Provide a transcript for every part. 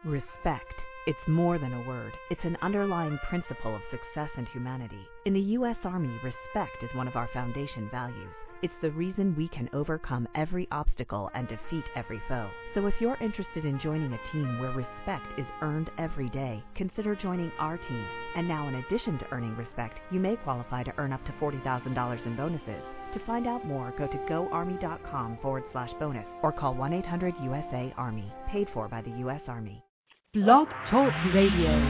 Respect. It's more than a word. It's an underlying principle of success and humanity. In the U.S. Army, respect is one of our foundation values. It's the reason we can overcome every obstacle and defeat every foe. So if you're interested in joining a team where respect is earned every day, consider joining our team. And now, in addition to earning respect, you may qualify to earn up to $40,000 in bonuses. To find out more, go to goarmy.com/bonus or call 1-800-USA-ARMY. Paid for by the U.S. Army. Blog Talk Radio.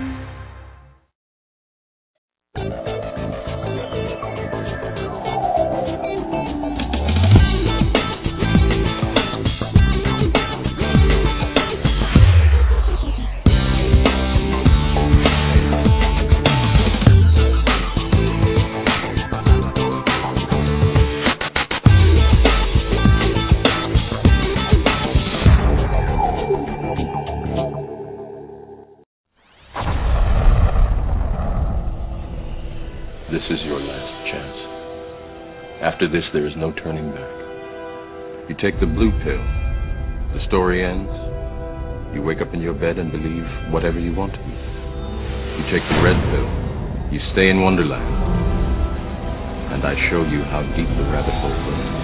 This is your last chance. After this, there is no turning back. You take the blue pill. The story ends. You wake up in your bed and believe whatever you want to be. You take the red pill. You stay in Wonderland. And I show you how deep the rabbit hole goes.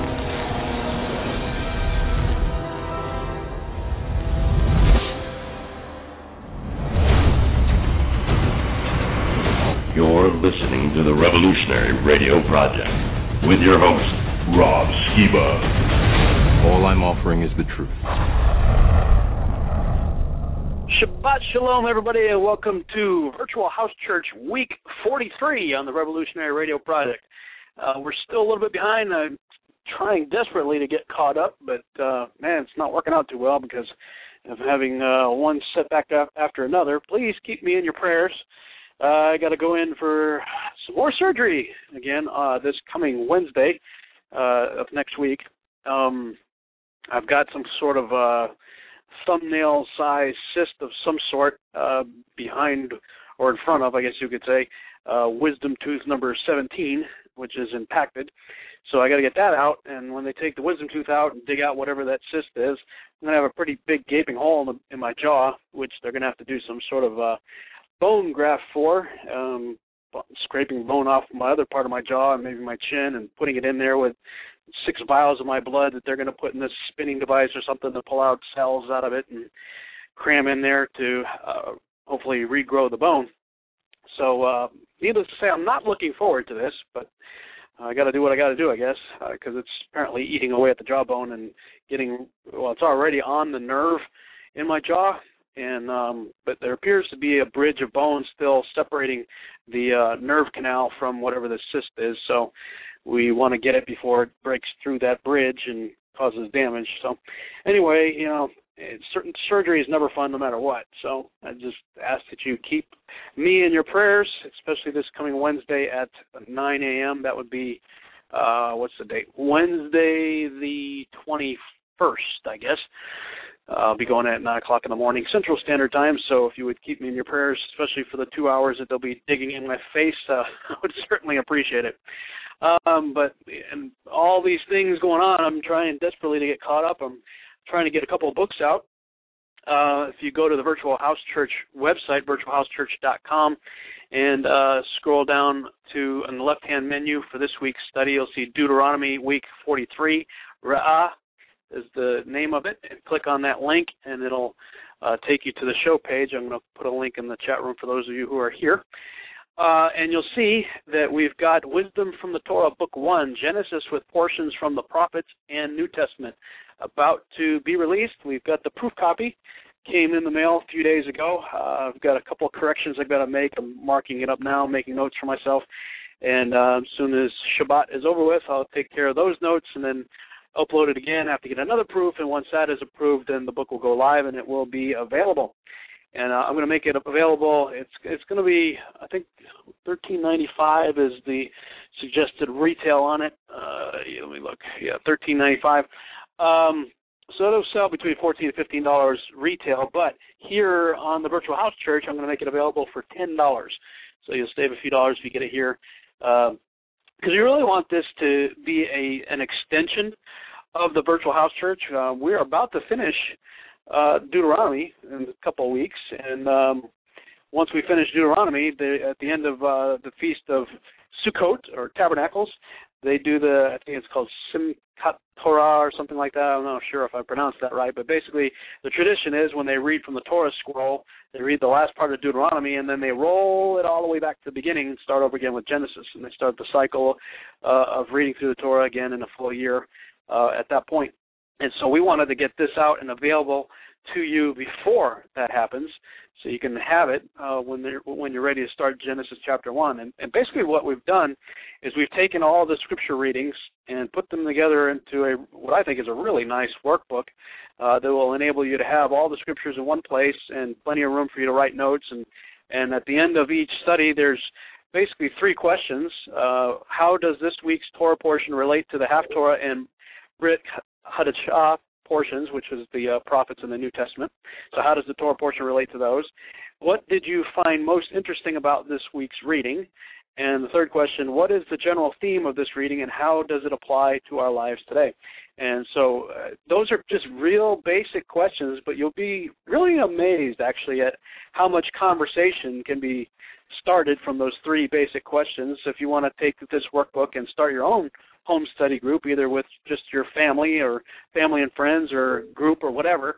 You're listening to the Revolutionary Radio Project with your host, Rob Skiba. All I'm offering is the truth. Shabbat Shalom, everybody, and welcome to Virtual House Church Week 43 on the Revolutionary Radio Project. We're still a little bit behind. I'm trying desperately to get caught up, but, man, it's not working out too well because of having one setback after another. Please keep me in your prayers. I got to go in for some more surgery again this coming Wednesday of next week. I've got some sort of thumbnail-sized cyst of some sort behind or in front of, I guess you could say, wisdom tooth number 17, which is impacted. So I got to get that out, and when they take the wisdom tooth out and dig out whatever that cyst is, I'm going to have a pretty big gaping hole in my jaw, which they're going to have to do some sort of bone graft for, scraping bone off my other part of my jaw and maybe my chin and putting it in there with 6 vials of my blood that they're going to put in this spinning device or something to pull out cells out of it and cram in there to hopefully regrow the bone. So needless to say, I'm not looking forward to this, but I got to do what I got to do, I guess, because it's apparently eating away at the jawbone and it's already on the nerve in my jaw. And but there appears to be a bridge of bone still separating the nerve canal from whatever the cyst is. So we want to get it before it breaks through that bridge and causes damage. So anyway, certain surgery is never fun no matter what. So I just ask that you keep me in your prayers, especially this coming Wednesday at 9 a.m. That would be, what's the date? Wednesday the 21st, I guess. I'll be going at 9 o'clock in the morning Central Standard Time, so if you would keep me in your prayers, especially for the 2 hours that they'll be digging in my face, I would certainly appreciate it. But and all these things going on, I'm trying desperately to get caught up. I'm trying to get a couple of books out. If you go to the Virtual House Church website, virtualhousechurch.com, and scroll down to on the left-hand menu for this week's study, you'll see Deuteronomy Week 43, Ra'ah is the name of it, and click on that link, and it'll take you to the show page. I'm going to put a link in the chat room for those of you who are here. And you'll see that we've got Wisdom from the Torah, Book 1, Genesis with portions from the Prophets and New Testament, about to be released. We've got the proof copy. Came in the mail a few days ago. I've got a couple of corrections I've got to make. I'm marking it up now, making notes for myself. And as soon as Shabbat is over with, I'll take care of those notes and then upload it again. I have to get another proof, and once that is approved, then the book will go live and it will be available. And I'm going to make it available. It's going to be, I think, $13.95 is the suggested retail on it. Let me look. Yeah, $13.95. So it'll sell between $14 and $15 retail. But here on the Virtual House Church, I'm going to make it available for $10. So you'll save a few dollars if you get it here. Because we really want this to be an extension of the Virtual House Church. We're about to finish Deuteronomy in a couple of weeks, and once we finish Deuteronomy, at the end of the Feast of Sukkot, or Tabernacles, they do I think it's called Simchat Torah or something like that. I'm not sure if I pronounced that right, but basically the tradition is when they read from the Torah scroll, they read the last part of Deuteronomy, and then they roll it all the way back to the beginning and start over again with Genesis, and they start the cycle of reading through the Torah again in a full year at that point. And so we wanted to get this out and available to you before that happens, so you can have it when you're ready to start Genesis chapter 1. And basically what we've done is we've taken all the scripture readings and put them together into what I think is a really nice workbook that will enable you to have all the scriptures in one place and plenty of room for you to write notes. And at the end of each study, there's basically 3 questions. How does this week's Torah portion relate to the Haftorah and Brit Hadashah portions, which is the prophets in the New Testament? So how does the Torah portion relate to those? What did you find most interesting about this week's reading? And the third question, what is the general theme of this reading, and how does it apply to our lives today? And so those are just real basic questions, but you'll be really amazed, actually, at how much conversation can be started from those 3 basic questions. So if you want to take this workbook and start your own home study group, either with just your family or family and friends or group or whatever,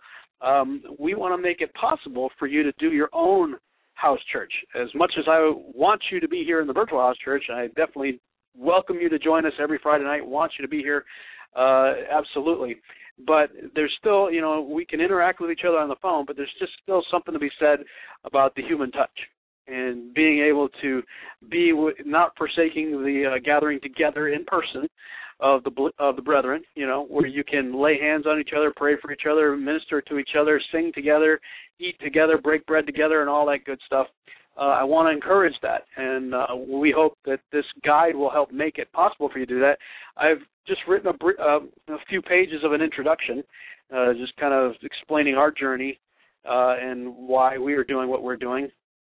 we want to make it possible for you to do your own house church. As much as I want you to be here in the virtual house church, I definitely welcome you to join us every Friday night, want you to be here, absolutely. But there's still, we can interact with each other on the phone, but there's just still something to be said about the human touch and being able to be not forsaking the gathering together in person of the brethren, where you can lay hands on each other, pray for each other, minister to each other, sing together, eat together, break bread together, and all that good stuff. I want to encourage that, and we hope that this guide will help make it possible for you to do that. I've just written a few pages of an introduction, just kind of explaining our journey and why we are doing what we're doing.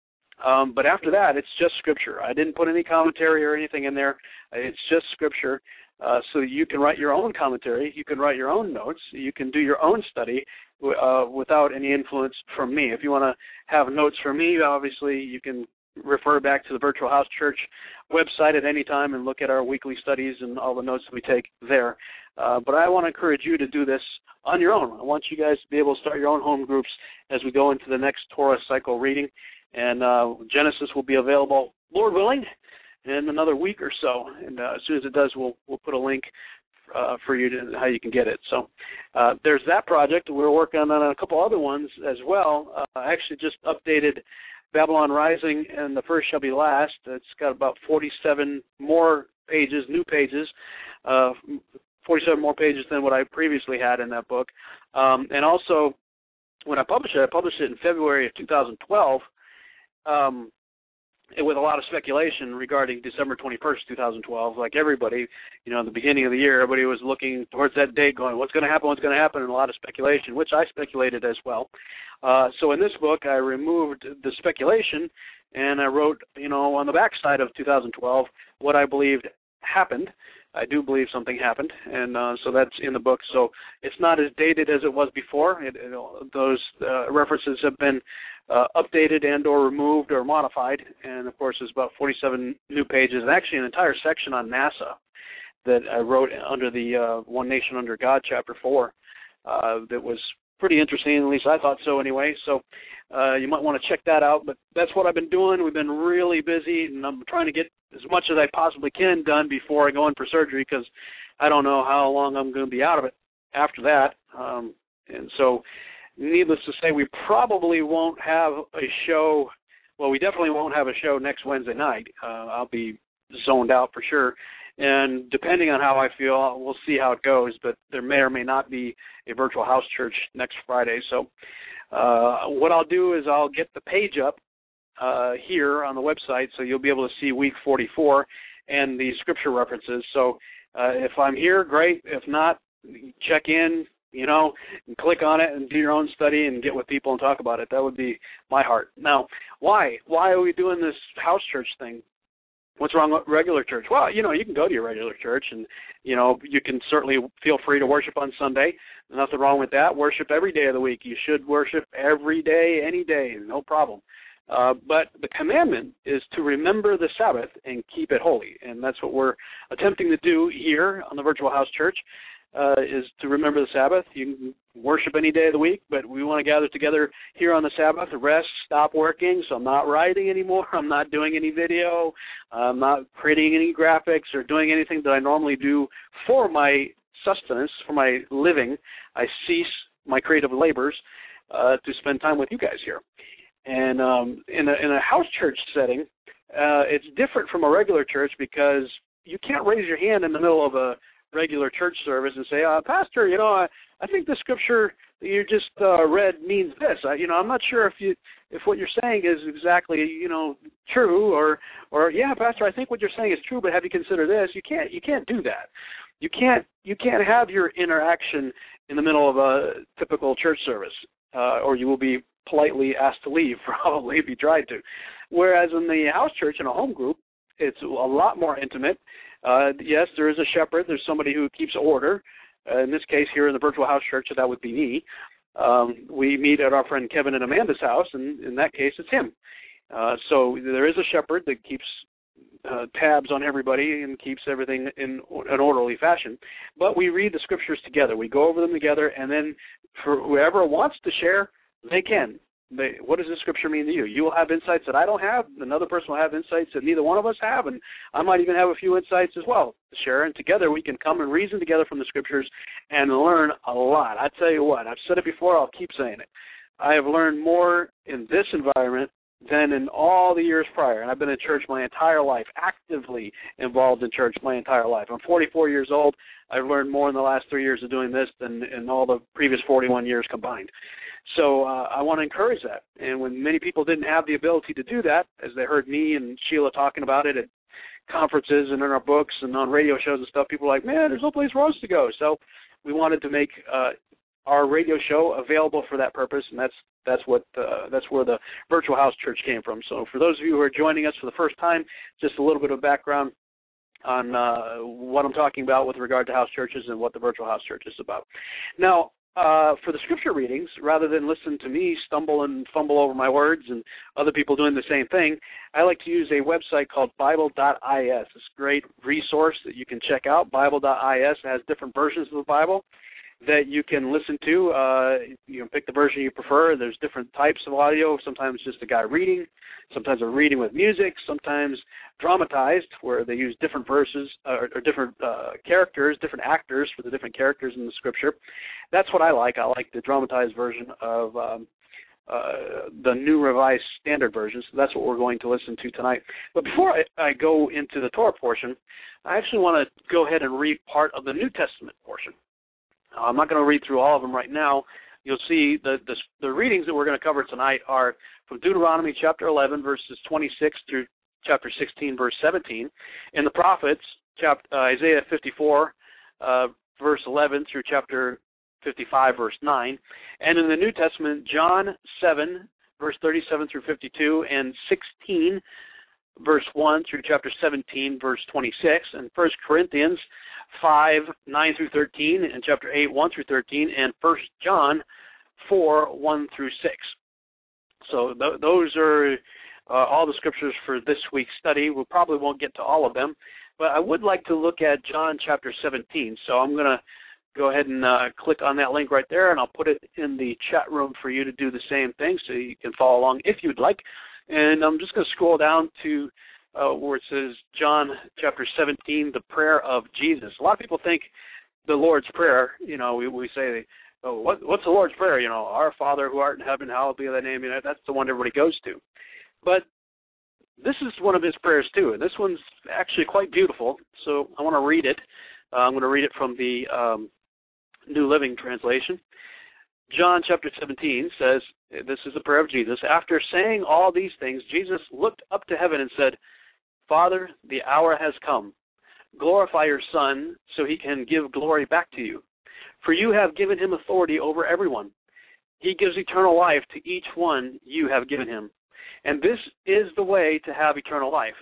But after that, it's just Scripture. I didn't put any commentary or anything in there. It's just Scripture. So you can write your own commentary. You can write your own notes. You can do your own study without any influence from me. If you want to have notes from me, obviously you can refer back to the Virtual House Church website at any time and look at our weekly studies and all the notes that we take there. But I want to encourage you to do this on your own. I want you guys to be able to start your own home groups as we go into the next Torah cycle reading. And Genesis will be available, Lord willing, in another week or so. And as soon as it does, we'll put a link for you to how you can get it. So there's that project. We're working on a couple other ones as well. I actually just updated Babylon Rising and The First Shall Be Last. It's got about 47 more pages, new pages, 47 more pages than what I previously had in that book. And also, when I published it in February of 2012, with a lot of speculation regarding December 21st, 2012. Like everybody, in the beginning of the year, everybody was looking towards that date going, what's going to happen, and a lot of speculation, which I speculated as well. So in this book, I removed the speculation, and I wrote, on the backside of 2012, what I believed happened. I do believe something happened, and so that's in the book. So it's not as dated as it was before. Those references have been updated and or removed or modified, and of course there's about 47 new pages, and actually an entire section on NASA that I wrote under the One Nation Under God, Chapter 4, that was pretty interesting, at least I thought so anyway. So you might want to check that out, but that's what I've been doing. We've been really busy, and I'm trying to get as much as I possibly can done before I go in for surgery, because I don't know how long I'm going to be out of it after that. And so needless to say, we probably won't have a show. Well, we definitely won't have a show next Wednesday night. I'll be zoned out for sure. And depending on how I feel, we'll see how it goes. But there may or may not be a virtual house church next Friday. So what I'll do is I'll get the page up here on the website, so you'll be able to see week 44 and the scripture references. So if I'm here, great. If not, check in, and click on it and do your own study and get with people and talk about it. That would be my heart. Now, why? Why are we doing this house church thing? What's wrong with regular church? Well, you can go to your regular church, and, you can certainly feel free to worship on Sunday. Nothing wrong with that. Worship every day of the week. You should worship every day, any day, no problem. But the commandment is to remember the Sabbath and keep it holy, and that's what we're attempting to do here on the Virtual House Church, is to remember the Sabbath. You can worship any day of the week, but we want to gather together here on the Sabbath, rest, stop working. So I'm not writing anymore. I'm not doing any video. I'm not creating any graphics or doing anything that I normally do for my sustenance, for my living. I cease my creative labors to spend time with you guys here. And in a house church setting, it's different from a regular church because you can't raise your hand in the middle of a regular church service and say, Pastor, I think the scripture that you just read means this. I'm not sure if what you're saying is exactly, true, or yeah, Pastor, I think what you're saying is true, but have you considered this? You can't do that. You can't have your interaction in the middle of a typical church service, or you will be politely asked to leave, probably, if you tried to. Whereas in the house church, in a home group, it's a lot more intimate. Yes, there is a shepherd. There's somebody who keeps order. In this case, here in the Virtual House Church, that would be me. We meet at our friend Kevin and Amanda's house, and in that case, it's him. So there is a shepherd that keeps tabs on everybody and keeps everything in an orderly fashion. But we read the scriptures together. We go over them together, and then for whoever wants to share, they can. What does this scripture mean to you? You will have insights that I don't have. Another person will have insights that neither one of us have, and I might even have a few insights as well to share. And together we can come and reason together from the scriptures and learn a lot. I tell you what, I've said it before, I'll keep saying it. I have learned more in this environment than in all the years prior. And I've been in church my entire life, actively involved in church my entire life. I'm 44 years old. I've learned more in the last 3 years of doing this than in all the previous 41 years combined. So I want to encourage that. And when many people didn't have the ability to do that, as they heard me and Sheila talking about it at conferences and in our books and on radio shows and stuff, people were like, man, there's no place for us to go. So we wanted to make our radio show available for that purpose, and that's where the Virtual House Church came from. So for those of you who are joining us for the first time, just a little bit of background on what I'm talking about with regard to house churches and what the Virtual House Church is about. Now, for the scripture readings, rather than listen to me stumble and fumble over my words and other people doing the same thing, I like to use a website called Bible.is. It's a great resource that you can check out. Bible.is has different versions of the Bible that you can listen to. You can pick the version you prefer. There's different types of audio. Sometimes just a guy reading, sometimes a reading with music, sometimes dramatized, where they use different verses or different characters, different actors for the different characters in the scripture. That's what I like. I like the dramatized version of the New Revised Standard Version, so that's what we're going to listen to tonight. But before I go into the Torah portion, I actually want to go ahead and read part of the New Testament portion. I'm not going to read through all of them right now. You'll see the readings that we're going to cover tonight are from Deuteronomy chapter 11, verses 26 through chapter 16, verse 17. In the prophets, Isaiah 54, verse 11 through chapter 55, verse 9. And in the New Testament, John 7, verse 37 through 52, and 16, verse 1 through chapter 17, verse 26. And 1 Corinthians 5, 9 through 13, and chapter 8, 1 through 13, and 1 John 4, 1 through 6. So those are all the scriptures for this week's study. We probably won't get to all of them, but I would like to look at John chapter 17. So I'm going to go ahead and click on that link right there, and I'll put it in the chat room for you to do the same thing so you can follow along if you'd like. And I'm just going to scroll down to where it says John chapter 17, the prayer of Jesus. A lot of people think the Lord's Prayer, we say, oh, what's the Lord's Prayer? Our Father who art in heaven, hallowed be thy name. That's the one everybody goes to. But this is one of his prayers too, and this one's actually quite beautiful. So I want to read it. I'm going to read it from the New Living Translation. John chapter 17 says, this is the prayer of Jesus. After saying all these things, Jesus looked up to heaven and said, Father, the hour has come. Glorify your Son so he can give glory back to you. For you have given him authority over everyone. He gives eternal life to each one you have given him. And this is the way to have eternal life,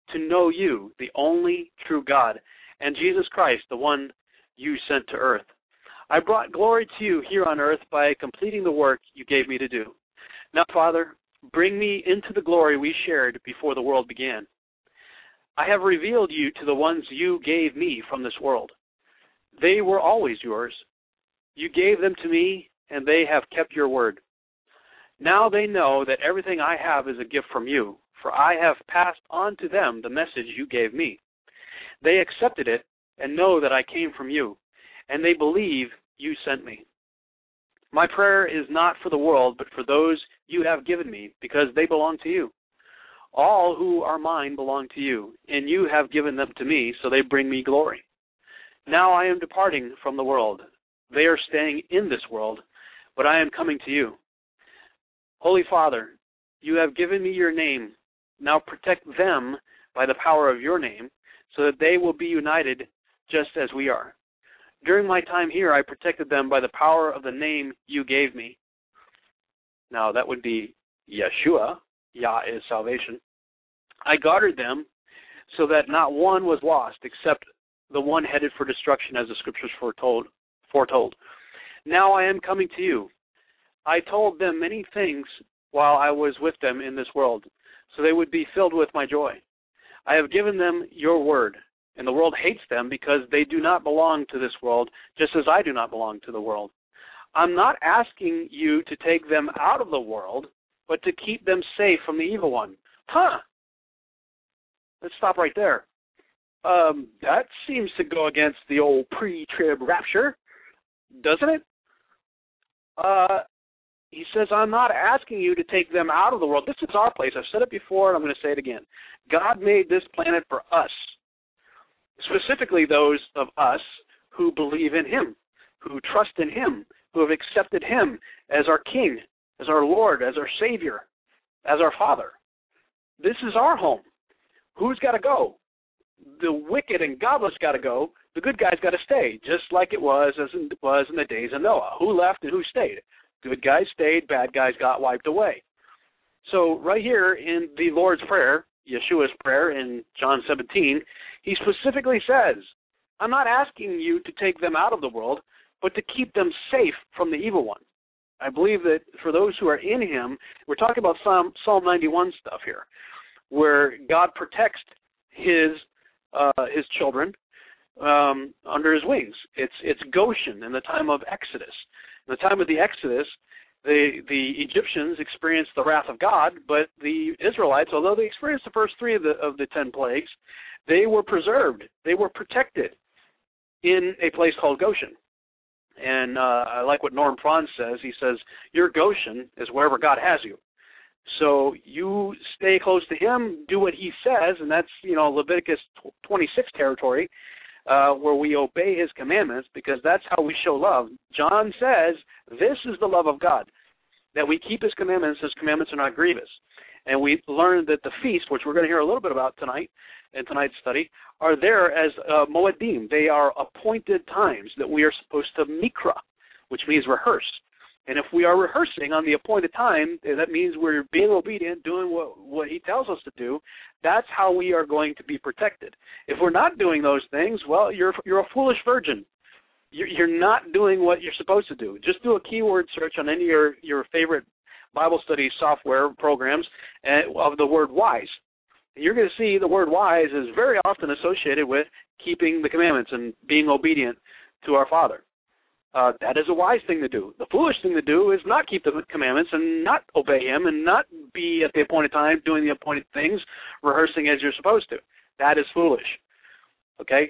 to know you, the only true God, and Jesus Christ, the one you sent to earth. I brought glory to you here on earth by completing the work you gave me to do. Now, Father, bring me into the glory we shared before the world began. I have revealed you to the ones you gave me from this world. They were always yours. You gave them to me, and they have kept your word. Now they know that everything I have is a gift from you, for I have passed on to them the message you gave me. They accepted it and know that I came from you, and they believe you sent me. My prayer is not for the world, but for those you have given me, because they belong to you. All who are mine belong to you, and you have given them to me, so they bring me glory. Now I am departing from the world. They are staying in this world, but I am coming to you. Holy Father, you have given me your name. Now protect them by the power of your name, so that they will be united just as we are. During my time here, I protected them by the power of the name you gave me. Now, that would be Yeshua. Yah is salvation. I guarded them so that not one was lost except the one headed for destruction, as the Scriptures foretold. Now I am coming to you. I told them many things while I was with them in this world, so they would be filled with my joy. I have given them your word, and the world hates them because they do not belong to this world, just as I do not belong to the world. I'm not asking you to take them out of the world, but to keep them safe from the evil one. Let's stop right there. That seems to go against the old pre-trib rapture, doesn't it? He says, I'm not asking you to take them out of the world. This is our place. I've said it before, and I'm going to say it again. God made this planet for us, specifically those of us who believe in him, who trust in him, who have accepted him as our King, as our Lord, as our Savior, as our Father. This is our home. Who's got to go? The wicked and godless got to go. The good guys got to stay, just like it was as it was in the days of Noah. Who left and who stayed? Good guys stayed, bad guys got wiped away. So right here in the Lord's Prayer, Yeshua's prayer in John 17, he specifically says, I'm not asking you to take them out of the world, but to keep them safe from the evil one. I believe that for those who are in him, we're talking about Psalm 91 stuff here, where God protects his children under his wings. It's Goshen in the time of Exodus. In the time of the Exodus, the Egyptians experienced the wrath of God, but the Israelites, although they experienced the first three of the 10 plagues, they were preserved. They were protected in a place called Goshen. And I like what Norm Franz says. He says, your Goshen is wherever God has you. So you stay close to him, do what he says, and that's, Leviticus 26 territory, where we obey his commandments, because that's how we show love. John says, this is the love of God, that we keep his commandments are not grievous. And we learned that the feast, which we're going to hear a little bit about tonight, in tonight's study, are there as moedim. They are appointed times that we are supposed to mikra, which means rehearse. And if we are rehearsing on the appointed time, that means we're being obedient, doing what he tells us to do. That's how we are going to be protected. If we're not doing those things, well, you're a foolish virgin. You're not doing what you're supposed to do. Just do a keyword search on any of your favorite Bible study software programs of the word wise. You're going to see the word wise is very often associated with keeping the commandments and being obedient to our Father. That is a wise thing to do. The foolish thing to do is not keep the commandments and not obey him and not be at the appointed time doing the appointed things, rehearsing as you're supposed to. That is foolish. Okay?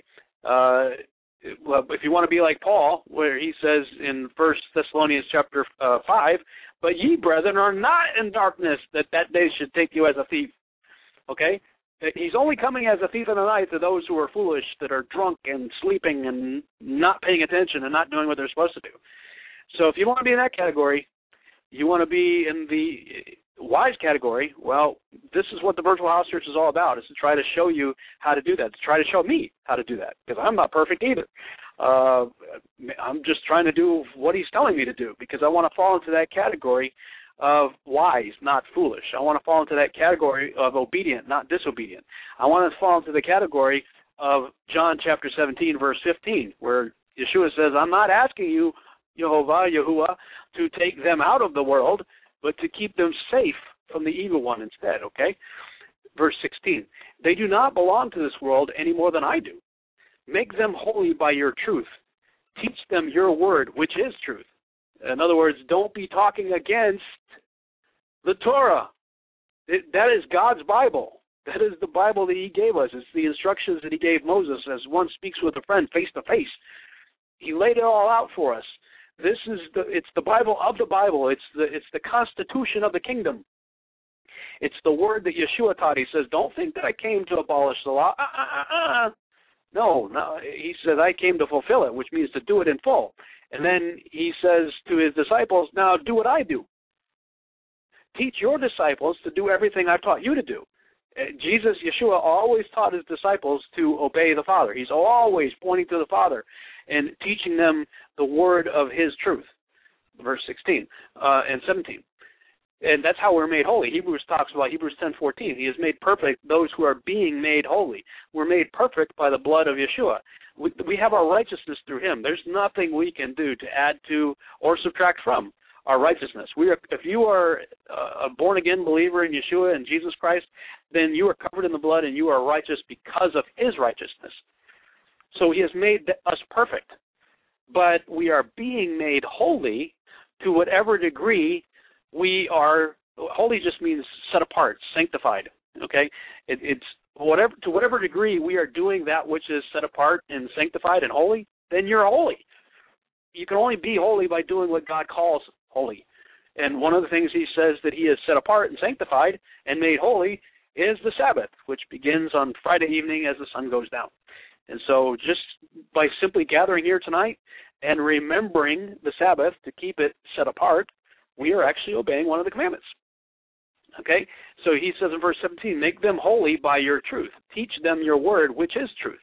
Well, if you want to be like Paul, where he says in 1 Thessalonians chapter 5, but ye, brethren, are not in darkness, that day should take you as a thief. Okay? He's only coming as a thief in the night to those who are foolish, that are drunk and sleeping and not paying attention and not doing what they're supposed to do. So if you want to be in that category, you want to be in the wise category, well, this is what the Virtual House Church is all about, is to try to show you how to do that, to try to show me how to do that, because I'm not perfect either. I'm just trying to do what he's telling me to do, because I want to fall into that category of wise, not foolish. I want to fall into that category of obedient, not disobedient. I want to fall into the category of John chapter 17, verse 15, where Yeshua says, I'm not asking you, Yahuwah, to take them out of the world, but to keep them safe from the evil one instead, okay? Verse 16, they do not belong to this world any more than I do. Make them holy by your truth. Teach them your word, which is truth. In other words, don't be talking against the Torah. That is God's Bible. That is the Bible that he gave us. It's the instructions that he gave Moses as one speaks with a friend face to face. He laid it all out for us. It's the Bible of the Bible. It's the constitution of the kingdom. It's the word that Yeshua taught. He says, don't think that I came to abolish the law. No. He says, I came to fulfill it, which means to do it in full. And then he says to his disciples, now do what I do. Teach your disciples to do everything I've taught you to do. Jesus, Yeshua, always taught his disciples to obey the Father. He's always pointing to the Father and teaching them the word of his truth. Verse 16 and 17. And that's how we're made holy. Hebrews talks about, Hebrews 10:14. He has made perfect those who are being made holy. We're made perfect by the blood of Yeshua. We have our righteousness through him. There's nothing we can do to add to or subtract from our righteousness. If you are a born-again believer in Yeshua and Jesus Christ, then you are covered in the blood and you are righteous because of his righteousness. So he has made us perfect. But we are being made holy to whatever degree we are. Holy just means set apart, sanctified, okay? It's to whatever degree we are doing that which is set apart and sanctified and holy, then you're holy. You can only be holy by doing what God calls holy. And one of the things he says that he is set apart and sanctified and made holy is the Sabbath, which begins on Friday evening as the sun goes down. And so just by simply gathering here tonight and remembering the Sabbath to keep it set apart, we are actually obeying one of the commandments. Okay? So he says in verse 17, make them holy by your truth. Teach them your word, which is truth.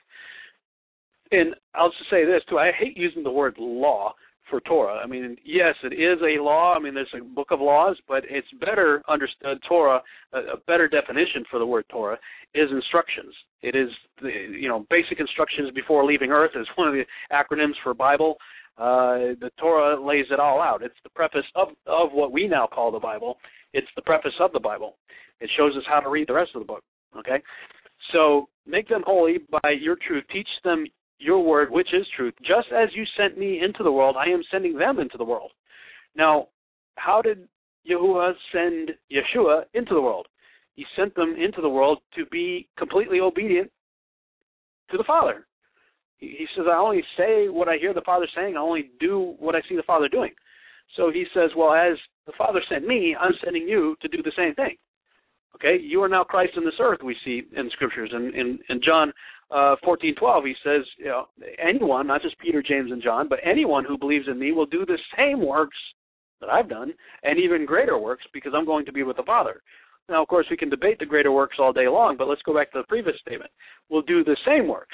And I'll just say this, too. I hate using the word law for Torah. I mean, yes, it is a law. I mean, there's a book of laws, but it's better understood. Torah, a better definition for the word Torah, is instructions. It is, basic instructions before leaving earth is one of the acronyms for Bible. The Torah lays it all out. It's the preface of what we now call the Bible. It's the preface of the Bible. It shows us how to read the rest of the book, okay? So make them holy by your truth. Teach them your word, which is truth. Just as you sent me into the world, I am sending them into the world. Now, how did Yahuwah send Yeshua into the world? He sent them into the world to be completely obedient to the Father. He says, I only say what I hear the Father saying. I only do what I see the Father doing. So he says, well, as the Father sent me, I'm sending you to do the same thing. Okay? You are now Christ in this earth, we see in the Scriptures. In John 14:12, he says, anyone, not just Peter, James, and John, but anyone who believes in me will do the same works that I've done, and even greater works, because I'm going to be with the Father. Now, of course, we can debate the greater works all day long, but let's go back to the previous statement. We'll do the same works.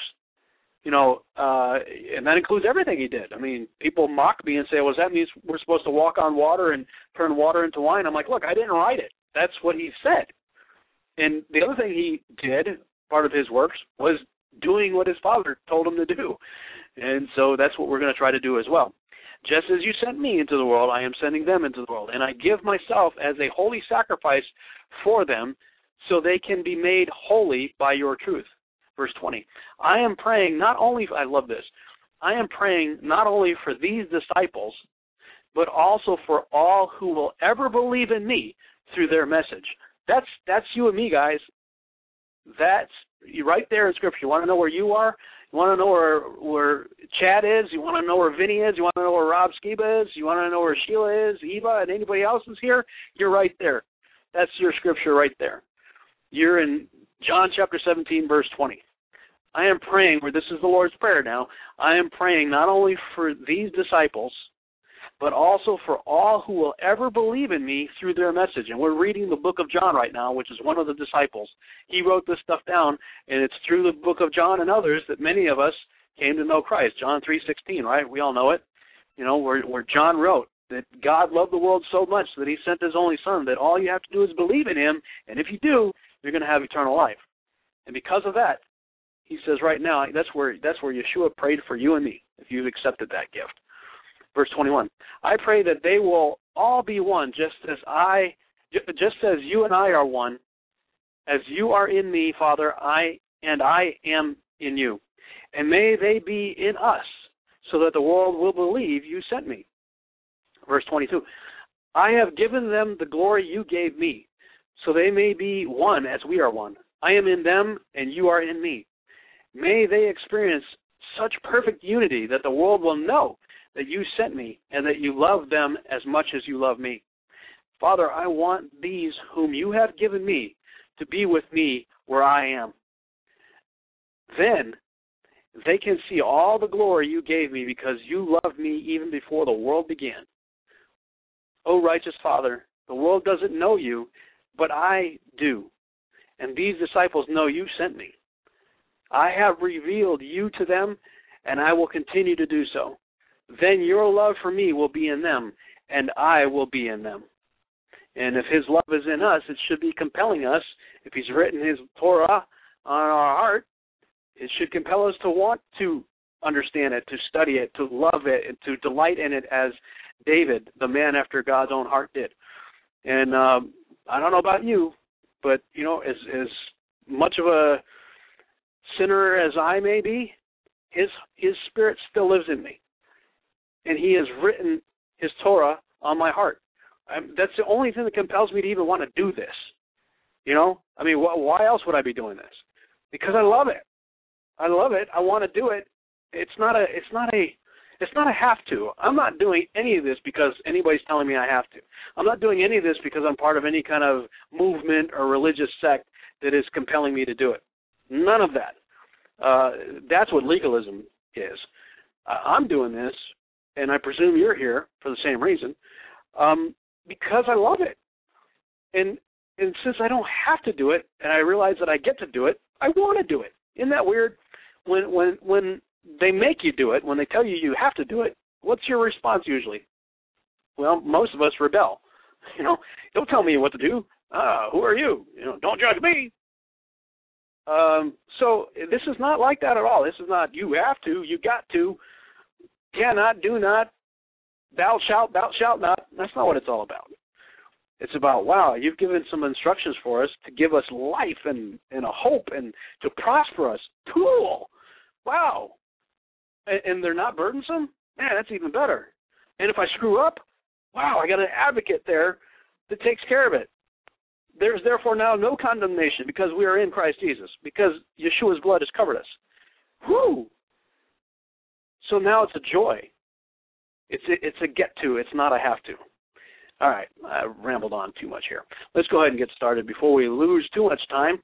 And that includes everything he did. I mean, people mock me and say, well, does that mean we're supposed to walk on water and turn water into wine? I'm like, look, I didn't write it. That's what he said. And the other thing he did, part of his works, was doing what his Father told him to do. And so that's what we're going to try to do as well. Just as you sent me into the world, I am sending them into the world. And I give myself as a holy sacrifice for them so they can be made holy by your truth. Verse 20, I am praying not only, I love this, I am praying not only for these disciples, but also for all who will ever believe in me through their message. That's you and me, guys. That's right there in Scripture. You want to know where you are? You want to know where Chad is? You want to know where Vinny is? You want to know where Rob Skiba is? You want to know where Sheila is, Eva, and anybody else is here? You're right there. That's your Scripture right there. You're in John chapter 17, verse 20. I am praying, where this is the Lord's Prayer now, I am praying not only for these disciples, but also for all who will ever believe in me through their message. And we're reading the book of John right now, which is one of the disciples. He wrote this stuff down, and it's through the book of John and others that many of us came to know Christ. John 3:16, right? We all know it. Where John wrote, that God loved the world so much that he sent his only son, that all you have to do is believe in him, and if you do, you're going to have eternal life. And because of that, he says right now, that's where Yeshua prayed for you and me, if you've accepted that gift. Verse 21, I pray that they will all be one, just as you and I are one, as you are in me, Father, I am in you. And may they be in us, so that the world will believe you sent me. Verse 22, I have given them the glory you gave me, so they may be one as we are one. I am in them, and you are in me. May they experience such perfect unity that the world will know that you sent me and that you love them as much as you love me. Father, I want these whom you have given me to be with me where I am. Then they can see all the glory you gave me because you loved me even before the world began. O righteous Father, the world doesn't know you, but I do. And these disciples know you sent me. I have revealed you to them, and I will continue to do so. Then your love for me will be in them, and I will be in them. And if his love is in us, it should be compelling us. If he's written his Torah on our heart, it should compel us to want to understand it, to study it, to love it, and to delight in it as David, the man after God's own heart, did. And I don't know about you, but, you know, as much of a sinner as I may be, his spirit still lives in me. And he has written his Torah on my heart. That's the only thing that compels me to even want to do this. You know? I mean, why else would I be doing this? Because I love it. I love it. I want to do it. It's not a have to. I'm not doing any of this because anybody's telling me I have to. I'm not doing any of this because I'm part of any kind of movement or religious sect that is compelling me to do it. None of that. That's what legalism is. I'm doing this, and I presume you're here for the same reason, because I love it. And since I don't have to do it, and I realize that I get to do it, I want to do it. Isn't that weird? When they make you do it, when they tell you you have to do it, what's your response usually? Well, most of us rebel. You know, don't tell me what to do. Who are you? You know, don't judge me. So this is not like that at all. This is not you have to, you got to, cannot, do not, thou shalt not. That's not what it's all about. It's about, wow, you've given some instructions for us to give us life and a hope and to prosper us. Cool. Wow. And they're not burdensome? Man, that's even better. And if I screw up, wow, I got an advocate there that takes care of it. There's therefore now no condemnation because we are in Christ Jesus, because Yeshua's blood has covered us. Whew. So now it's a joy. It's a get to. It's not a have to. All right, I rambled on too much here. Let's go ahead and get started before we lose too much time.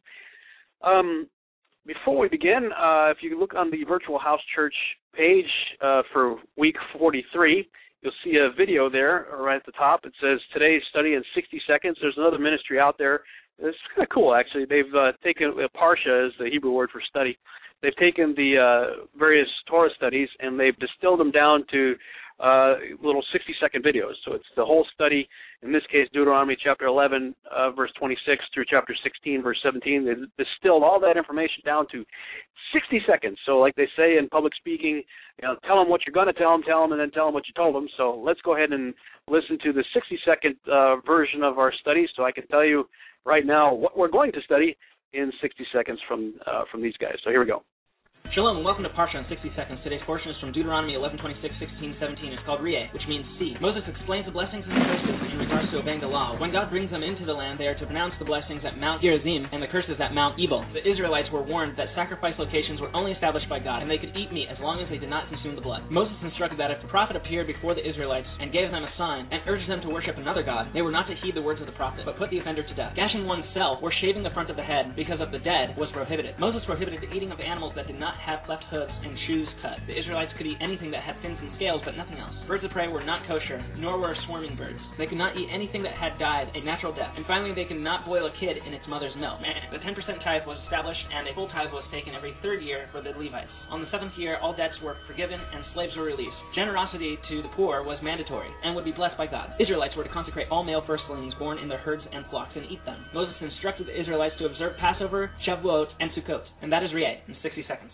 Before we begin, if you look on the Virtual House Church page for week 43, you'll see a video there right at the top. It says, today's study in 60 seconds. There's another ministry out there. It's kind of cool, actually. They've taken Parsha as the Hebrew word for study. They've taken the various Torah studies and they've distilled them down to little 60-second videos. So it's the whole study, in this case, Deuteronomy chapter 11, verse 26 through chapter 16, verse 17. They distilled all that information down to 60 seconds. So like they say in public speaking, you know, tell them what you're going to tell them, and then tell them what you told them. So let's go ahead and listen to the 60-second version of our study so I can tell you right now what we're going to study in 60 seconds from these guys. So here we go. Shalom and welcome to Parsha in 60 seconds. Today's portion is from Deuteronomy 11:26, 16, 17. It's called Rieh, which means see. Moses explains the blessings and the curses in regards to obeying the law. When God brings them into the land, they are to pronounce the blessings at Mount Gerizim and the curses at Mount Ebal. The Israelites were warned that sacrifice locations were only established by God, and they could eat meat as long as they did not consume the blood. Moses instructed that if the prophet appeared before the Israelites and gave them a sign and urged them to worship another god, they were not to heed the words of the prophet, but put the offender to death. Gashing oneself or shaving the front of the head because of the dead was prohibited. Moses prohibited the eating of animals that did not have left hooves and shoes cut. The Israelites could eat anything that had fins and scales, but nothing else. Birds of prey were not kosher, nor were swarming birds. They could not eat anything that had died a natural death. And finally, they could not boil a kid in its mother's milk. The 10% tithe was established, and a full tithe was taken every third year for the Levites. On the 7th year, all debts were forgiven, and slaves were released. Generosity to the poor was mandatory, and would be blessed by God. Israelites were to consecrate all male firstlings born in their herds and flocks and eat them. Moses instructed the Israelites to observe Passover, Shavuot, and Sukkot. And that is Rieh in 60 seconds.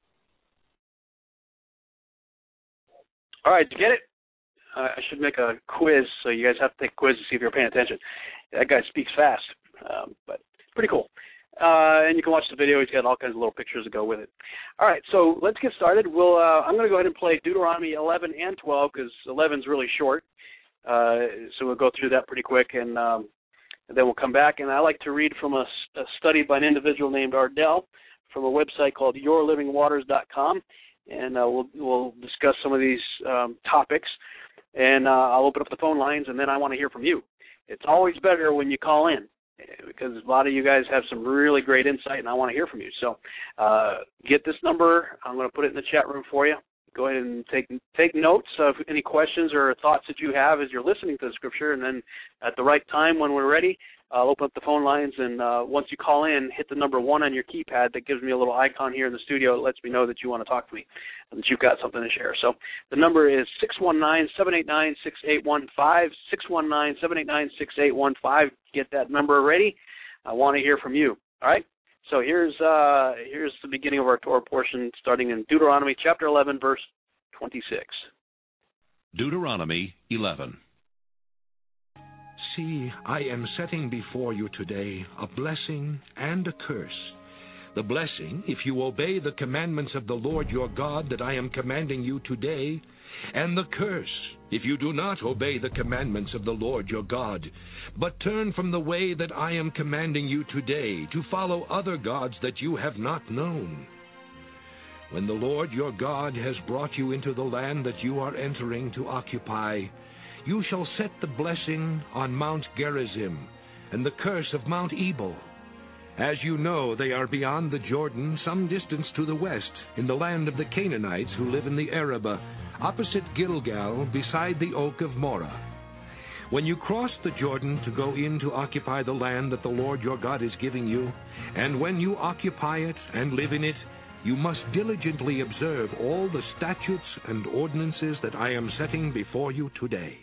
All right, to get it, I should make a quiz, so you guys have to take a quiz to see if you're paying attention. That guy speaks fast, but pretty cool. And you can watch the video. He's got all kinds of little pictures to go with it. All right, so let's get started. I'm going to go ahead and play Deuteronomy 11 and 12 because 11 is really short. So we'll go through that pretty quick, and then we'll come back. And I like to read from a study by an individual named Ardell from a website called yourlivingwaters.com. And we'll discuss some of these topics, and I'll open up the phone lines, and then I want to hear from you. It's always better when you call in because a lot of you guys have some really great insight, and I want to hear from you. So get this number. I'm going to put it in the chat room for you. Go ahead and take notes of any questions or thoughts that you have as you're listening to the scripture, and then at the right time when we're ready, I'll open up the phone lines, and once you call in, hit the number 1 on your keypad. That gives me a little icon here in the studio. It lets me know that you want to talk to me and that you've got something to share. So the number is 619-789-6815, 619-789-6815. Get that number ready. I want to hear from you. All right? So here's the beginning of our Torah portion, starting in Deuteronomy chapter 11, verse 26. Deuteronomy 11. See, I am setting before you today a blessing and a curse. The blessing, if you obey the commandments of the Lord your God that I am commanding you today, and the curse, if you do not obey the commandments of the Lord your God, but turn from the way that I am commanding you today to follow other gods that you have not known. When the Lord your God has brought you into the land that you are entering to occupy, you shall set the blessing on Mount Gerizim and the curse of Mount Ebal. As you know, they are beyond the Jordan, some distance to the west, in the land of the Canaanites who live in the Arabah, opposite Gilgal, beside the oak of Morah. When you cross the Jordan to go in to occupy the land that the Lord your God is giving you, and when you occupy it and live in it, you must diligently observe all the statutes and ordinances that I am setting before you today.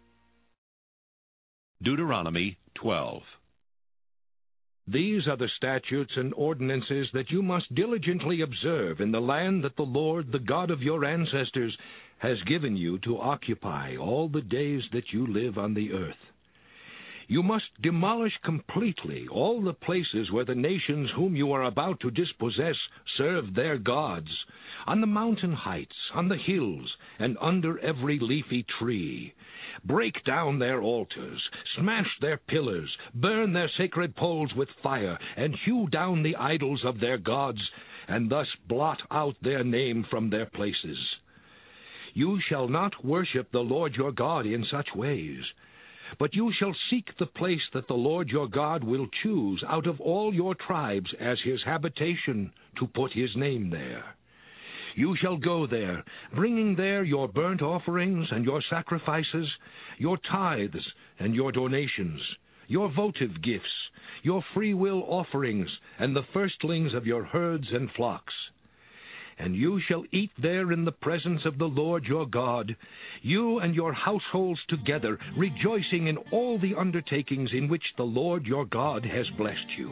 Deuteronomy 12. These are the statutes and ordinances that you must diligently observe in the land that the Lord, the God of your ancestors, has given you to occupy all the days that you live on the earth. You must demolish completely all the places where the nations whom you are about to dispossess serve their gods, on the mountain heights, on the hills, and under every leafy tree. Break down their altars, smash their pillars, burn their sacred poles with fire, and hew down the idols of their gods, and thus blot out their name from their places. You shall not worship the Lord your God in such ways, but you shall seek the place that the Lord your God will choose out of all your tribes as his habitation to put his name there. You shall go there, bringing there your burnt offerings and your sacrifices, your tithes and your donations, your votive gifts, your freewill offerings, and the firstlings of your herds and flocks. And you shall eat there in the presence of the Lord your God, you and your households together, rejoicing in all the undertakings in which the Lord your God has blessed you.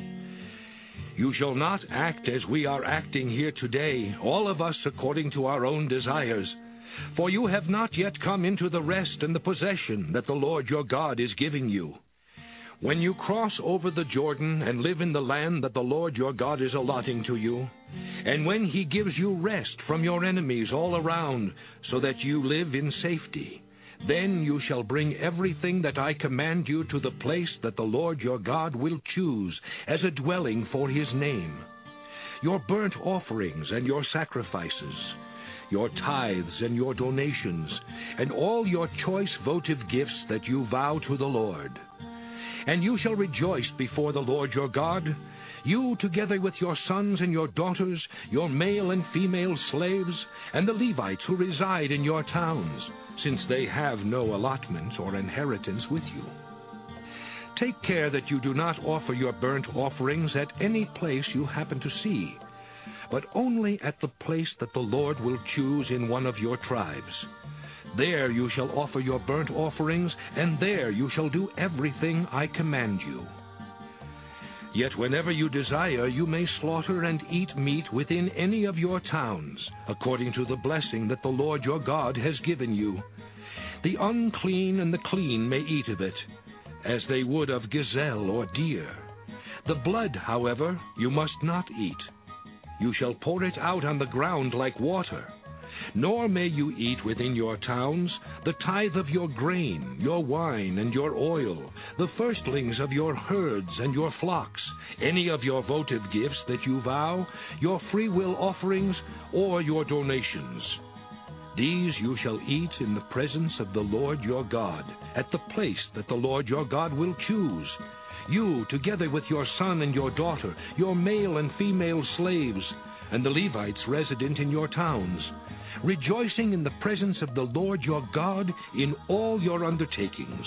You shall not act as we are acting here today, all of us according to our own desires, for you have not yet come into the rest and the possession that the Lord your God is giving you. When you cross over the Jordan and live in the land that the Lord your God is allotting to you, and when he gives you rest from your enemies all around, so that you live in safety, then you shall bring everything that I command you to the place that the Lord your God will choose as a dwelling for his name. Your burnt offerings and your sacrifices, your tithes and your donations, and all your choice votive gifts that you vow to the Lord. And you shall rejoice before the Lord your God, you together with your sons and your daughters, your male and female slaves, and the Levites who reside in your towns, since they have no allotment or inheritance with you. Take care that you do not offer your burnt offerings at any place you happen to see, but only at the place that the Lord will choose in one of your tribes. There you shall offer your burnt offerings, and there you shall do everything I command you. Yet whenever you desire, you may slaughter and eat meat within any of your towns, according to the blessing that the Lord your God has given you. The unclean and the clean may eat of it, as they would of gazelle or deer. The blood, however, you must not eat. You shall pour it out on the ground like water. Nor may you eat within your towns the tithe of your grain, your wine, and your oil, the firstlings of your herds and your flocks, any of your votive gifts that you vow, your freewill offerings, or your donations. These you shall eat in the presence of the Lord your God, at the place that the Lord your God will choose. You, together with your son and your daughter, your male and female slaves, and the Levites resident in your towns, rejoicing in the presence of the Lord your God in all your undertakings.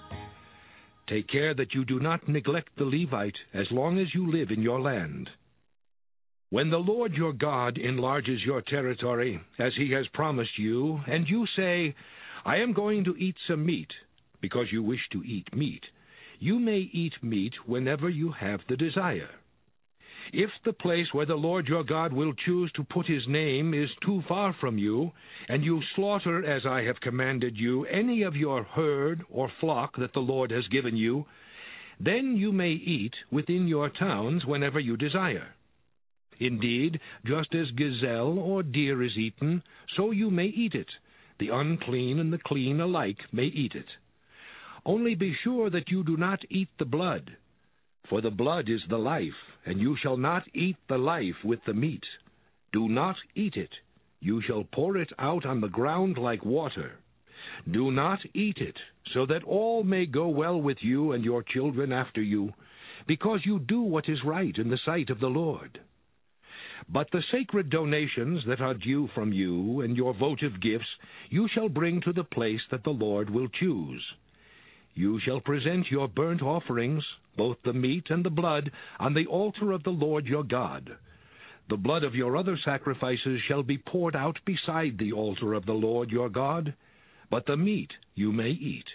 Take care that you do not neglect the Levite as long as you live in your land. When the Lord your God enlarges your territory, as he has promised you, and you say, I am going to eat some meat, because you wish to eat meat, you may eat meat whenever you have the desire. If the place where the Lord your God will choose to put his name is too far from you, and you slaughter, as I have commanded you, any of your herd or flock that the Lord has given you, then you may eat within your towns whenever you desire. Indeed, just as gazelle or deer is eaten, so you may eat it. The unclean and the clean alike may eat it. Only be sure that you do not eat the blood, for the blood is the life, and you shall not eat the life with the meat. Do not eat it. You shall pour it out on the ground like water. Do not eat it, so that all may go well with you and your children after you, because you do what is right in the sight of the Lord. But the sacred donations that are due from you and your votive gifts you shall bring to the place that the Lord will choose. You shall present your burnt offerings, both the meat and the blood, on the altar of the Lord your God. The blood of your other sacrifices shall be poured out beside the altar of the Lord your God, but the meat you may eat.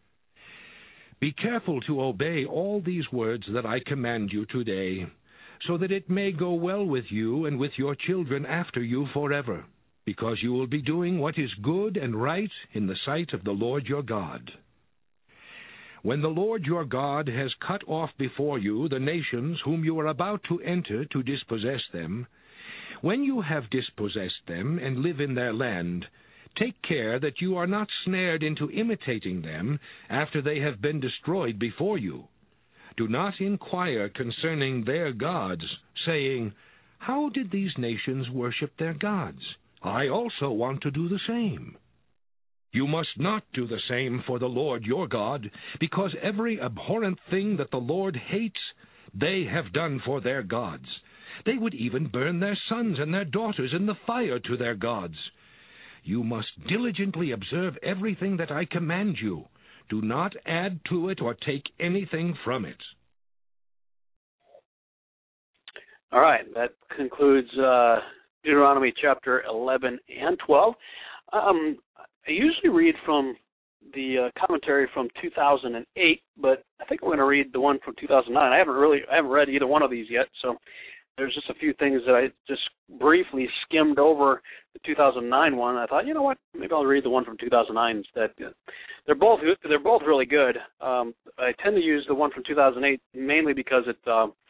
Be careful to obey all these words that I command you today, so that it may go well with you and with your children after you forever, because you will be doing what is good and right in the sight of the Lord your God. When the Lord your God has cut off before you the nations whom you are about to enter to dispossess them, when you have dispossessed them and live in their land, take care that you are not snared into imitating them after they have been destroyed before you. Do not inquire concerning their gods, saying, How did these nations worship their gods? I also want to do the same. You must not do the same for the Lord your God, because every abhorrent thing that the Lord hates, they have done for their gods. They would even burn their sons and their daughters in the fire to their gods. You must diligently observe everything that I command you. Do not add to it or take anything from it. All right, that concludes Deuteronomy chapter 11 and 12. I usually read from the commentary from 2008, but I think we're going to read the one from 2009. I haven't read either one of these yet, so there's just a few things that I just briefly skimmed over the 2009 one. I thought, you know what, maybe I'll read the one from 2009 instead. They're both really good. I tend to use the one from 2008 mainly because it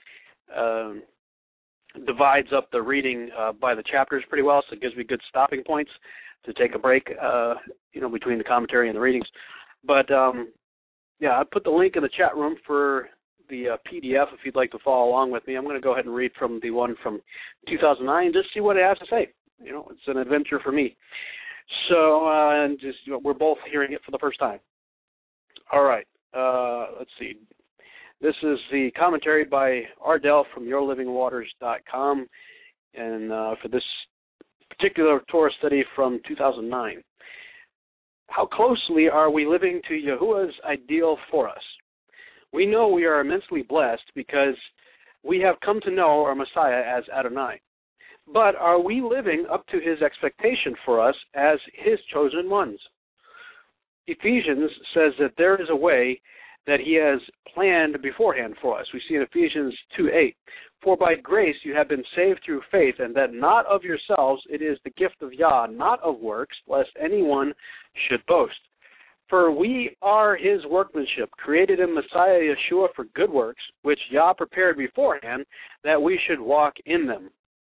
divides up the reading by the chapters pretty well, so it gives me good stopping points to take a break, between the commentary and the readings. But, I put the link in the chat room for the PDF if you'd like to follow along with me. I'm going to go ahead and read from the one from 2009, just see what it has to say. It's an adventure for me. So, we're both hearing it for the first time. All right, let's see. This is the commentary by Ardell from YourLivingWaters.com, and for this particular Torah study from 2009. How closely are we living to Yahuwah's ideal for us? We know we are immensely blessed because we have come to know our Messiah as Adonai. But are we living up to his expectation for us as his chosen ones? Ephesians says that there is a way that he has planned beforehand for us. We see in Ephesians 2:8, "For by grace you have been saved through faith, and that not of yourselves, it is the gift of Yah, not of works, lest anyone should boast. For we are his workmanship, created in Messiah Yeshua for good works, which Yah prepared beforehand that we should walk in them."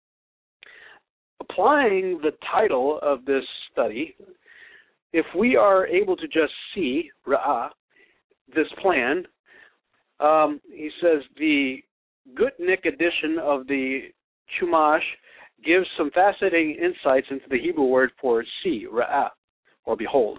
Applying the title of this study, if we are able to just see, Ra'ah, this plan, he says the Gutnick edition of the Chumash gives some fascinating insights into the Hebrew word for see, Ra'ah, or behold.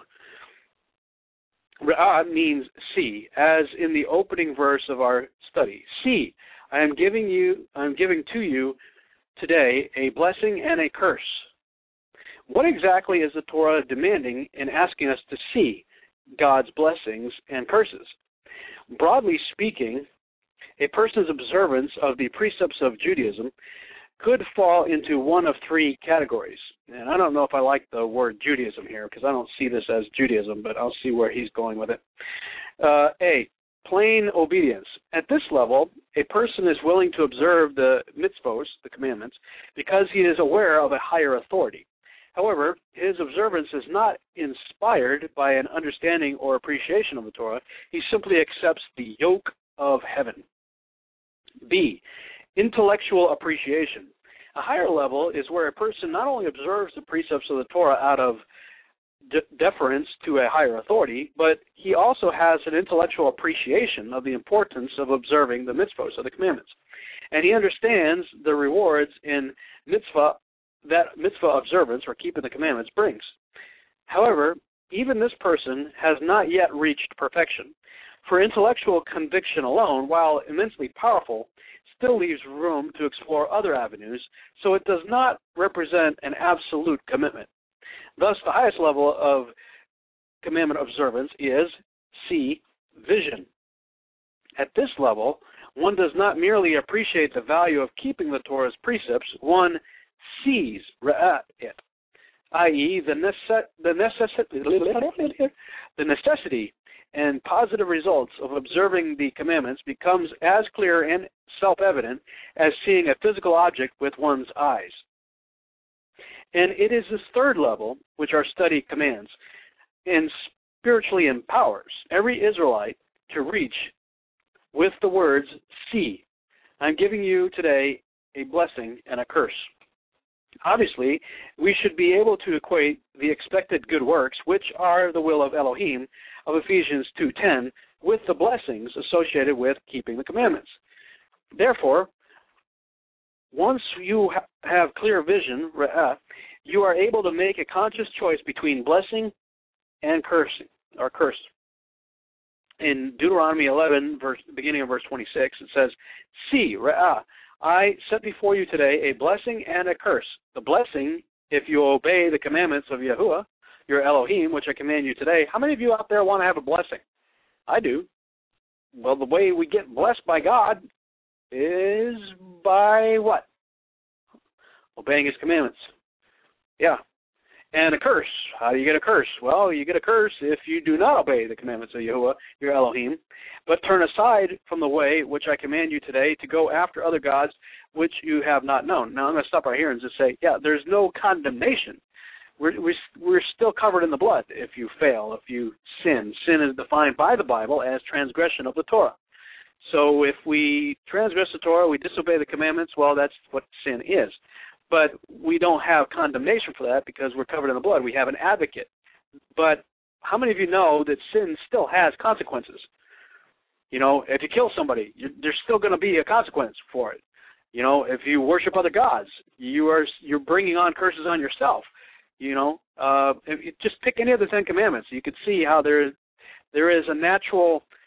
Ra'ah means see, as in the opening verse of our study. See, I am giving to you today a blessing and a curse. What exactly is the Torah demanding in asking us to see God's blessings and curses? Broadly speaking, a person's observance of the precepts of Judaism could fall into one of three categories. And I don't know if I like the word Judaism here because I don't see this as Judaism, but I'll see where he's going with it. A, plain obedience. At this level, a person is willing to observe the mitzvos, the commandments, because he is aware of a higher authority. However, his observance is not inspired by an understanding or appreciation of the Torah. He simply accepts the yoke of heaven. B, intellectual appreciation. A higher level is where a person not only observes the precepts of the Torah out of deference to a higher authority, but he also has an intellectual appreciation of the importance of observing the mitzvahs, of the commandments. And he understands the rewards in that mitzvah observance, or keeping the commandments, brings. However, even this person has not yet reached perfection. For intellectual conviction alone, while immensely powerful, still leaves room to explore other avenues, so it does not represent an absolute commitment. Thus, the highest level of commandment observance is C, vision. At this level, one does not merely appreciate the value of keeping the Torah's precepts, one sees it, i.e., the necessity and positive results of observing the commandments becomes as clear and self-evident as seeing a physical object with one's eyes. And it is this third level which our study commands and spiritually empowers every Israelite to reach with the words, see, I'm giving you today a blessing and a curse. Obviously, we should be able to equate the expected good works, which are the will of Elohim, of Ephesians 2:10, with the blessings associated with keeping the commandments. Therefore, once you have clear vision, you are able to make a conscious choice between blessing and cursing, or curse. In Deuteronomy 11, beginning of verse 26, it says, see, I set before you today a blessing and a curse. The blessing, if you obey the commandments of Yahuwah, your Elohim, which I command you today. How many of you out there want to have a blessing? I do. Well, the way we get blessed by God is by what? Obeying his commandments. Yeah. And a curse. How do you get a curse? Well, you get a curse if you do not obey the commandments of Yahuwah, your Elohim, but turn aside from the way which I command you today to go after other gods which you have not known. Now, I'm going to stop right here and just say, yeah, there's no condemnation. We're still covered in the blood if you fail, if you sin. Sin is defined by the Bible as transgression of the Torah. So if we transgress the Torah, we disobey the commandments, well, that's what sin is. But we don't have condemnation for that because we're covered in the blood. We have an advocate. But how many of you know that sin still has consequences? You know, if you kill somebody, there's still going to be a consequence for it. You know, if you worship other gods, you're bringing on curses on yourself. You know, if you just pick any of the 10 Commandments, you could see how there is a natural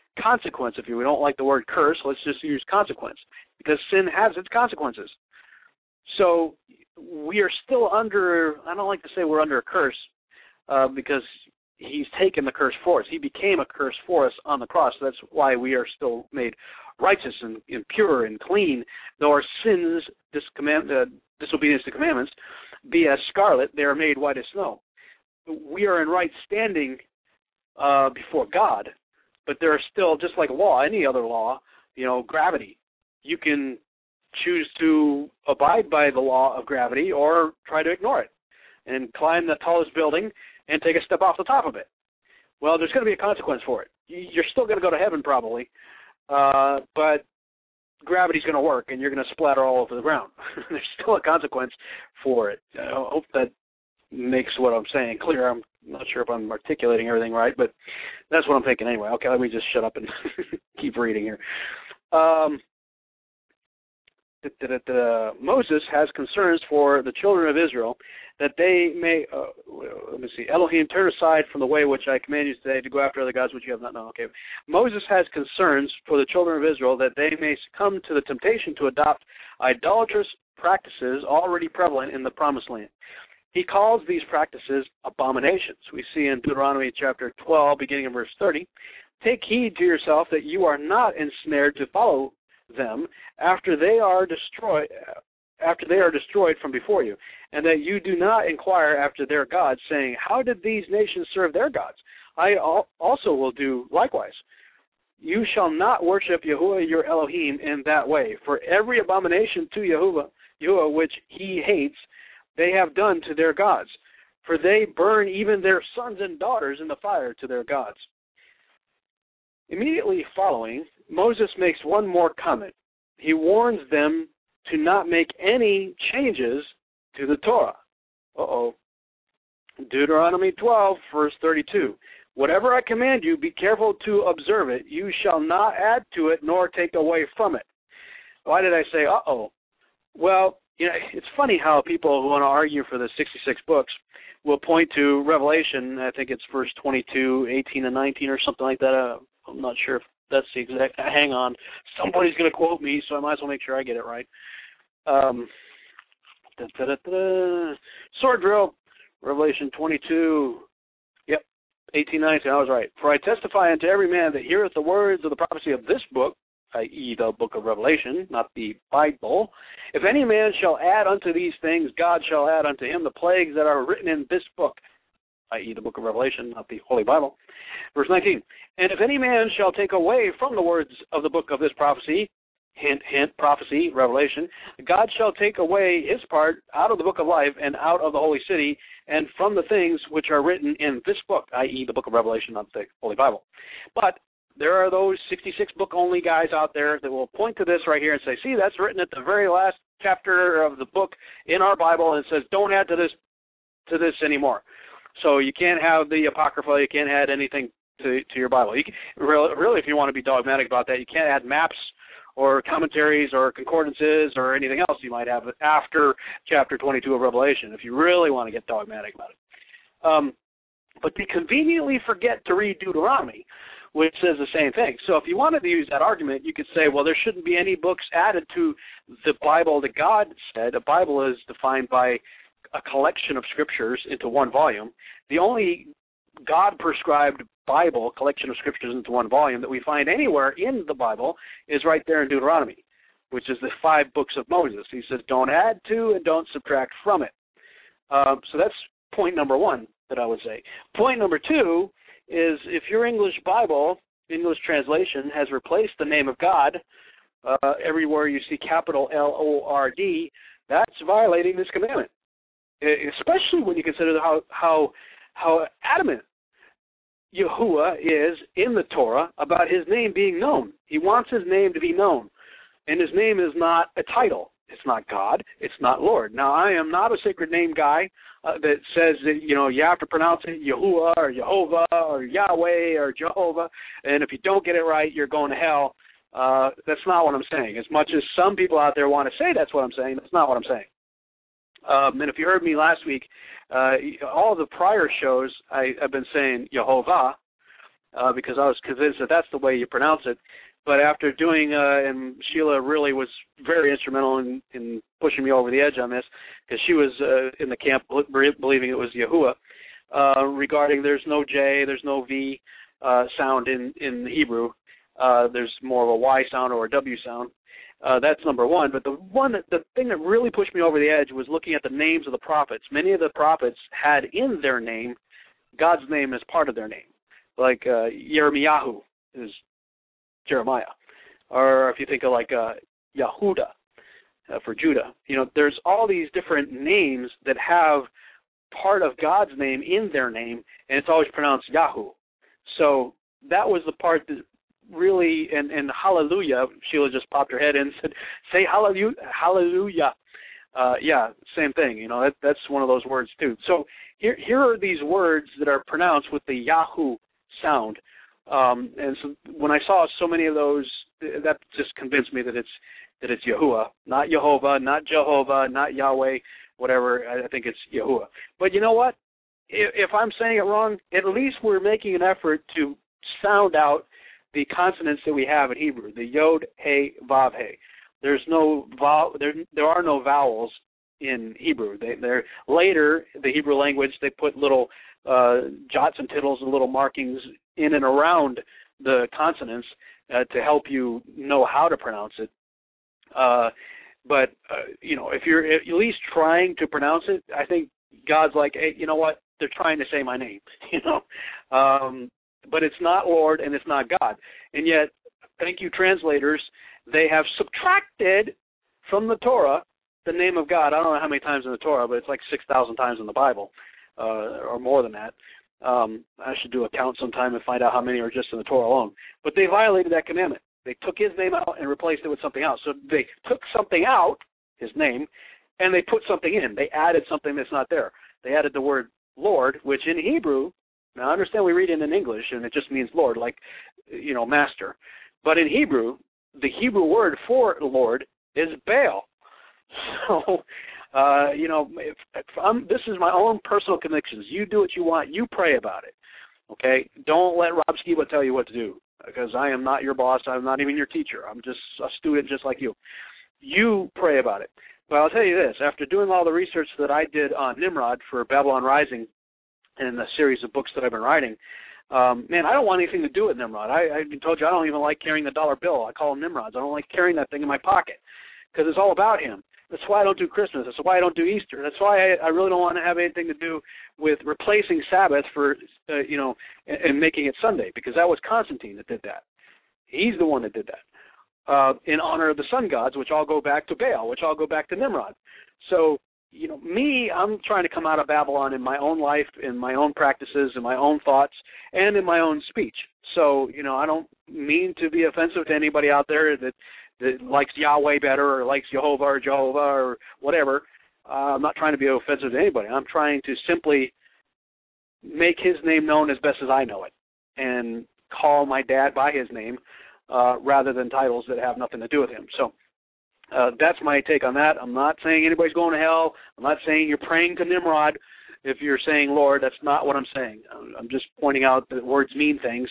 consequence. If we don't like the word curse, let's just use consequence, because sin has its consequences. So we are still under, I don't like to say we're under a curse, because he's taken the curse for us. He became a curse for us on the cross. So that's why we are still made righteous and pure and clean. Though our sins, disobedience to commandments, be as scarlet, they are made white as snow. We are in right standing before God, but there are still, just like law, any other law, gravity. You can choose to abide by the law of gravity or try to ignore it and climb the tallest building and take a step off the top of it. Well, there's going to be a consequence for it. You're still going to go to heaven probably, but gravity's going to work and you're going to splatter all over the ground. There's still a consequence for it. I hope that makes what I'm saying clear. I'm not sure if I'm articulating everything right, but that's what I'm thinking anyway. Okay, let me just shut up and keep reading here. Moses has concerns for the children of Israel that they may, Elohim, turn aside from the way which I command you today to go after other gods which you have not known. Okay. Moses has concerns for the children of Israel that they may succumb to the temptation to adopt idolatrous practices already prevalent in the Promised Land. He calls these practices abominations. We see in Deuteronomy chapter 12, beginning in verse 30, take heed to yourself that you are not ensnared to follow them after they are destroyed from before you, and that you do not inquire after their gods, saying, how did these nations serve their gods? I also will do likewise. You shall not worship Yahuwah your Elohim in that way, for every abomination to Yahuwah which he hates, they have done to their gods, for they burn even their sons and daughters in the fire to their gods. Immediately following, Moses makes one more comment. He warns them to not make any changes to the Torah. Deuteronomy 12, verse 32. Whatever I command you, be careful to observe it. You shall not add to it nor take away from it. Why did I say Well, it's funny how people who want to argue for the 66 books will point to Revelation. I think it's verse 22, 18, and 19 or something like that. I'm not sure if that's the exact. Hang on. Somebody's going to quote me, so I might as well make sure I get it right. Sword drill, Revelation 22, 18, 19, I was right. For I testify unto every man that heareth the words of the prophecy of this book, i.e. the book of Revelation, not the Bible. If any man shall add unto these things, God shall add unto him the plagues that are written in this book, i.e. the book of Revelation, not the Holy Bible. Verse 19, and if any man shall take away from the words of the book of this prophecy, hint, hint, prophecy, Revelation, God shall take away his part out of the book of life and out of the holy city and from the things which are written in this book, i.e. the book of Revelation, not the Holy Bible. But there are those 66 book only guys out there that will point to this right here and say, see, that's written at the very last chapter of the book in our Bible, and it says don't add to this anymore. So you can't have the Apocrypha, you can't add anything to your Bible. You can, really, if you want to be dogmatic about that, you can't add maps or commentaries or concordances or anything else you might have after chapter 22 of Revelation, if you really want to get dogmatic about it. But they conveniently forget to read Deuteronomy, which says the same thing. So if you wanted to use that argument, you could say, well, there shouldn't be any books added to the Bible that God said. A Bible is defined by a collection of scriptures into one volume. The only God-prescribed Bible, collection of scriptures into one volume, that we find anywhere in the Bible is right there in Deuteronomy, which is the 5 books of Moses. He says don't add to and don't subtract from it. So that's point number 1 that I would say. Point number 2 is if your English Bible, English translation, has replaced the name of God everywhere you see capital L-O-R-D, that's violating this commandment, especially when you consider how adamant Yahuwah is in the Torah about his name being known. He wants his name to be known, and his name is not a title. It's not God. It's not Lord. Now, I am not a sacred name guy that says that, you have to pronounce it Yahuwah or Jehovah or Yahweh or Jehovah, and if you don't get it right, you're going to hell. That's not what I'm saying. As much as some people out there want to say that's what I'm saying, that's not what I'm saying. And if you heard me last week, all the prior shows, I've been saying Yehovah, because I was convinced that that's the way you pronounce it. But after doing, and Sheila really was very instrumental in pushing me over the edge on this, because she was in the camp believing it was Yahuwah, regarding there's no J, there's no V sound in Hebrew. There's more of a Y sound or a W sound. That's number one. But the thing that really pushed me over the edge was looking at the names of the prophets. Many of the prophets had in their name God's name as part of their name. Like Yirmiyahu is Jeremiah. Or if you think of like Yahuda for Judah. There's all these different names that have part of God's name in their name, and it's always pronounced Yahu. So that was the part that really, and hallelujah, Sheila just popped her head in and said, say hallelujah. Yeah, same thing. That's one of those words too. So here are these words that are pronounced with the Yahu sound. And so when I saw so many of those, that just convinced me that it's Yahuwah, not Jehovah, not Jehovah, not Yahweh, whatever. I think it's Yahuwah. But you know what? If I'm saying it wrong, at least we're making an effort to sound out the consonants that we have in Hebrew, the Yod, He, Vav, He. There are no vowels in Hebrew. They're later, the Hebrew language, they put little jots and tittles and little markings in and around the consonants to help you know how to pronounce it. But if you're at least trying to pronounce it, I think God's like, hey, you know what? They're trying to say my name, But it's not Lord and it's not God. And yet, thank you, translators, they have subtracted from the Torah the name of God. I don't know how many times in the Torah, but it's like 6,000 times in the Bible, or more than that. I should do a count sometime and find out how many are just in the Torah alone. But they violated that commandment. They took his name out and replaced it with something else. So they took something out, his name, and they put something in. They added something that's not there. They added the word Lord, which in Hebrew, now I understand we read it in English and it just means Lord, like, master. But in Hebrew, the Hebrew word for Lord is Baal. So, this is my own personal convictions. You do what you want. You pray about it, okay? Don't let Rob Skiba tell you what to do, because I am not your boss. I'm not even your teacher. I'm just a student just like you. You pray about it. But I'll tell you this. After doing all the research that I did on Nimrod for Babylon Rising and the series of books that I've been writing, I don't want anything to do with Nimrod. I told you I don't even like carrying the dollar bill. I call them Nimrods. I don't like carrying that thing in my pocket because it's all about him. That's why I don't do Christmas. That's why I don't do Easter. That's why I really don't want to have anything to do with replacing Sabbath for, and making it Sunday, because that was Constantine that did that. He's the one that did that in honor of the sun gods, which all go back to Baal, which all go back to Nimrod. So, I'm trying to come out of Babylon in my own life, in my own practices, in my own thoughts, and in my own speech. So, I don't mean to be offensive to anybody out there that likes Yahweh better or likes Jehovah or whatever. I'm not trying to be offensive to anybody. I'm trying to simply make his name known as best as I know it and call my dad by his name rather than titles that have nothing to do with him. So that's my take on that. I'm not saying anybody's going to hell. I'm not saying you're praying to Nimrod if you're saying Lord. That's not what I'm saying. I'm just pointing out that words mean things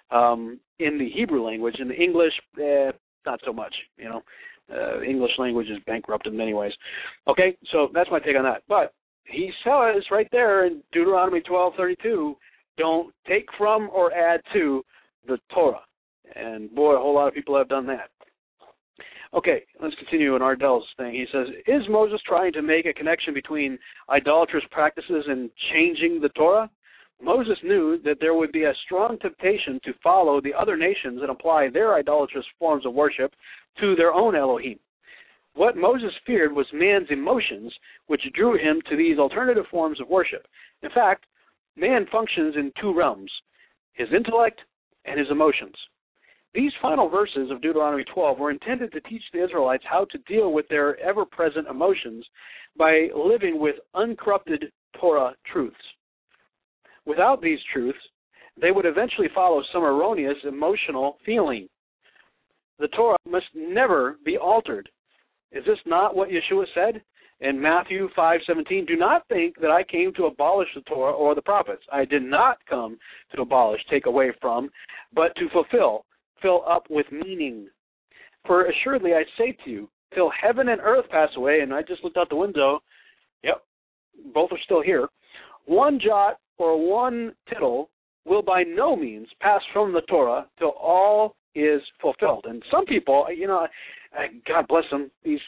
in the Hebrew language. In the English, not so much, English language is bankrupt in many ways. Okay, so that's my take on that. But he says right there in Deuteronomy 12:32, don't take from or add to the Torah. And boy, a whole lot of people have done that. Okay, let's continue in Ardell's thing. He says, is Moses trying to make a connection between idolatrous practices and changing the Torah? Moses knew that there would be a strong temptation to follow the other nations and apply their idolatrous forms of worship to their own Elohim. What Moses feared was man's emotions, which drew him to these alternative forms of worship. In fact, man functions in two realms, his intellect and his emotions. These final verses of Deuteronomy 12 were intended to teach the Israelites how to deal with their ever-present emotions by living with uncorrupted Torah truths. Without these truths, they would eventually follow some erroneous emotional feeling. The Torah must never be altered. Is this not what Yeshua said? In Matthew 5:17, do not think that I came to abolish the Torah or the prophets. I did not come to abolish, take away from, but to fulfill, fill up with meaning. For assuredly I say to you, till heaven and earth pass away, and I just looked out the window, yep, both are still here, one jot or one tittle will by no means pass from the Torah till all is fulfilled. And some people, God bless them, these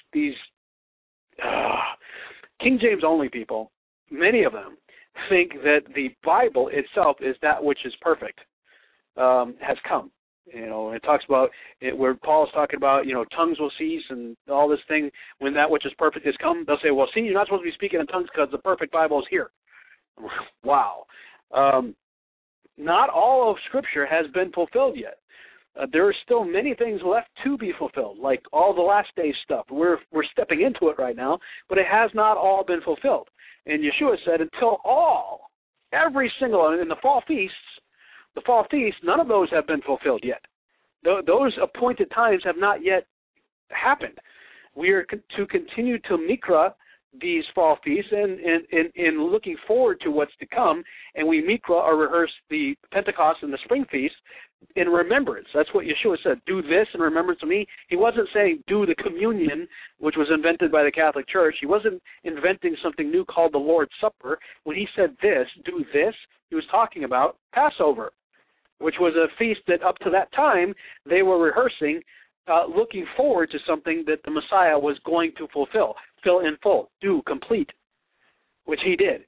King James only people, many of them think that the Bible itself is that which is perfect, has come. It talks about where Paul is talking about, tongues will cease and all this thing. When that which is perfect has come, they'll say, well, see, you're not supposed to be speaking in tongues because the perfect Bible is here. Wow. Not all of Scripture has been fulfilled yet. There are still many things left to be fulfilled, like all the last day stuff. We're stepping into it right now, but it has not all been fulfilled. And Yeshua said, until every single, in the fall feasts, none of those have been fulfilled yet. Those appointed times have not yet happened. We are to continue to mikra these fall feasts and looking forward to what's to come, and we mikra or rehearse the Pentecost and the spring feast in remembrance. That's what Yeshua said, do this in remembrance of me. He wasn't saying do the communion, which was invented by the Catholic Church. He wasn't inventing something new called the Lord's Supper. When he said this, do this, he was talking about Passover, which was a feast that up to that time they were rehearsing, looking forward to something that the Messiah was going to fulfill, fill in full, do, complete, which he did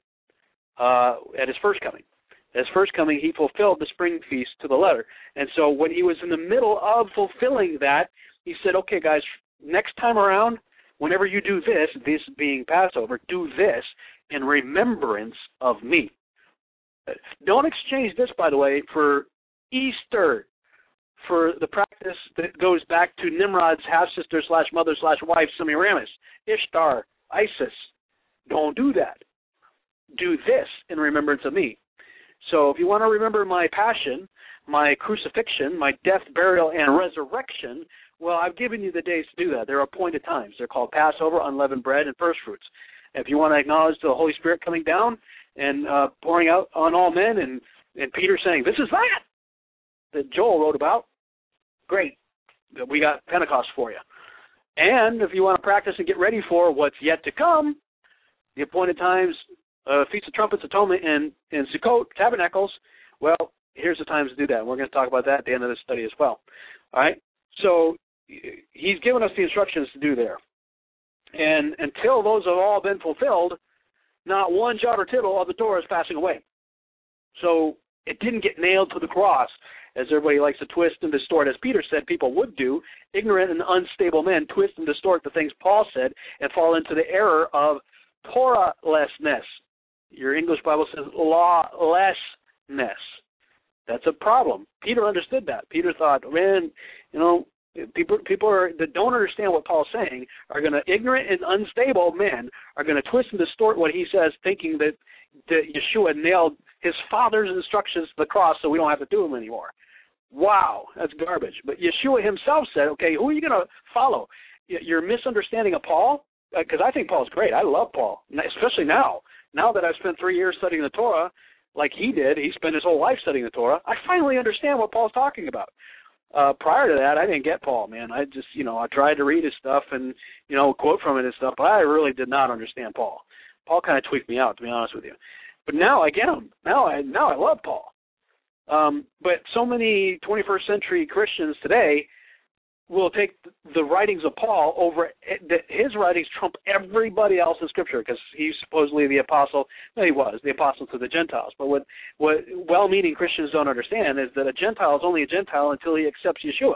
at his first coming. At his first coming, he fulfilled the spring feast to the letter. And so when he was in the middle of fulfilling that, he said, okay, guys, next time around, whenever you do this being Passover, do this in remembrance of me. Don't exchange this, by the way, for Easter, for the practice that goes back to Nimrod's half-sister / mother / wife, Semiramis, Ishtar, Isis. Don't do that. Do this in remembrance of me. So if you want to remember my passion, my crucifixion, my death, burial, and resurrection, well, I've given you the days to do that. They're appointed times. They're called Passover, unleavened bread, and first fruits. If you want to acknowledge the Holy Spirit coming down and pouring out on all men, and Peter saying, this is that Joel wrote about, great. We got Pentecost for you. And if you want to practice and get ready for what's yet to come, the appointed times, Feast of Trumpets, Atonement, and Sukkot, Tabernacles, well, here's the times to do that. And we're going to talk about that at the end of this study as well. All right? So he's given us the instructions to do there. And until those have all been fulfilled, not one jot or tittle of the Torah is passing away. So it didn't get nailed to the cross, as everybody likes to twist and distort, as Peter said people would do. Ignorant and unstable men twist and distort the things Paul said and fall into the error of Torah-lessness. Your English Bible says lawlessness. That's a problem. Peter understood that. Peter thought, man, people that don't understand what Paul's saying are going to, ignorant and unstable men are going to twist and distort what he says, thinking that Yeshua nailed his Father's instructions to the cross so we don't have to do them anymore. Wow, that's garbage. But Yeshua himself said, okay, who are you going to follow? Your misunderstanding of Paul? Because I think Paul's great. I love Paul, especially now. Now that I've spent 3 years studying the Torah, like he did, he spent his whole life studying the Torah, I finally understand what Paul's talking about. Prior to that, I didn't get Paul, man. I just, I tried to read his stuff and, quote from it and stuff, but I really did not understand Paul. Paul kind of tweaked me out, to be honest with you. But now I get him. Now I love Paul. But so many 21st century Christians today will take the writings of Paul over, his writings trump everybody else in Scripture because he's supposedly the apostle. No, he was the apostle to the Gentiles. But what well-meaning Christians don't understand is that a Gentile is only a Gentile until he accepts Yeshua.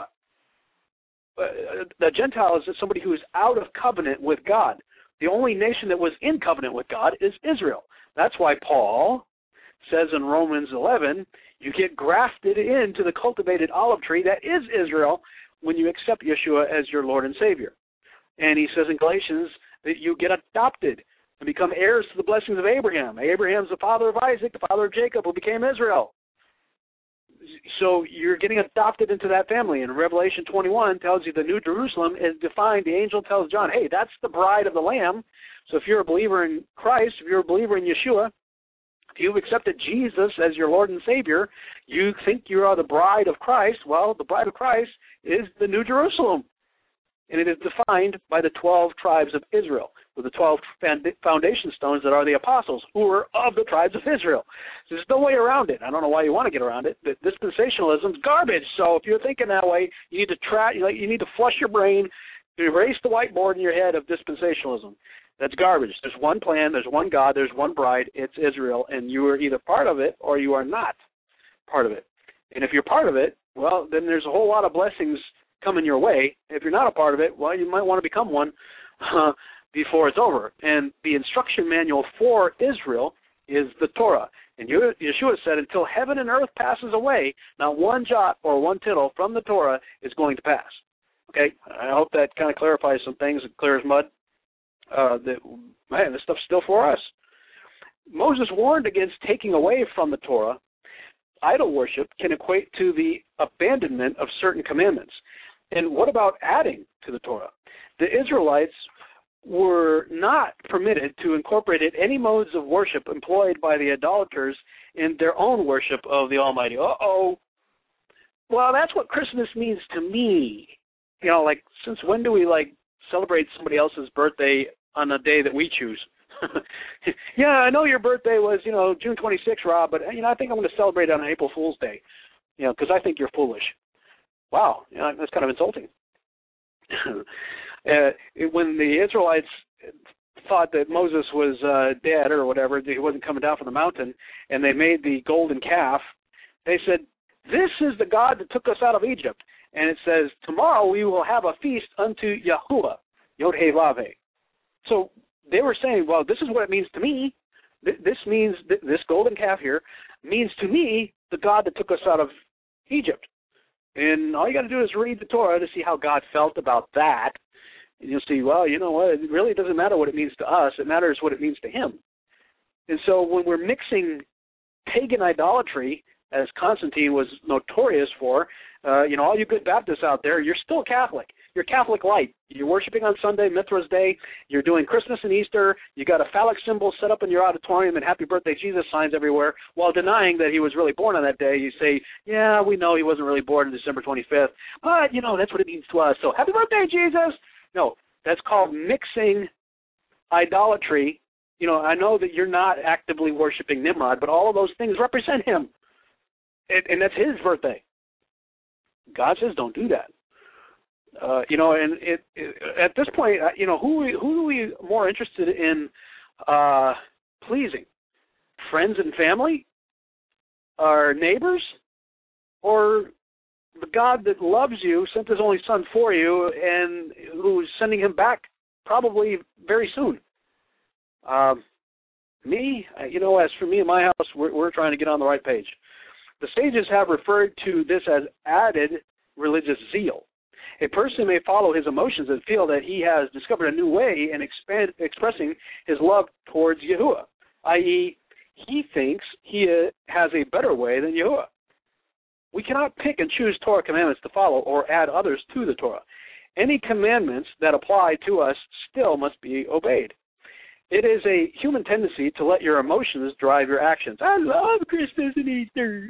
The Gentile is somebody who is out of covenant with God. The only nation that was in covenant with God is Israel. That's why Paul says in Romans 11, you get grafted into the cultivated olive tree that is Israel when you accept Yeshua as your Lord and Savior. And he says in Galatians that you get adopted and become heirs to the blessings of Abraham. Abraham's the father of Isaac, the father of Jacob, who became Israel. So you're getting adopted into that family. And Revelation 21 tells you the New Jerusalem is defined. The angel tells John, hey, that's the bride of the Lamb. So if you're a believer in Christ, if you're a believer in Yeshua, if you've accepted Jesus as your Lord and Savior, you think you are the bride of Christ. Well, the bride of Christ is the New Jerusalem. And it is defined by the 12 tribes of Israel, with the 12 foundation stones that are the apostles, who are of the tribes of Israel. So there's no way around it. I don't know why you want to get around it. But dispensationalism is garbage. So if you're thinking that way, you need to flush your brain, erase the whiteboard in your head of dispensationalism. That's garbage. There's one plan, there's one God, there's one bride, it's Israel, and you are either part of it or you are not part of it. And if you're part of it, well, then there's a whole lot of blessings coming your way. If you're not a part of it, well, you might want to become one before it's over. And the instruction manual for Israel is the Torah. And Yeshua said, until heaven and earth passes away, not one jot or one tittle from the Torah is going to pass. Okay? I hope that kind of clarifies some things, clear as mud. This stuff's still for us. Moses warned against taking away from the Torah. Idol worship can equate to the abandonment of certain commandments. And what about adding to the Torah? The Israelites were not permitted to incorporate any modes of worship employed by the idolaters in their own worship of the Almighty. Well, that's what Christmas means to me. You know, like, since when do we, celebrate somebody else's birthday on a day that we choose? Yeah, I know your birthday was, June 26th, Rob, but, I think I'm going to celebrate on April Fool's Day, because I think you're foolish. Wow, that's kind of insulting. When the Israelites thought that Moses was dead or whatever, he wasn't coming down from the mountain, and they made the golden calf, they said, this is the God that took us out of Egypt. And it says, tomorrow we will have a feast unto Yahuwah, Yod-Heh-Vav-Heh. So they were saying, well, this is what it means to me. This means, this golden calf here means to me the God that took us out of Egypt. And all you got to do is read the Torah to see how God felt about that. And you'll see, well, you know what, it really doesn't matter what it means to us. It matters what it means to him. And so when we're mixing pagan idolatry, as Constantine was notorious for, all you good Baptists out there, you're still Catholic. You're Catholic light. You're worshiping on Sunday, Mithra's Day. You're doing Christmas and Easter. You got a phallic symbol set up in your auditorium and Happy Birthday Jesus signs everywhere, while denying that he was really born on that day. You say, yeah, we know he wasn't really born on December 25th, but, that's what it means to us. So Happy Birthday, Jesus! No, that's called mixing idolatry. I know that you're not actively worshiping Nimrod, but all of those things represent him. And that's his birthday. God says don't do that. And at this point, who are we more interested in pleasing? Friends and family? Our neighbors? Or the God that loves you, sent his only son for you, and who's sending him back probably very soon? As for me and my house, we're trying to get on the right page. The sages have referred to this as added religious zeal. A person may follow his emotions and feel that he has discovered a new way in expressing his love towards Yahuwah, i.e., he thinks he has a better way than Yahuwah. We cannot pick and choose Torah commandments to follow or add others to the Torah. Any commandments that apply to us still must be obeyed. It is a human tendency to let your emotions drive your actions. I love Christmas and Easter.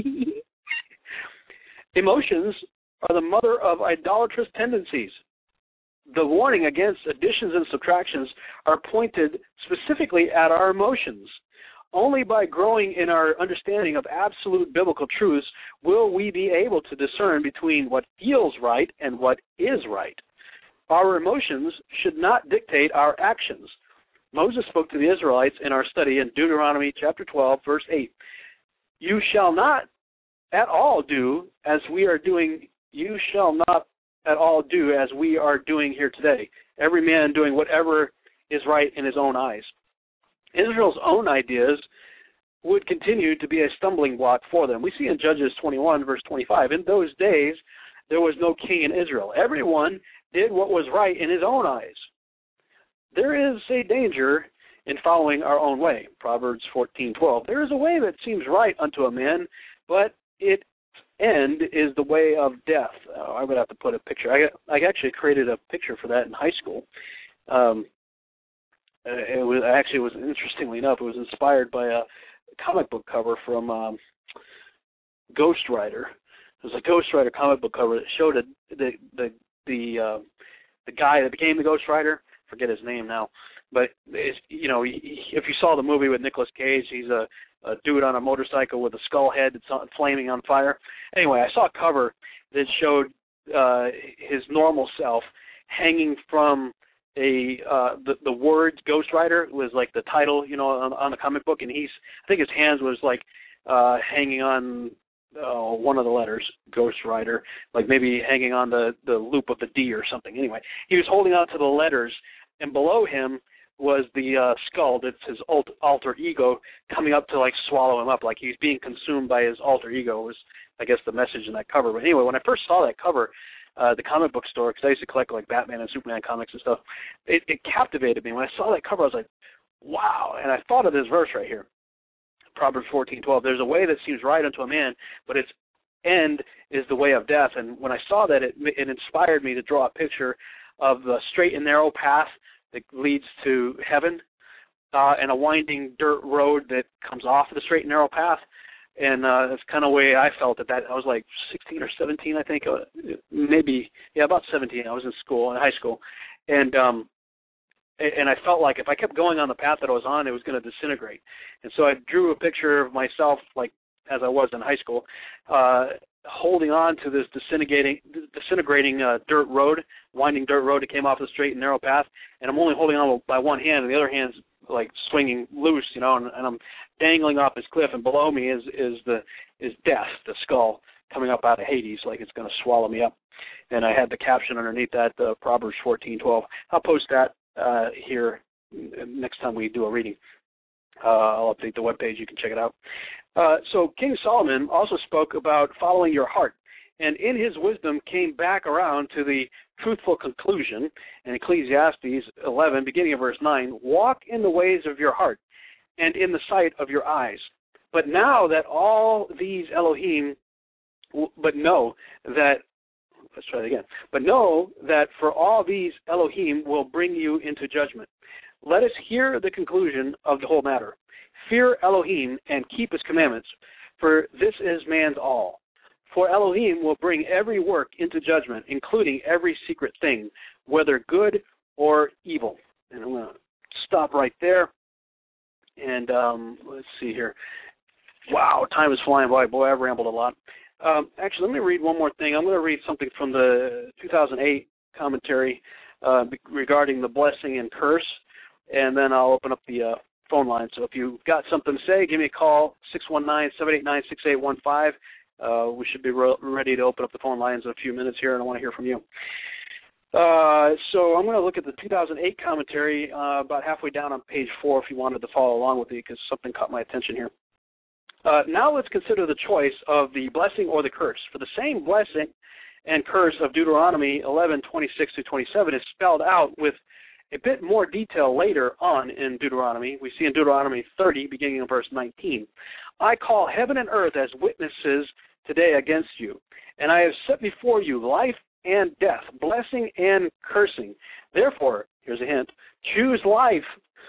Emotions are the mother of idolatrous tendencies. The warning against additions and subtractions are pointed specifically at our emotions. Only by growing in our understanding of absolute biblical truths will we be able to discern between what feels right and what is right. Our emotions should not dictate our actions. Moses spoke to the Israelites in our study in Deuteronomy chapter 12, verse 8. You shall not at all do as we are doing. You shall not at all do as we are doing here today. Every man doing whatever is right in his own eyes. Israel's own ideas would continue to be a stumbling block for them. We see in Judges 21, verse 25, in those days there was no king in Israel. Everyone did what was right in his own eyes. There is a danger in following our own way. Proverbs 14:12. There is a way that seems right unto a man, but it end is the way of death. I would have to put a picture. I actually created a picture for that in high school. It was interestingly enough, it was inspired by a comic book cover from Ghost Rider. It was a Ghost Rider comic book cover that showed the guy that became the Ghost Rider. Forget his name now, but if you saw the movie with Nicolas Cage, he's a dude on a motorcycle with a skull head that's flaming on fire. Anyway, I saw a cover that showed his normal self hanging from the words Ghost Rider was like the title, on the comic book, and I think his hands was like hanging on one of the letters, Ghost Rider, like maybe hanging on the loop of the D or something. Anyway, he was holding on to the letters, and below him was the skull. That's his alter ego coming up to like swallow him up, like he's being consumed by his alter ego was, I guess, the message in that cover. But anyway, when I first saw that cover, the comic book store, because I used to collect like Batman and Superman comics and stuff, it captivated me. When I saw that cover, I was like, wow. And I thought of this verse right here, Proverbs 14:12. There's a way that seems right unto a man, but its end is the way of death. And when I saw that, it inspired me to draw a picture of the straight and narrow path that leads to heaven, and a winding dirt road that comes off of the straight and narrow path. And that's kind of the way I felt at that. I was like 16 or 17, I think, about 17. I was in high school, and I felt like if I kept going on the path that I was on, it was going to disintegrate. And so I drew a picture of myself, like as I was in high school, holding on to this disintegrating dirt road, winding dirt road that came off the straight and narrow path, and I'm only holding on by one hand, and the other hand's like swinging loose, and I'm dangling off this cliff, and below me is death, the skull coming up out of Hades, like it's going to swallow me up. And I had the caption underneath that, Proverbs 14:12. I'll post that here next time we do a reading. I'll update the webpage. You can check it out. So King Solomon also spoke about following your heart, and in his wisdom came back around to the truthful conclusion in Ecclesiastes 11, beginning of verse 9, walk in the ways of your heart and in the sight of your eyes. But know that for all these Elohim will bring you into judgment. Let us hear the conclusion of the whole matter. Fear Elohim and keep his commandments, for this is man's all. For Elohim will bring every work into judgment, including every secret thing, whether good or evil. And I'm going to stop right there. And let's see here. Wow, time is flying by. Boy, I've rambled a lot. Actually, let me read one more thing. I'm going to read something from the 2008 commentary regarding the blessing and curse, and then I'll open up the phone line. So if you've got something to say, give me a call, 619-789-6815. We should be ready to open up the phone lines in a few minutes here, and I want to hear from you. So I'm going to look at the 2008 commentary about halfway down on page 4 if you wanted to follow along with me, because something caught my attention here. Now let's consider the choice of the blessing or the curse. For the same blessing and curse of Deuteronomy 11:26-27 is spelled out with a bit more detail later on in Deuteronomy. We see in Deuteronomy 30, beginning in verse 19, I call heaven and earth as witnesses today against you, and I have set before you life and death, blessing and cursing. Therefore, here's a hint, choose life,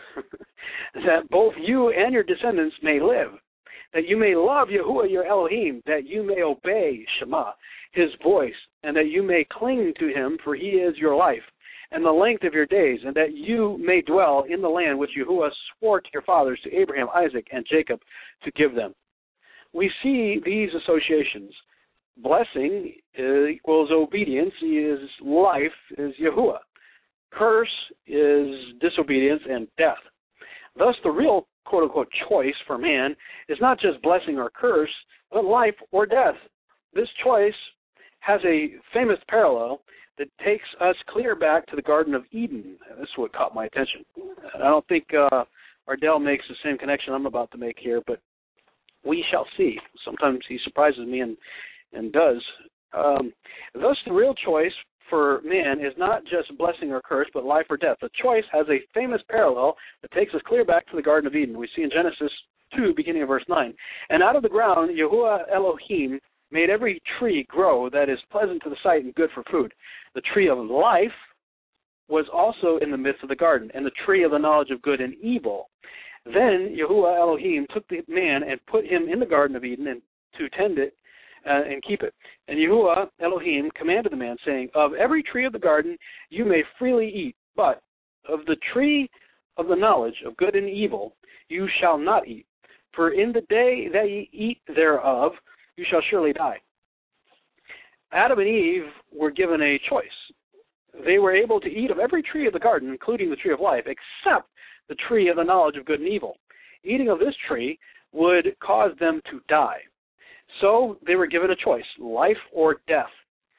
that both you and your descendants may live, that you may love Yahuwah your Elohim, that you may obey Shema, his voice, and that you may cling to him, for he is your life, and the length of your days, and that you may dwell in the land which Yahuwah swore to your fathers, to Abraham, Isaac, and Jacob, to give them. We see these associations. Blessing equals obedience, is life, is Yahuwah. Curse is disobedience and death. Thus, the real quote-unquote choice for man is not just blessing or curse, but life or death. This choice has a famous parallel that takes us clear back to the Garden of Eden. This is what caught my attention. I don't think Ardell makes the same connection I'm about to make here, but we shall see. Sometimes he surprises me and does. Thus, the real choice for man is not just blessing or curse, but life or death. The choice has a famous parallel that takes us clear back to the Garden of Eden. We see in Genesis 2, beginning of verse 9. And out of the ground, Yahuwah Elohim made every tree grow that is pleasant to the sight and good for food. The tree of life was also in the midst of the garden, and the tree of the knowledge of good and evil. Then Yahuwah Elohim took the man and put him in the Garden of Eden and to tend it and keep it. And Yahuwah Elohim commanded the man, saying, Of every tree of the garden you may freely eat, but of the tree of the knowledge of good and evil you shall not eat. For in the day that ye eat thereof, you shall surely die. Adam and Eve were given a choice. They were able to eat of every tree of the garden, including the tree of life, except the tree of the knowledge of good and evil. Eating of this tree would cause them to die. So they were given a choice, life or death.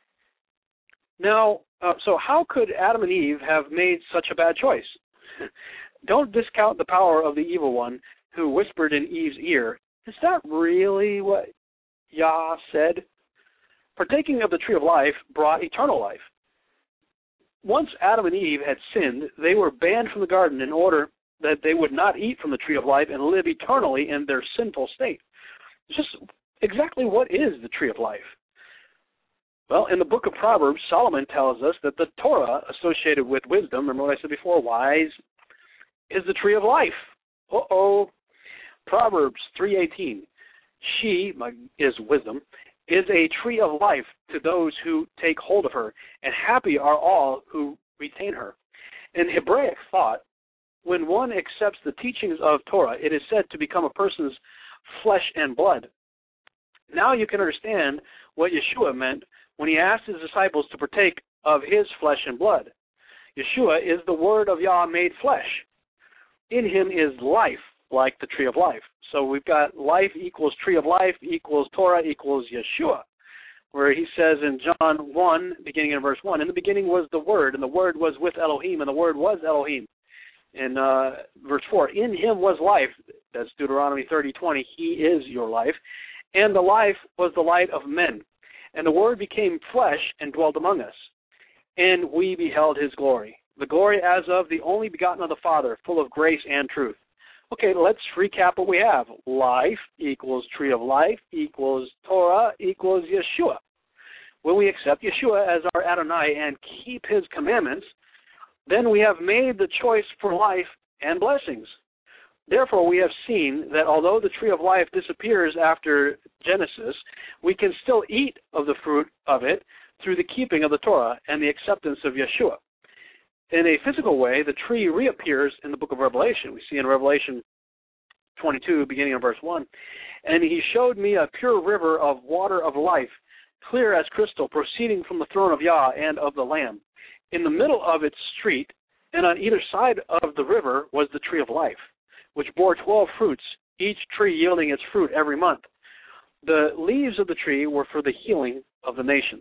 Now, so how could Adam and Eve have made such a bad choice? Don't discount the power of the evil one who whispered in Eve's ear, Is that really what Yah said? Partaking of the tree of life brought eternal life. Once Adam and Eve had sinned, they were banned from the garden in order that they would not eat from the tree of life and live eternally in their sinful state. Just exactly what is the tree of life? Well, in the book of Proverbs, Solomon tells us that the Torah associated with wisdom, remember what I said before, wise, is the tree of life. Proverbs 3:18, she is wisdom, is a tree of life to those who take hold of her, and happy are all who retain her. In Hebraic thought, when one accepts the teachings of Torah, it is said to become a person's flesh and blood. Now you can understand what Yeshua meant when he asked his disciples to partake of his flesh and blood. Yeshua is the Word of Yah made flesh. In him is life, like the tree of life. So we've got life equals tree of life equals Torah equals Yeshua, where he says in John 1, beginning in verse 1, in the beginning was the Word, and the Word was with Elohim, and the Word was Elohim. In verse 4, in him was life, that's Deuteronomy 30:20, he is your life, and the life was the light of men. And the Word became flesh and dwelt among us, and we beheld his glory, the glory as of the only begotten of the Father, full of grace and truth. Okay, let's recap what we have. Life equals tree of life equals Torah equals Yeshua. When we accept Yeshua as our Adonai and keep his commandments, then we have made the choice for life and blessings. Therefore, we have seen that although the tree of life disappears after Genesis, we can still eat of the fruit of it through the keeping of the Torah and the acceptance of Yeshua. In a physical way, the tree reappears in the book of Revelation. We see in Revelation 22, beginning in verse 1, and he showed me a pure river of water of life, clear as crystal, proceeding from the throne of Yah and of the Lamb. In the middle of its street, and on either side of the river, was the tree of life, which bore 12 fruits, each tree yielding its fruit every month. The leaves of the tree were for the healing of the nations.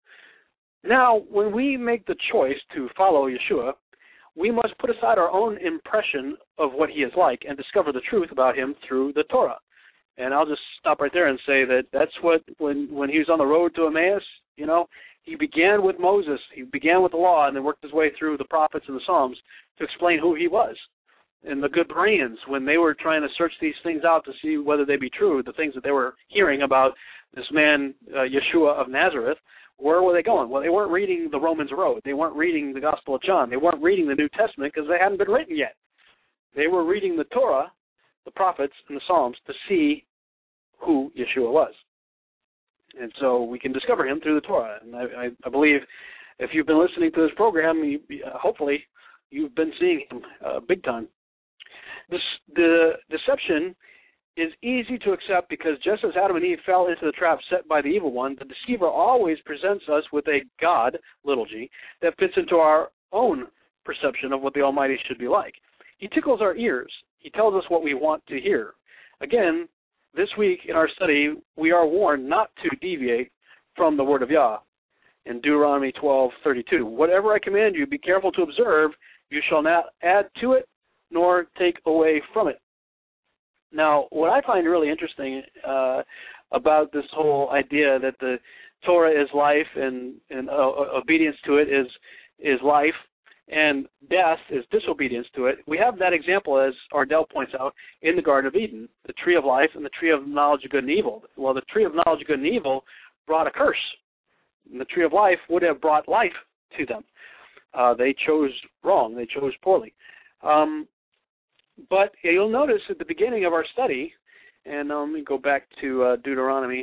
Now, when we make the choice to follow Yeshua, we must put aside our own impression of what he is like and discover the truth about him through the Torah. And I'll just stop right there and say that that's what, when he was on the road to Emmaus, he began with Moses, he began with the law, and then worked his way through the prophets and the Psalms to explain who he was. And the good Bereans, when they were trying to search these things out to see whether they be true, the things that they were hearing about this man, Yeshua of Nazareth, where were they going? Well, they weren't reading the Romans Road. They weren't reading the Gospel of John. They weren't reading the New Testament because they hadn't been written yet. They were reading the Torah, the prophets, and the Psalms to see who Yeshua was. And so we can discover him through the Torah. And I believe if you've been listening to this program, hopefully you've been seeing him big time. The deception is easy to accept because just as Adam and Eve fell into the trap set by the evil one, the deceiver always presents us with a God, little g, that fits into our own perception of what the Almighty should be like. He tickles our ears. He tells us what we want to hear. Again, this week in our study, we are warned not to deviate from the word of Yah. In Deuteronomy 12:32, whatever I command you, be careful to observe. You shall not add to it nor take away from it. Now, what I find really interesting about this whole idea that the Torah is life and obedience to it is life and death is disobedience to it. We have that example, as Ardell points out, in the Garden of Eden, the tree of life and the tree of knowledge of good and evil. Well, the tree of knowledge of good and evil brought a curse. And the tree of life would have brought life to them. They chose wrong. They chose poorly. But you'll notice at the beginning of our study, and let me go back to Deuteronomy.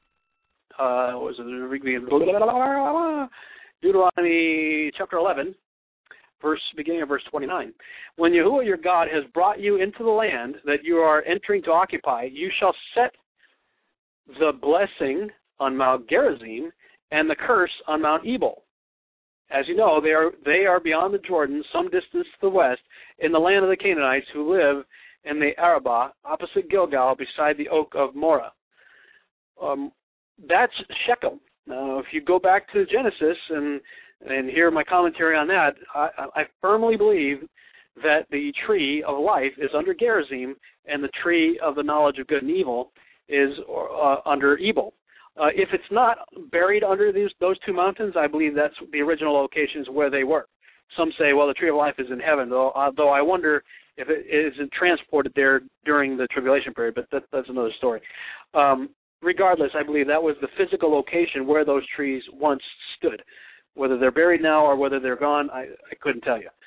Deuteronomy chapter 11, beginning of verse 29. When Yahuwah your God has brought you into the land that you are entering to occupy, you shall set the blessing on Mount Gerizim and the curse on Mount Ebal. As you know, they are beyond the Jordan, some distance to the west, in the land of the Canaanites who live in the Arabah, opposite Gilgal, beside the oak of Moreh. That's Shechem. Now, if you go back to Genesis and hear my commentary on that, I firmly believe that the tree of life is under Gerizim and the tree of the knowledge of good and evil is under Ebal. If it's not buried under those two mountains, I believe that's the original locations where they were. Some say, well, the tree of life is in heaven, though I wonder if it isn't transported there during the tribulation period, but that's another story. Regardless, I believe that was the physical location where those trees once stood. Whether they're buried now or whether they're gone, I couldn't tell you.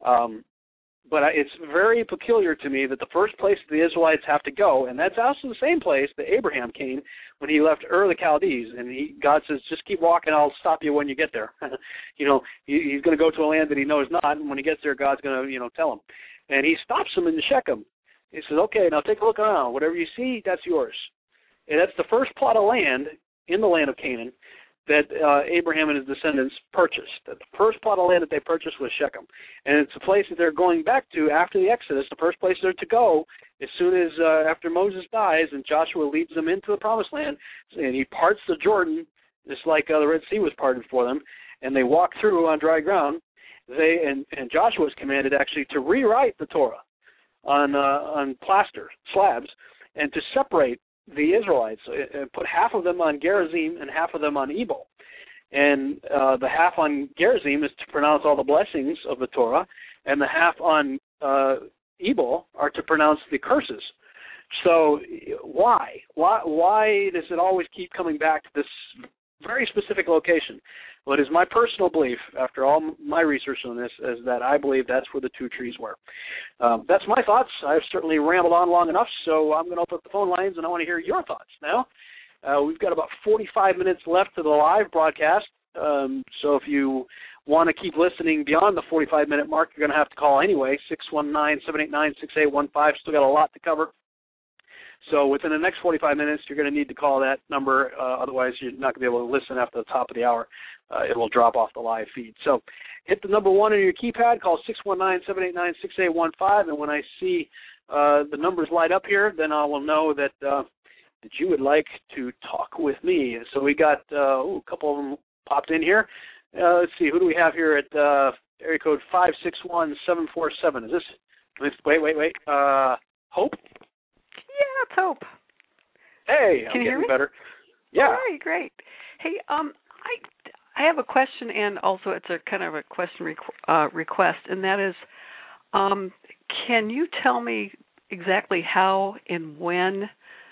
But it's very peculiar to me that the first place the Israelites have to go, and that's also the same place that Abraham came when he left Ur of the Chaldees, and God says, just keep walking, I'll stop you when you get there. He's going to go to a land that he knows not, and when he gets there, God's going to, tell him. And he stops him in Shechem. He says, okay, now take a look around. Whatever you see, that's yours. And that's the first plot of land in the land of Canaan that Abraham and his descendants purchased. The first plot of land that they purchased was Shechem. And it's a place that they're going back to after the Exodus, the first place they're to go as soon as after Moses dies and Joshua leads them into the Promised Land. And he parts the Jordan, just like the Red Sea was parted for them, and they walk through on dry ground. And Joshua was commanded actually to rewrite the Torah on plaster slabs and to separate the Israelites, put half of them on Gerizim and half of them on Ebal. And the half on Gerizim is to pronounce all the blessings of the Torah, and the half on Ebal are to pronounce the curses. So why? Why does it always keep coming back to this very specific location? Well, it is my personal belief, after all my research on this, is that I believe that's where the two trees were. That's my thoughts. I've certainly rambled on long enough, so I'm going to open up the phone lines, and I want to hear your thoughts now. We've got about 45 minutes left to the live broadcast, so if you want to keep listening beyond the 45-minute mark, you're going to have to call anyway, 619-789-6815. Still got a lot to cover. So within the next 45 minutes, you're going to need to call that number. Otherwise, you're not going to be able to listen after the top of the hour. It will drop off the live feed. So hit the number 1 on your keypad. Call 619-789-6815. And when I see the numbers light up here, then I will know that you would like to talk with me. So we got a couple of them popped in here. Let's see. Who do we have here at area code 561-747? Is this? Wait. Hope? Yeah, it's Hope. Hey, Can I'm you hear getting me? better. Yeah. All right, great. Hey, I have a question, and also it's a kind of a question request, and that is, can you tell me exactly how and when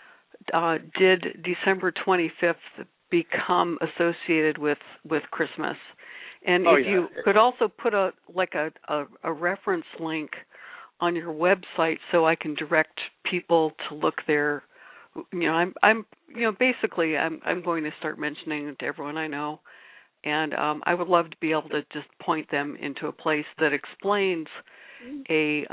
did December 25th become associated with Christmas? And if you could also put a reference link on your website so I can direct people to look there. I'm basically I'm going to start mentioning it to everyone I know, and I would love to be able to just point them into a place that explains a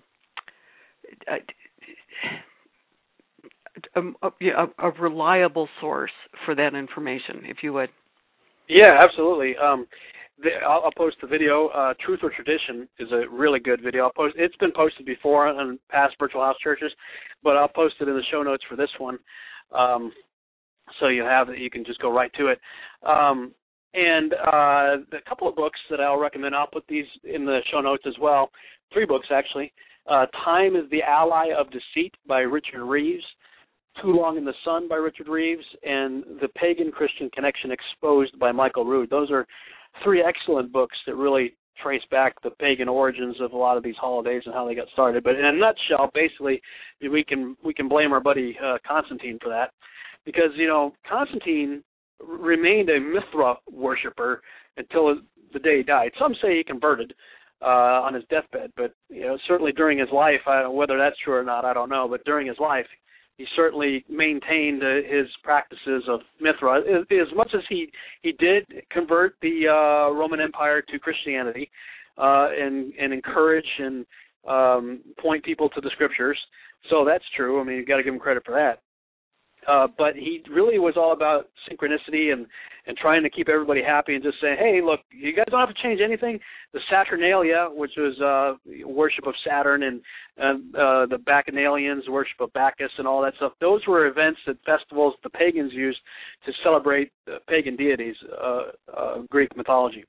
reliable source for that information, if you would. Yeah, absolutely. I'll post the video. Truth or Tradition is a really good video. It's been posted before on past Virtual House churches, but I'll post it in the show notes for this one, so you have it. You can just go right to it. And a couple of books that I'll recommend, I'll put these in the show notes as well. 3 books, actually. Time is the Ally of Deceit by Richard Reeves, Too Long in the Sun by Richard Reeves, and The Pagan Christian Connection Exposed by Michael Rood. Those are 3 excellent books that really trace back the pagan origins of a lot of these holidays and how they got started. But in a nutshell, basically, we can blame our buddy Constantine for that, because Constantine remained a Mithra worshiper until the day he died. Some say he converted on his deathbed, but certainly during his life, whether that's true or not, I don't know. But during his life, he certainly maintained his practices of Mithra. As much as he did convert the Roman Empire to Christianity and encourage and point people to the Scriptures. So that's true. I mean, you've got to give him credit for that. But he really was all about synchronicity and trying to keep everybody happy and just saying, hey, look, you guys don't have to change anything. The Saturnalia, which was worship of Saturn, and the Bacchanalians, worship of Bacchus and all that stuff, those were events and festivals the pagans used to celebrate pagan deities, Greek mythology.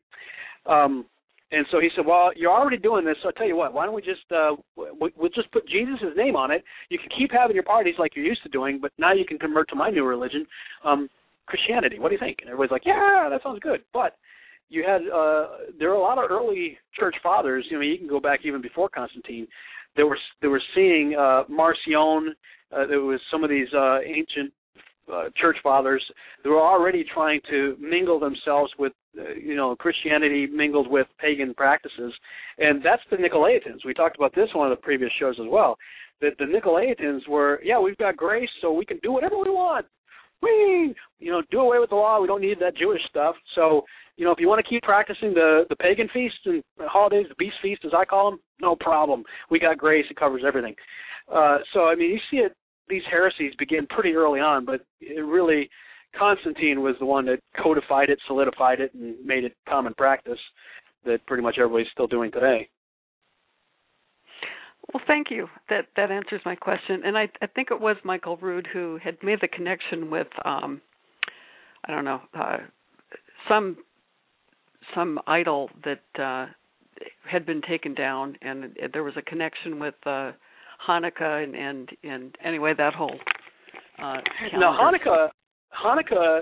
And so he said, well, you're already doing this, so I'll tell you what, why don't we just we'll just put Jesus' name on it. You can keep having your parties like you're used to doing, but now you can convert to my new religion, Christianity. What do you think? And everybody's like, yeah, that sounds good. But you had there are a lot of early church fathers, you can go back even before Constantine, they were seeing Marcion, there was some of these ancient church fathers that were already trying to mingle themselves with Christianity mingled with pagan practices, and that's the Nicolaitans. We talked about this on one of the previous shows as well, that the Nicolaitans were, we've got grace, so we can do whatever we want. We, do away with the law. We don't need that Jewish stuff. So, if you want to keep practicing the pagan feasts and holidays, the beast feast, as I call them, no problem. We got grace. It covers everything. You see it. These heresies begin pretty early on, but it really, Constantine was the one that codified it, solidified it, and made it common practice that pretty much everybody's still doing today. Well, thank you. That answers my question. And I think it was Michael Rood who had made the connection with, some idol that had been taken down, and there was a connection with Hanukkah and anyway, that whole calendar. Now, Hanukkah,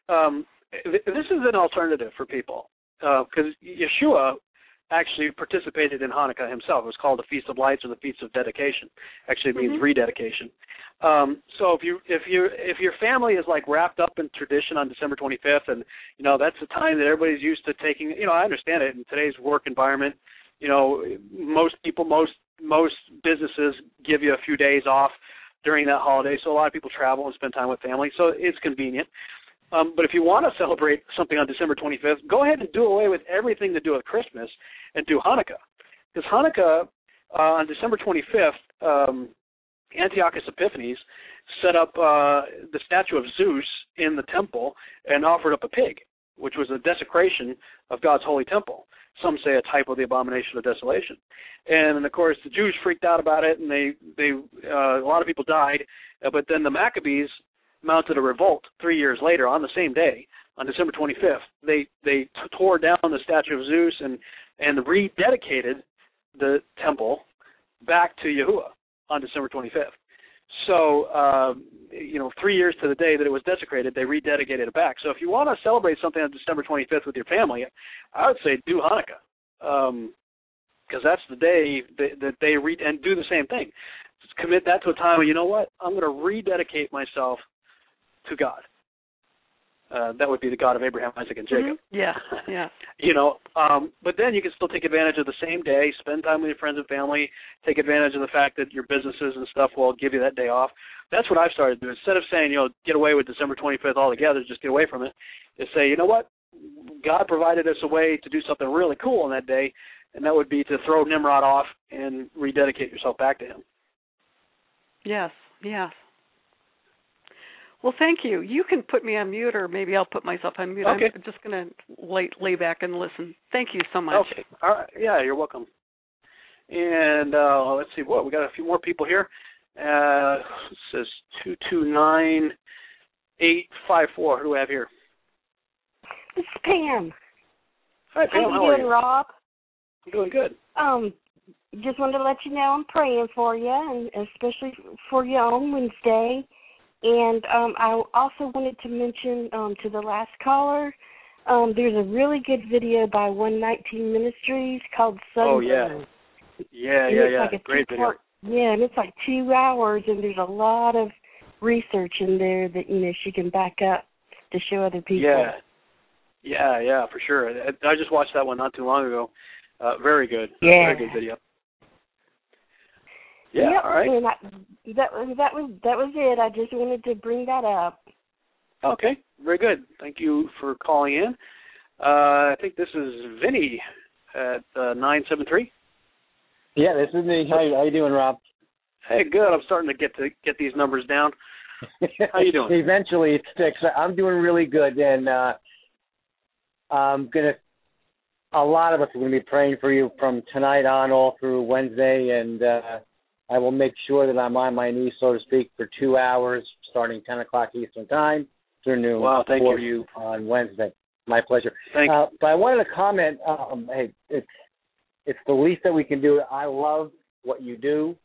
this is an alternative for people because Yeshua actually participated in Hanukkah himself. It was called the Feast of Lights or the Feast of Dedication. Actually, it means rededication. So if your family is like wrapped up in tradition on December 25th, and that's the time that everybody's used to taking. I understand it in today's work environment. Most people, most businesses give you a few days off during that holiday, so a lot of people travel and spend time with family, so it's convenient. But if you want to celebrate something on December 25th, go ahead and do away with everything to do with Christmas and do Hanukkah. Because Hanukkah, on December 25th, Antiochus Epiphanes set up the statue of Zeus in the temple and offered up a pig, which was a desecration of God's holy temple. Some say a type of the abomination of desolation. And, of course, the Jews freaked out about it, and they a lot of people died. But then the Maccabees mounted a revolt 3 years later on the same day, on December 25th. They tore down the statue of Zeus and rededicated the temple back to Yahuwah on December 25th. So, 3 years to the day that it was desecrated, they rededicated it back. So if you want to celebrate something on December 25th with your family, I would say do Hanukkah, because that's the day that they and do the same thing. Just commit that to a time where, you know what, I'm going to rededicate myself to God. That would be the God of Abraham, Isaac, and Jacob. Yeah. But then you can still take advantage of the same day, spend time with your friends and family, take advantage of the fact that your businesses and stuff will give you that day off. That's what I've started to do. Instead of saying, get away with December 25th altogether, just get away from it, is say, you know what, God provided us a way to do something really cool on that day, and that would be to throw Nimrod off and rededicate yourself back to him. Yes. Well, thank you. You can put me on mute, or maybe I'll put myself on mute. Okay. I'm just going to lay back and listen. Thank you so much. Okay. All right. Yeah, you're welcome. And let's see, we got a few more people here. It says 229854. Who do we have here? It's Pam. Hi, Pam. How you doing, Rob? I'm doing good. Just wanted to let you know I'm praying for you, and especially for you on Wednesday. And I also wanted to mention to the last caller There's a really good video by 119 Ministries called Sunburn. Oh, yeah. Yeah. Like great video. Yeah, and it's like 2 hours, and there's a lot of research in there that, she can back up to show other people. Yeah, for sure. I just watched that one not too long ago. Very good. Yeah. Very good video. Yeah, yep, all right. And that was it. I just wanted to bring that up. Okay, very good. Thank you for calling in. I think this is Vinny at 973. Yeah, this is me. How you doing, Rob? Hey, good. I'm starting to get these numbers down. How you doing? Eventually it sticks. I'm doing really good, and a lot of us are going to be praying for you from tonight on all through Wednesday, and I will make sure that I'm on my knees, so to speak, for 2 hours, starting 10 o'clock Eastern Time through noon for you on Wednesday. My pleasure. Thank you. But I wanted to comment, hey, it's the least that we can do. I love what you do.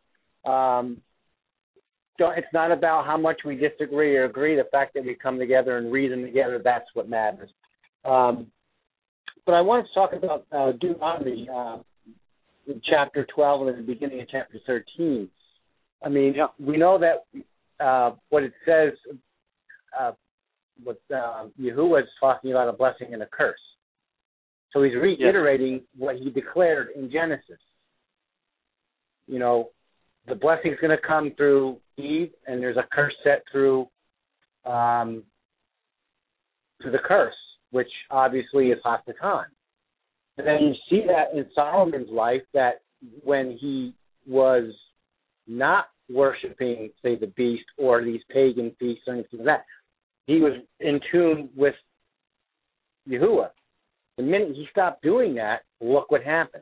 It's not about how much we disagree or agree. The fact that we come together and reason together, that's what matters. But I wanted to talk about Deuteronomy, chapter 12 and the beginning of chapter 13. I mean, we know that what it says, what Yahuwah is talking about, a blessing and a curse. So he's reiterating what he declared in Genesis. The blessing is going to come through Eve, and there's a curse set through the curse, which obviously is Hasatan. And then you see that in Solomon's life, that when he was not worshiping, say, the beast or these pagan feasts or anything like that, he was in tune with Yahuwah. The minute he stopped doing that, look what happened.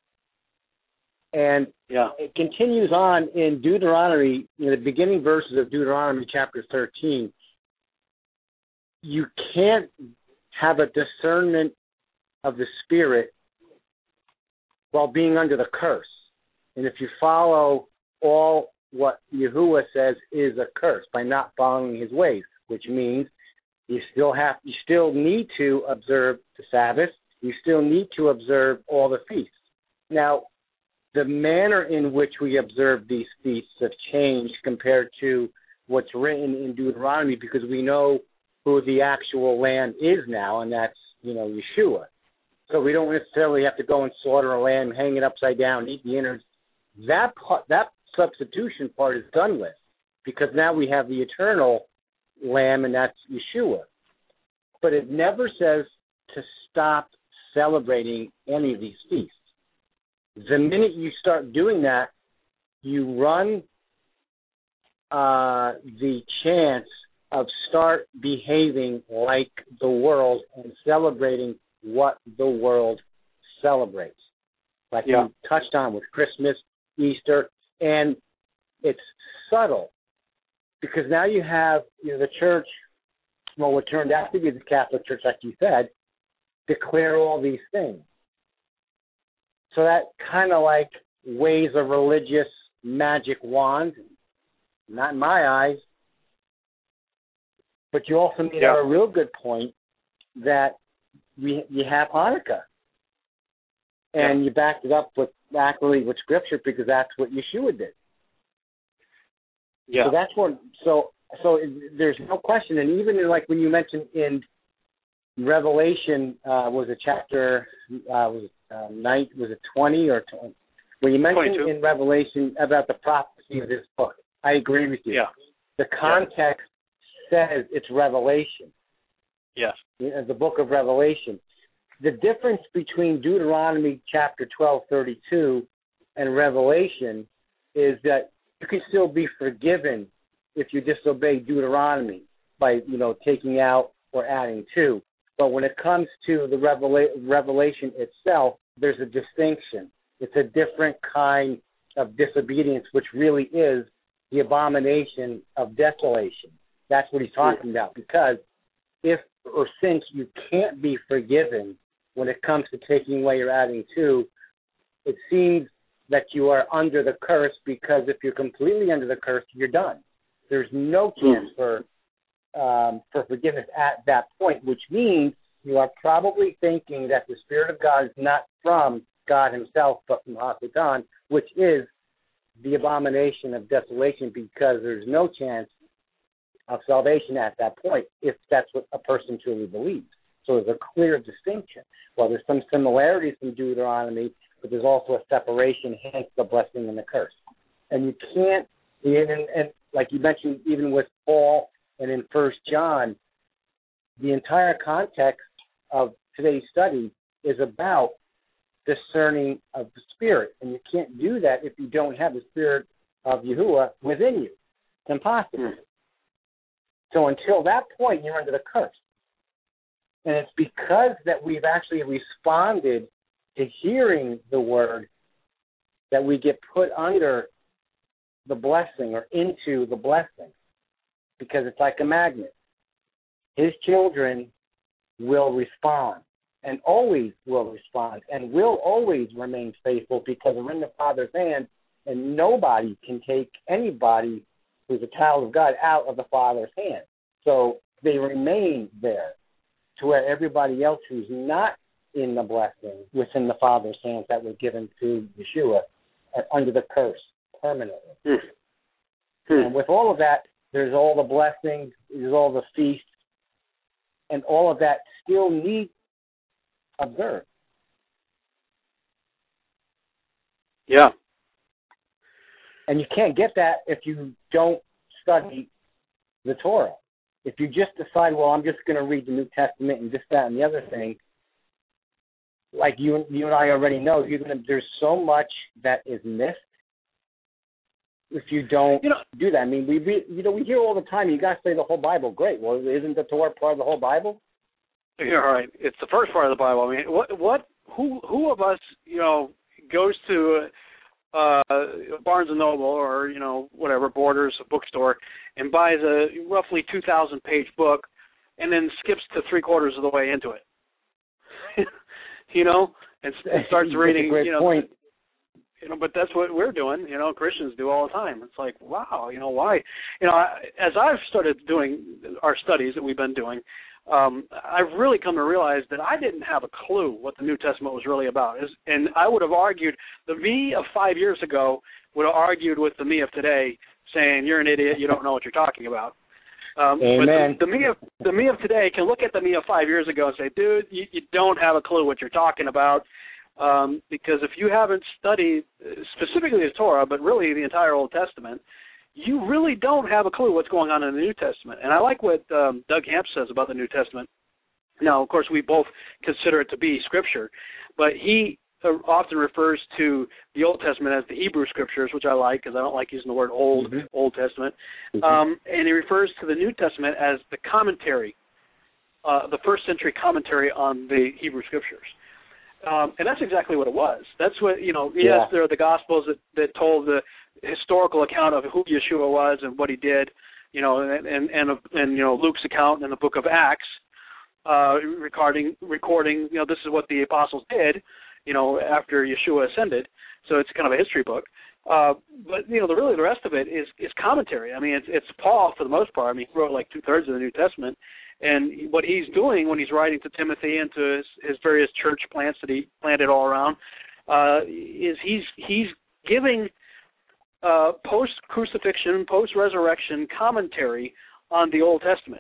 And it continues on in Deuteronomy, the beginning verses of Deuteronomy chapter 13. You can't have a discernment of the Spirit while being under the curse. And if you follow all what Yahuwah says is a curse by not following his ways, which means you still need to observe the Sabbath. You still need to observe all the feasts. Now, the manner in which we observe these feasts have changed compared to what's written in Deuteronomy, because we know who the actual lamb is now, and that's, Yeshua. So we don't necessarily have to go and slaughter a lamb, hang it upside down, eat the innards. That substitution part is done with, because now we have the eternal lamb, and that's Yeshua. But it never says to stop celebrating any of these feasts. The minute you start doing that, you run the chance of start behaving like the world and celebrating what the world celebrates. Like you touched on with Christmas, Easter, and it's subtle, because now you have the church, what turned out to be the Catholic Church, like you said, declare all these things. So that kind of like waves a religious magic wand, not in my eyes. But you also made out a real good point that you have Hanukkah. And you backed it up with Scripture, because that's what Yeshua did. Yeah. So that's what. So there's no question. And even like when you mentioned in Revelation, was it chapter? Was it 20 or 20? When you mentioned 22. In Revelation about the prophecy of this book, I agree with you. Yeah. The context says it's Revelation. Yes. The book of Revelation. The difference between Deuteronomy chapter 12:32 and Revelation is that you can still be forgiven if you disobey Deuteronomy by, taking out or adding to. But when it comes to the Revelation itself, there's a distinction. It's a different kind of disobedience, which really is the abomination of desolation. That's what he's talking about. Because if or since you can't be forgiven when it comes to taking away or adding to, it seems that you are under the curse, because if you're completely under the curse, you're done. There's no chance for forgiveness at that point, which means you are probably thinking that the Spirit of God is not from God himself, but from Hasatan, which is the abomination of desolation, because there's no chance of salvation at that point if that's what a person truly believes. So there's a clear distinction. Well, there's some similarities in Deuteronomy, but there's also a separation, hence the blessing and the curse. And you can't, and like you mentioned, even with Paul and in 1 John, the entire context of today's study is about discerning of the Spirit. And you can't do that if you don't have the Spirit of Yahuwah within you. It's impossible. So until that point, you're under the curse. And it's because that we've actually responded to hearing the word that we get put under the blessing or into the blessing, because it's like a magnet. His children will respond and always will respond and will always remain faithful because they're in the Father's hand, and nobody can take anybody who's a child of God out of the Father's hand. So they remain there, to where everybody else who's not in the blessing within the Father's hands that was given to Yeshua are under the curse permanently. And with all of that, there's all the blessings, there's all the feasts, and all of that still needs observed. Yeah. And you can't get that if you don't study the Torah. If you just decide, well, I'm just going to read the New Testament and this, that, and the other thing, like you and I already know, there's so much that is missed if you don't do that. I mean, we hear all the time, you got to say the whole Bible. Great. Well, isn't the Torah part of the whole Bible? You're right. It's the first part of the Bible. I mean, who of us, goes to Barnes and Noble or whatever, Borders, a bookstore, and buys a roughly 2,000-page book, and then skips to 3/4 of the way into it, and starts reading. That's a great point. But that's what we're doing. Christians do all the time. It's like, wow, why? As I've started doing our studies that we've been doing, I've really come to realize that I didn't have a clue what the New Testament was really about. And I would have argued, the me of 5 years ago would have argued with the me of today, saying, you're an idiot, you don't know what you're talking about. Amen. But the me of today can look at the me of 5 years ago and say, dude, you don't have a clue what you're talking about, because if you haven't studied specifically the Torah, but really the entire Old Testament, you really don't have a clue what's going on in the New Testament. And I like what Doug Hamp says about the New Testament. Now, of course, we both consider it to be Scripture, but he often refers to the Old Testament as the Hebrew Scriptures, which I like because I don't like using the word Old Testament. And he refers to the New Testament as the commentary, the first century commentary on the Hebrew Scriptures. And that's exactly what it was. That's what, yes, there are the Gospels that told the historical account of who Yeshua was and what he did, and Luke's account in the book of Acts, recording, this is what the apostles did, after Yeshua ascended. So it's kind of a history book. But really the rest of it is commentary. I mean, it's Paul for the most part. I mean, he wrote like 2/3 of the New Testament. And what he's doing when he's writing to Timothy and to his various church plants that he planted all around, is he's giving post-crucifixion, post-resurrection commentary on the Old Testament.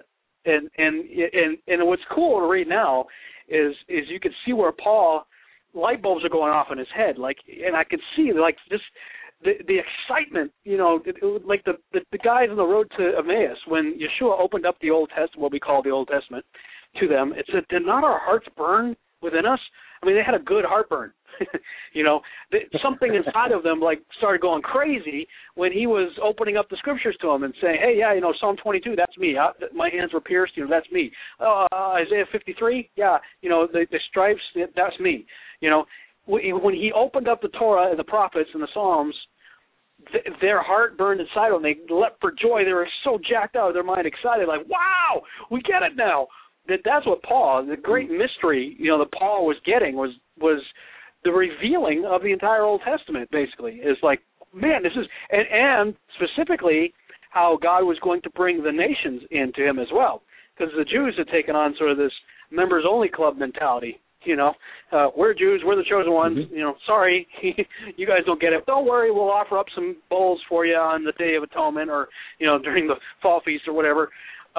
And what's cool to read now is you can see where Paul, light bulbs are going off in his head, and I could see just the excitement, like the guys on the road to Emmaus when Yeshua opened up the Old Testament, what we call the Old Testament, to them. It said, "Did not our hearts burn within us?" I mean, they had a good heartburn. Something inside of them started going crazy when he was opening up the Scriptures to them and saying, "Hey, yeah, Psalm 22, that's me. My hands were pierced, that's me. Isaiah 53, yeah, the stripes, that's me." When he opened up the Torah and the prophets and the Psalms, their heart burned inside them. They leapt for joy. They were so jacked out of their mind, excited, like, wow, we get it now. That's what Paul, the great mystery, that Paul was getting was the revealing of the entire Old Testament, basically. Is like, man, this is, and specifically how God was going to bring the nations into him as well. Because the Jews had taken on sort of this members only club mentality. We're Jews, we're the chosen ones. Mm-hmm. Sorry, you guys don't get it. Don't worry, we'll offer up some bowls for you on the Day of Atonement, or during the fall feast or whatever.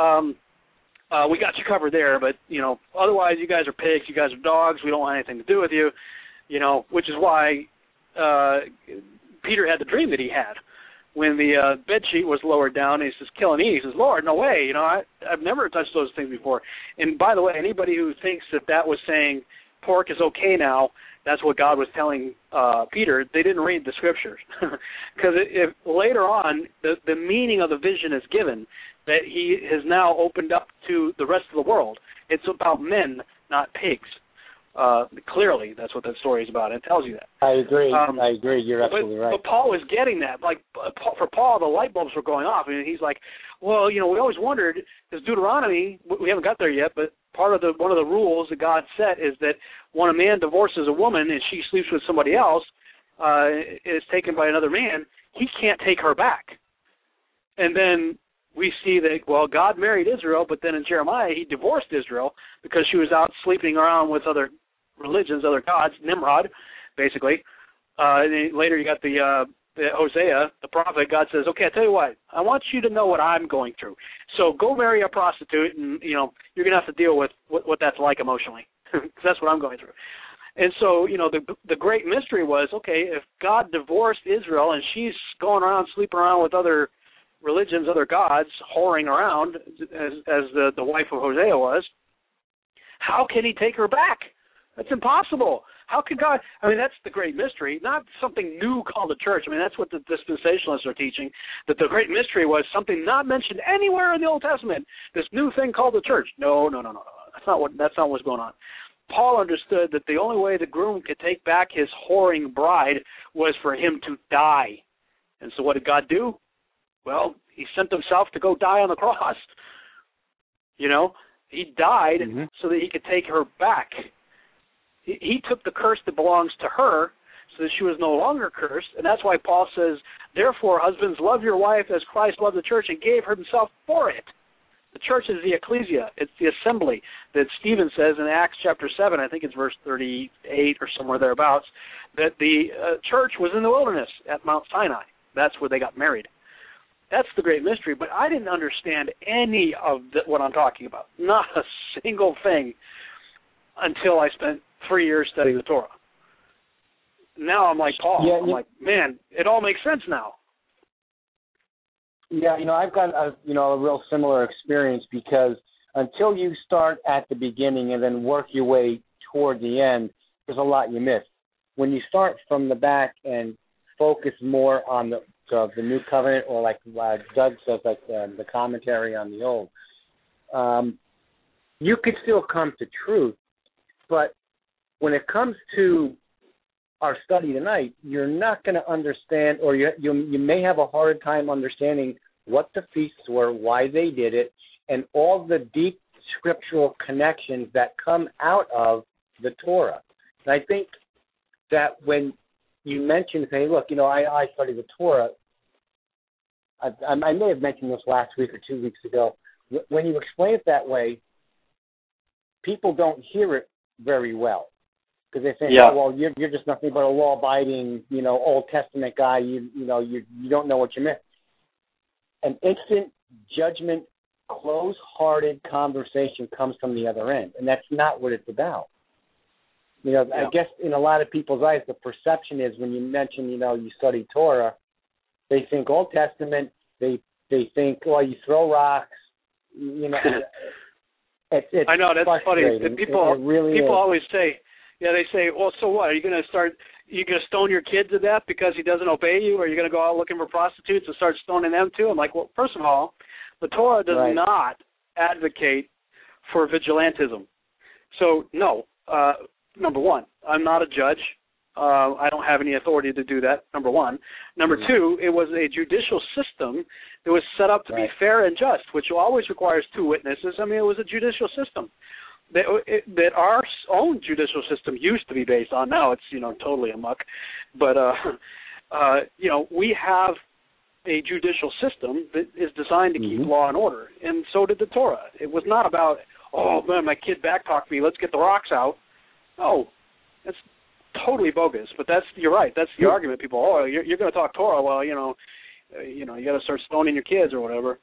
We got you covered there, but otherwise, you guys are pigs, you guys are dogs. We don't want anything to do with you. Which is why Peter had the dream that he had when the bed sheet was lowered down. And he says, "Kill and eat." He says, "Lord, no way. I've never touched those things before." And by the way, anybody who thinks that was saying pork is okay now, that's what God was telling Peter. They didn't read the scriptures, because if later on the meaning of the vision is given, that he has now opened up to the rest of the world. It's about men, not pigs. Clearly, that's what that story is about. It tells you that. I agree. I agree. You're absolutely right. But Paul was getting that. Like, for Paul, the light bulbs were going off. And he's like, well, we always wondered, because Deuteronomy, we haven't got there yet, but one of the rules that God set is that when a man divorces a woman and she sleeps with somebody else, is taken by another man, he can't take her back. And then we see that, well, God married Israel, but then in Jeremiah he divorced Israel because she was out sleeping around with other religions, other gods, Nimrod, basically. And then later you got the Hosea, the prophet. God says, okay, I tell you what, I want you to know what I'm going through. So go marry a prostitute, and you're going to have to deal with what that's like emotionally, because that's what I'm going through. And so, the great mystery was, okay, if God divorced Israel and she's going around sleeping around with other religions, other gods, whoring around as the wife of Hosea was, how can he take her back? That's impossible. How could God? That's the great mystery, not something new called the church. That's what the dispensationalists are teaching, that the great mystery was something not mentioned anywhere in the Old Testament, this new thing called the church. No. That's not what's going on. Paul understood that the only way the groom could take back his whoring bride was for him to die. And so what did God do? Well, he sent himself to go die on the cross. He died so that he could take her back. He took the curse that belongs to her so that she was no longer cursed. And that's why Paul says, therefore, husbands, love your wife as Christ loved the church and gave himself for it. The church is the ecclesia. It's the assembly that Stephen says in Acts chapter 7, I think it's verse 38 or somewhere thereabouts, that the church was in the wilderness at Mount Sinai. That's where they got married. That's the great mystery. But I didn't understand any of what I'm talking about. Not a single thing until I spent 3 years studying the Torah. Now I'm like Paul. Yeah, I'm like, man, it all makes sense now. Yeah, I've got a real similar experience, because until you start at the beginning and then work your way toward the end, there's a lot you miss. When you start from the back and focus more on the new covenant, or like Doug says, like the commentary on the old, you could still come to truth. But when it comes to our study tonight, you're not going to understand, or you may have a hard time understanding what the feasts were, why they did it, and all the deep scriptural connections that come out of the Torah. And I think that when you mention, hey, look, I study the Torah, I may have mentioned this last week or 2 weeks ago. When you explain it that way, people don't hear it very well, because they think, oh, well, you're just nothing but a law-abiding, Old Testament guy. You don't know what you meant. An instant judgment, close-hearted conversation comes from the other end, and that's not what it's about. I guess in a lot of people's eyes, the perception is when you mention, you study Torah, they think Old Testament. They think, well, you throw rocks. It's I know, that's funny. People always say, they say, well, so what? Are you going to stone your kid to death because he doesn't obey you? Or are you going to go out looking for prostitutes and start stoning them too? I'm like, well, first of all, the Torah does not advocate for vigilantism. So, no, number one, I'm not a judge. I don't have any authority to do that, number one. Number two, it was a judicial system that was set up to be fair and just, which always requires two witnesses. It was a judicial system that our own judicial system used to be based on. Now it's, totally amok. But, we have a judicial system that is designed to keep law and order, and so did the Torah. It was not about oh, man, my kid backtalked me, let's get the rocks out. No, that's totally bogus. But you're right. That's the argument. People, oh, you're going to talk Torah. Well, you got to start stoning your kids or whatever.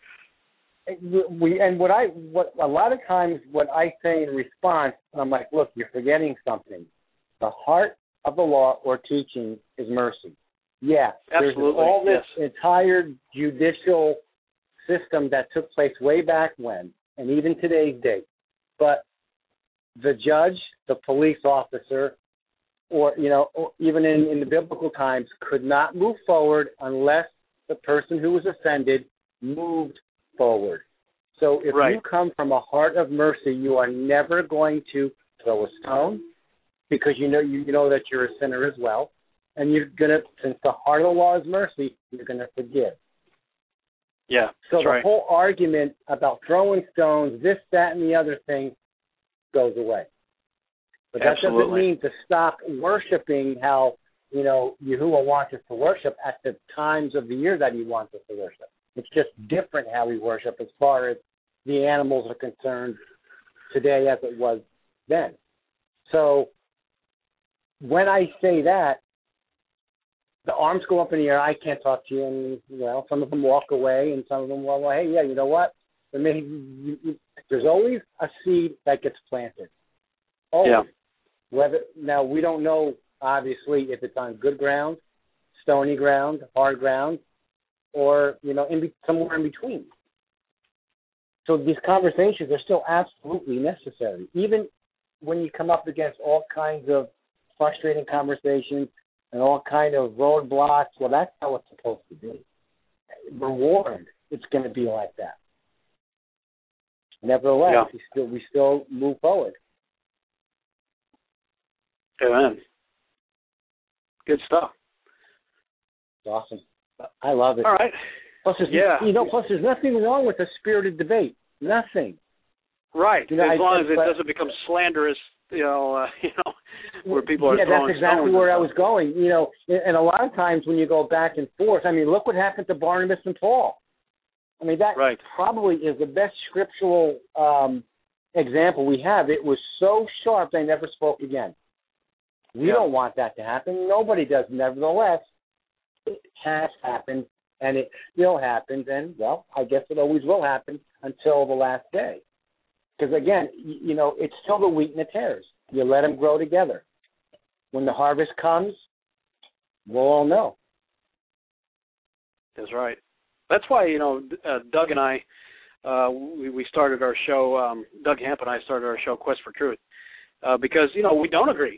What a lot of times what I say in response, I'm like, look, you're forgetting something. The heart of the law or teaching is mercy. Yeah, absolutely. There's all this entire judicial system that took place way back when, and even today's date. But the judge, the police officer, or even in the biblical times, could not move forward unless the person who was offended moved forward. So if you come from a heart of mercy, you are never going to throw a stone, because you know that you're a sinner as well, and you're gonna, since the heart of the law is mercy, you're gonna forgive. Yeah. So the whole argument about throwing stones, this, that, and the other thing, goes away. But that doesn't mean to stop worshiping how Yahuwah wants us to worship at the times of the year that He wants us to worship. It's just different how we worship as far as the animals are concerned today as it was then. So when I say that, the arms go up in the air, I can't talk to you, and some of them walk away, and some of them, well, hey, yeah, you know what? There's always a seed that gets planted. Always. Yeah. Now, we don't know, obviously, if it's on good ground, stony ground, hard ground, or, somewhere in between. So these conversations are still absolutely necessary. Even when you come up against all kinds of frustrating conversations and all kind of roadblocks, well, that's how it's supposed to be. We're warned it's going to be like that. Nevertheless, we still move forward. Amen. Good stuff. It's awesome. I love it. All right. Plus, there's nothing wrong with a spirited debate. Nothing. Right. As long as it doesn't become slanderous, where people are throwing stones. Yeah, that's exactly where I was going. And a lot of times when you go back and forth, look what happened to Barnabas and Paul. That probably is the best scriptural example we have. It was so sharp they never spoke again. We don't want that to happen. Nobody does. Nevertheless, it has happened, and it still happens, and, well, I guess it always will happen until the last day. Because, again, it's still the wheat and the tares. You let them grow together. When the harvest comes, we'll all know. That's right. That's why, Doug and I, we started our show, Doug Hamp and I started our show, Quest for Truth, because, we don't agree.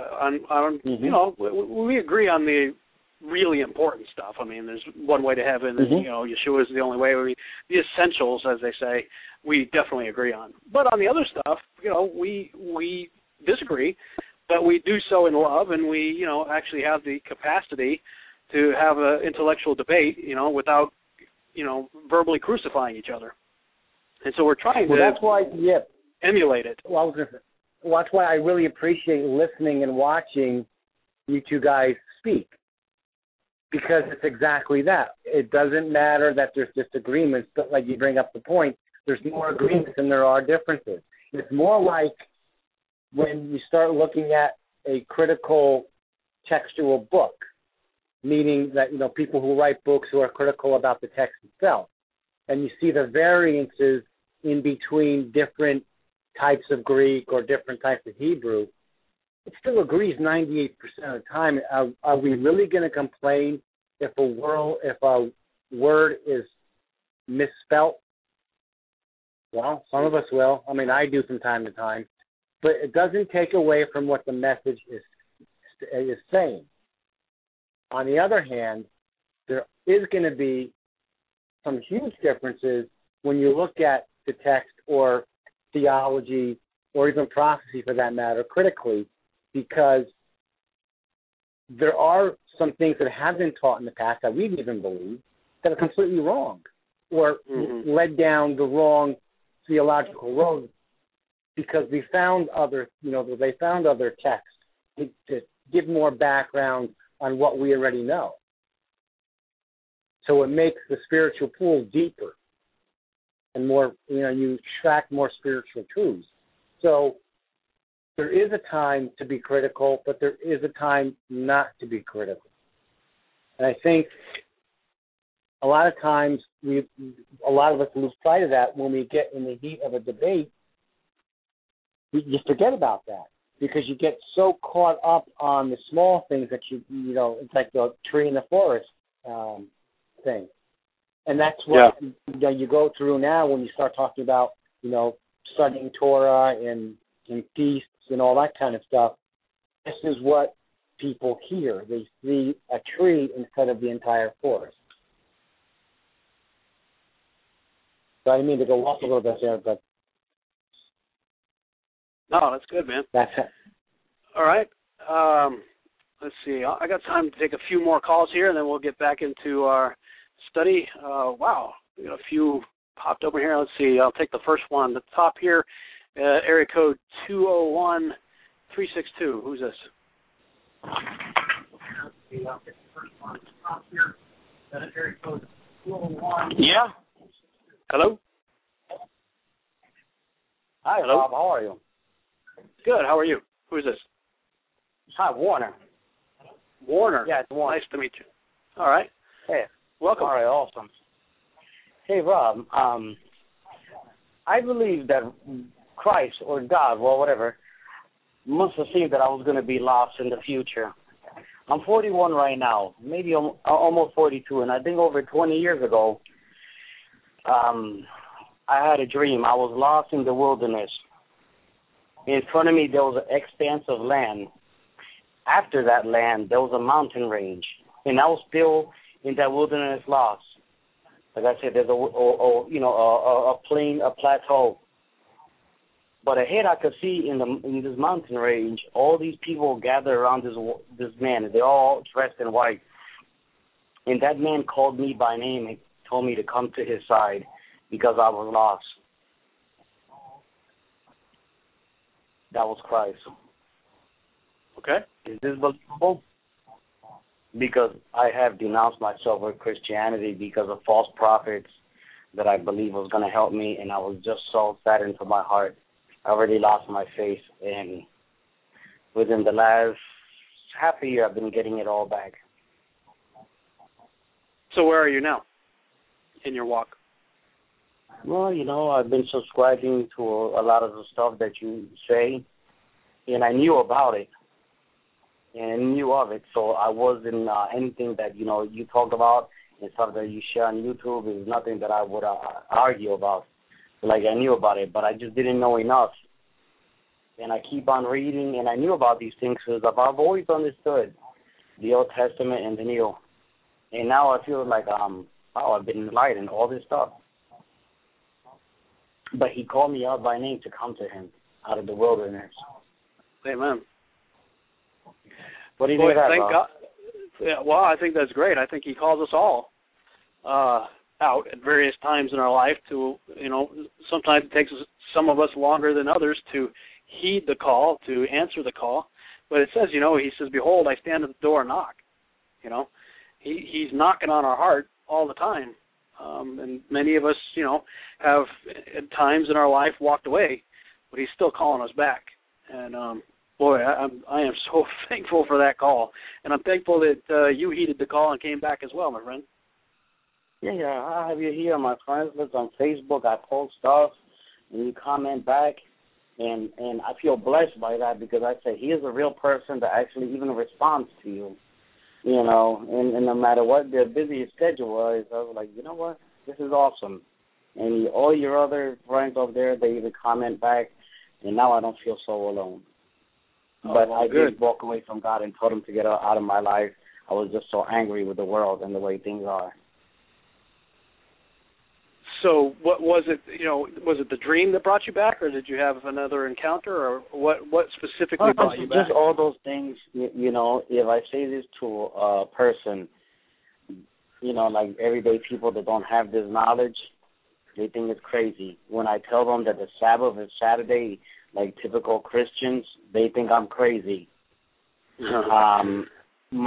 We agree on the really important stuff. There's one way to heaven, and, Yeshua is the only way. The essentials, as they say, we definitely agree on. But on the other stuff, we disagree, but we do so in love, and we, actually have the capacity to have an intellectual debate, without, verbally crucifying each other. And so we're trying to emulate it. Well, that's why I really appreciate listening and watching you two guys speak, because it's exactly that. It doesn't matter that there's disagreements, but like you bring up the point, there's more agreements than there are differences. It's more like when you start looking at a critical textual book, meaning that, people who write books who are critical about the text itself, and you see the variances in between different types of Greek or different types of Hebrew, it still agrees 98% of the time. Are we really going to complain if a word is misspelt? Well, some of us will. I do from time to time. But it doesn't take away from what the message is saying. On the other hand, there is going to be some huge differences when you look at the text or theology or even prophecy, for that matter, critically, because there are some things that have been taught in the past that we've even believed that are completely wrong or led down the wrong theological road, because they found other texts to give more background on what we already know. So it makes the spiritual pool deeper. and more, you extract more spiritual truths. So there is a time to be critical, but there is a time not to be critical. And I think a lot of times a lot of us lose sight of that when we get in the heat of a debate. You forget about that because you get so caught up on the small things that it's like the tree in the forest thing. And that's what you go through now when you start talking about, studying Torah and feasts and all that kind of stuff. This is what people hear. They see a tree instead of the entire forest. So I didn't mean to go off a little bit there, but... No, that's good, man. That's it. All right. Let's see. I got time to take a few more calls here, and then we'll get back into our study. Wow. We got a few popped over here. Let's see. I'll take the first one. The top here, area code 201-362. Who's this? Yeah. Hello? Hi, Hello? Rob. How are you? Good. How are you? Who is this? Hi, Warner. Warner. Yeah, it's Warner. Nice to meet you. All right. Hey. Welcome. All right, awesome. Hey, Rob. I believe that Christ or God, well, whatever, must have seen that I was going to be lost in the future. I'm 41 right now, maybe almost 42, and I think over 20 years ago, I had a dream. I was lost in the wilderness. In front of me, there was an expanse of land. After that land, there was a mountain range, and I was still in that wilderness lost. Like I said, there's a plain, a plateau. But ahead, I could see in this mountain range, all these people gathered around this man. They're all dressed in white. And that man called me by name and told me to come to his side because I was lost. That was Christ. Okay. Is this believable? Because I have denounced myself with Christianity because of false prophets that I believe was going to help me, and I was just so saddened to my heart. I already lost my faith, and within the last half a year, I've been getting it all back. So where are you now in your walk? Well, I've been subscribing to a lot of the stuff that you say, and I knew about it, and I knew of it, so I wasn't anything that, you talk about and stuff that you share on YouTube is nothing that I would argue about. Like, I knew about it, but I just didn't know enough. And I keep on reading, and I knew about these things because I've always understood the Old Testament and the New. And now I feel like, I've been enlightened, all this stuff. But he called me out by name to come to him out of the wilderness. Amen. What do you think of that, thank God. Yeah, well, I think that's great. I think he calls us all out at various times in our life to, sometimes it takes some of us longer than others to heed the call, to answer the call. But it says, he says, behold, I stand at the door and knock. He's knocking on our heart all the time. And many of us, have at times in our life walked away, but he's still calling us back. And, I am so thankful for that call. And I'm thankful that you heeded the call and came back as well, my friend. Yeah, I have you here on my friends list on Facebook. I post stuff, and you comment back, and I feel blessed by that because I say he is a real person that actually even responds to you, and no matter what their busy schedule is, I was like, you know what, this is awesome. And all your other friends over there, they even comment back, and now I don't feel so alone. But I did walk away from God and told him to get out of my life. I was just so angry with the world and the way things are. So what was it, was it the dream that brought you back, or did you have another encounter, or what specifically brought you back? Just all those things, if I say this to a person, like everyday people that don't have this knowledge, they think it's crazy. When I tell them that the Sabbath is Saturday, like typical Christians, they think I'm crazy. Let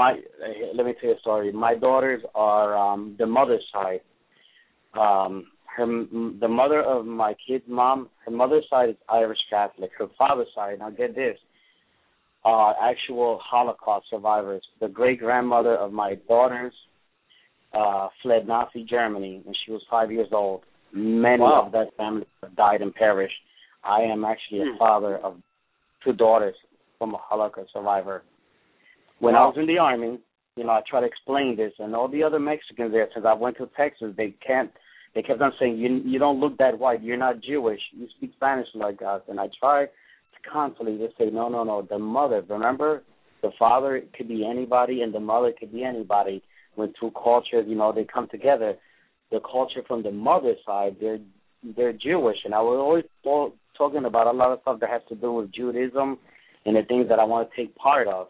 me tell you a story. My daughters are the mother's side. the mother of my kid's mom, her mother's side is Irish Catholic. Her father's side, now get this, actual Holocaust survivors. The great-grandmother of my daughters fled Nazi Germany when she was 5 years old. Many of that family died and perished. I am actually a father of 2 daughters from a Holocaust survivor. When I was in the Army, I try to explain this, and all the other Mexicans there, since I went to Texas, they kept on saying, you don't look that white, you're not Jewish, you speak Spanish like us. And I try to constantly just say, no, the mother, remember, the father could be anybody and the mother could be anybody. When 2 cultures, they come together, the culture from the mother's side, they're Jewish. And I was always talking about a lot of stuff that has to do with Judaism and the things that I want to take part of.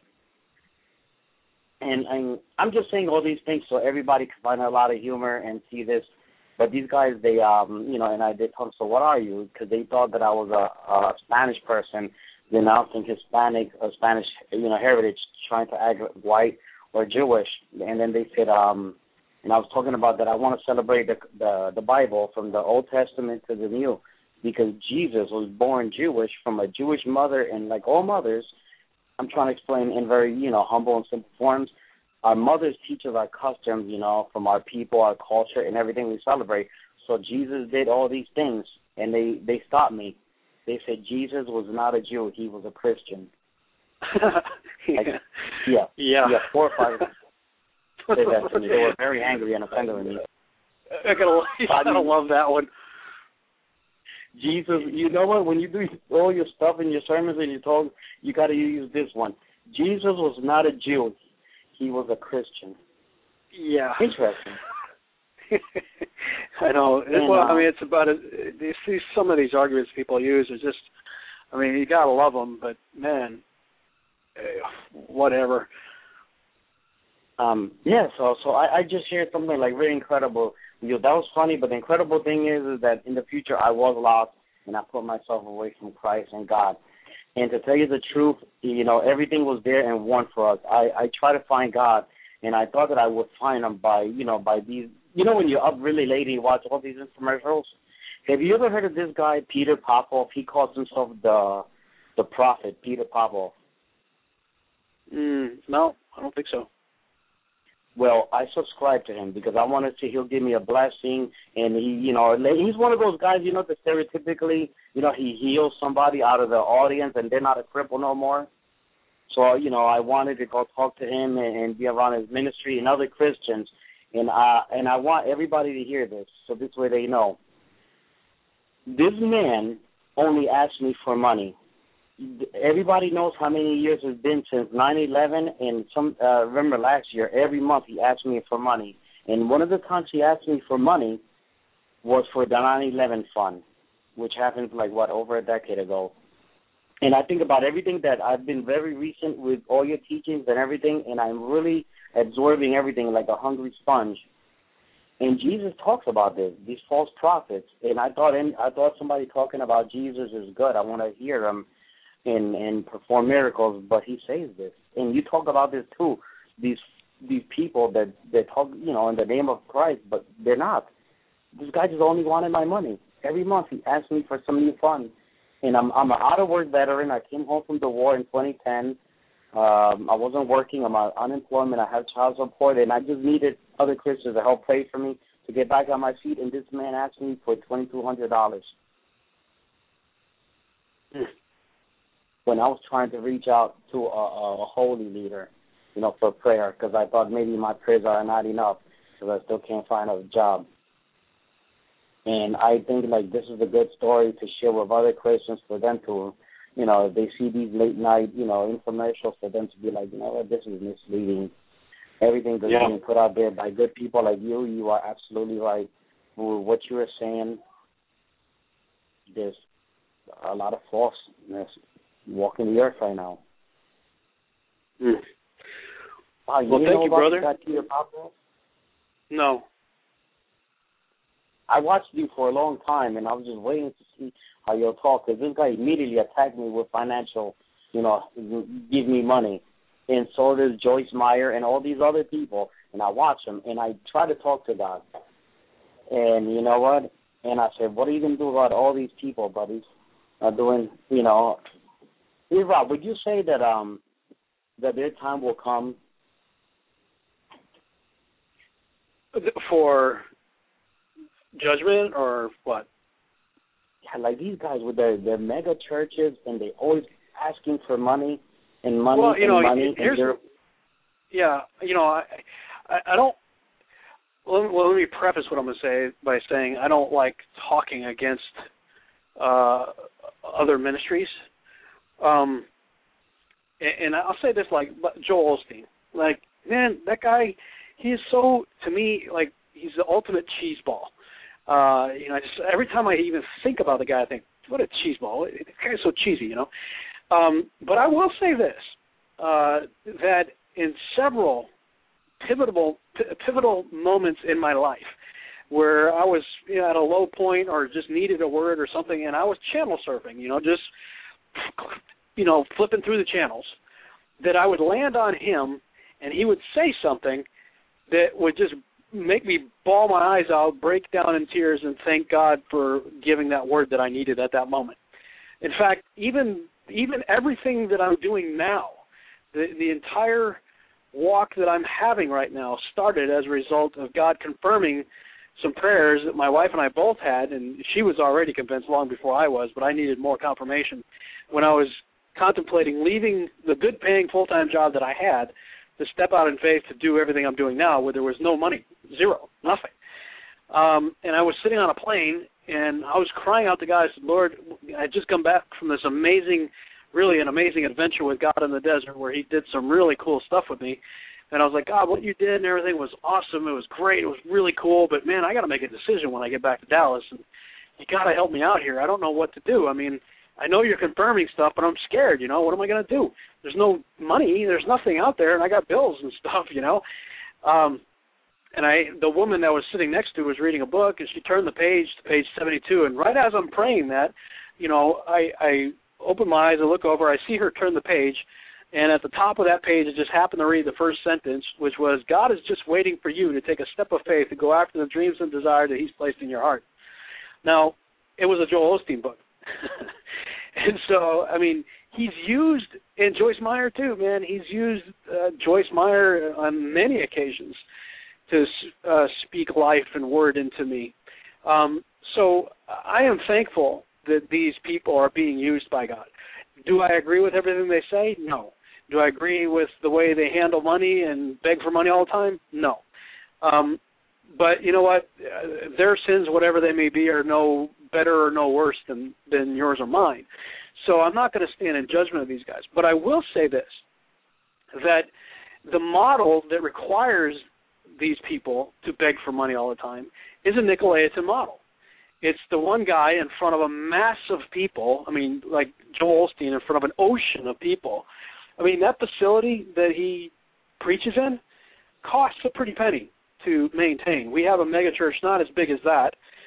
And I'm just saying all these things so everybody can find a lot of humor and see this. But these guys, they, and I did tell them, so what are you? Because they thought that I was a Spanish person denouncing Spanish, heritage, trying to act white or Jewish. And then they said, and I was talking about that I want to celebrate the Bible from the Old Testament to the New, because Jesus was born Jewish from a Jewish mother, and like all mothers, I'm trying to explain in very, humble and simple forms. Our mothers teach us our customs, from our people, our culture, and everything we celebrate. So Jesus did all these things, and they stopped me. They said Jesus was not a Jew; he was a Christian. Yeah. 4 or 5 said that to me. They were very angry and offended with me. I gotta love that one. Jesus, you know what? When you do all your stuff in your sermons and you talk, you got to use this one. Jesus was not a Jew; he was a Christian. Yeah. Interesting. I know. It's about it. You see, some of these arguments people use is just, you gotta love them, but man, whatever. So I just shared something like really incredible. That was funny, but the incredible thing is that in the future I was lost and I put myself away from Christ and God. And to tell you the truth, everything was there and one for us. I try to find God, and I thought that I would find him by these, when you're up really late and you watch all these infomercials. Have you ever heard of this guy, Peter Popoff? He calls himself the prophet, Peter Popoff. No, I don't think so. Well, I subscribe to him because I want to see he'll give me a blessing, and he's one of those guys, that stereotypically, he heals somebody out of the audience and they're not a cripple no more. So, I wanted to go talk to him and be around his ministry and other Christians, and I want everybody to hear this, so this way they know. This man only asked me for money. Everybody knows how many years it's been since 9/11, and remember last year, every month he asked me for money. And one of the times he asked me for money was for the 9/11 fund, which happened over a decade ago. And I think about everything that I've been very recent with all your teachings and everything, and I'm really absorbing everything like a hungry sponge. And Jesus talks about this, these false prophets. And I thought somebody talking about Jesus is good. I want to hear him and perform miracles, but he says this. And you talk about this too, these people that talk, in the name of Christ, but they're not. This guy just only wanted my money. Every month he asked me for some new funds. And I'm an out-of-work veteran. I came home from the war in 2010. I wasn't working. I'm on unemployment. I have child support, and I just needed other Christians to help pray for me to get back on my feet, and this man asked me for $2,200. When I was trying to reach out to a holy leader, for prayer, because I thought maybe my prayers are not enough, because I still can't find a job. And I think, this is a good story to share with other Christians for them to, if they see these late night, infomercials, for them to be like, what, this is misleading. Everything that's being put out there by good people like you, you are absolutely right. What you are saying, there's a lot of falseness walking the earth right now. Wow, well, thank you, brother. No. I watched you for a long time, and I was just waiting to see how you'll talk, because this guy immediately attacked me with financial, give me money. And so does Joyce Meyer and all these other people. And I watch them, and I try to talk to God. And you know what? And I said, what are you going to do about all these people, buddies, doing, you know? Hey, Rob, would you say that that their time will come? For judgment or what? Yeah, like these guys with their mega churches, and they always asking for money and money well, you know, money. Here's, yeah, you know, I don't. Well, let me preface what I'm going to say by saying I don't like talking against other ministries. And I'll say this, like Joel Osteen. Like, man, that guy, he is so, to me, like, he's the ultimate cheeseball. You know, every time I even think about the guy, I think, what a cheeseball. The guy's so cheesy, you know. But I will say this, that in several pivotal moments in my life where I was, you know, at a low point or just needed a word or something, and I was channel surfing, you know, just, you know, flipping through the channels, that I would land on him and he would say something that would just make me bawl my eyes out, break down in tears, and thank God for giving that word that I needed at that moment. In fact, even everything that I'm doing now, the entire walk that I'm having right now started as a result of God confirming some prayers that my wife and I both had, and she was already convinced long before I was, but I needed more confirmation when I was contemplating leaving the good-paying full-time job that I had to step out in faith to do everything I'm doing now where there was no money, zero, nothing. And I was sitting on a plane, and I was crying out to God. I said, Lord, I had just come back from this amazing, really an amazing adventure with God in the desert where he did some really cool stuff with me. And I was like, God, what you did and everything was awesome. It was great. It was really cool. But, man, I got to make a decision when I get back to Dallas. And you got to help me out here. I don't know what to do. I mean, I know you're confirming stuff, but I'm scared, you know. What am I going to do? There's no money. There's nothing out there, and I got bills and stuff, you know. And the woman that was sitting next to was reading a book, and she turned the page to page 72. And right as I'm praying that, you know, I open my eyes, I look over, I see her turn the page, and at the top of that page, I just happened to read the first sentence, which was, God is just waiting for you to take a step of faith to go after the dreams and desires that he's placed in your heart. Now, it was a Joel Osteen book. And so, I mean, he's used, and Joyce Meyer too, man, he's used Joyce Meyer on many occasions to speak life and word into me. So I am thankful that these people are being used by God. Do I agree with everything they say? No. Do I agree with the way they handle money and beg for money all the time? No. But you know what? Their sins, whatever they may be, are no better or no worse than yours or mine. So I'm not going to stand in judgment of these guys. But I will say this, that the model that requires these people to beg for money all the time is a Nicolaitan model. It's the one guy in front of a mass of people, I mean, like Joel Osteen in front of an ocean of people. I mean, that facility that he preaches in costs a pretty penny to maintain. We have a mega church, not as big as that.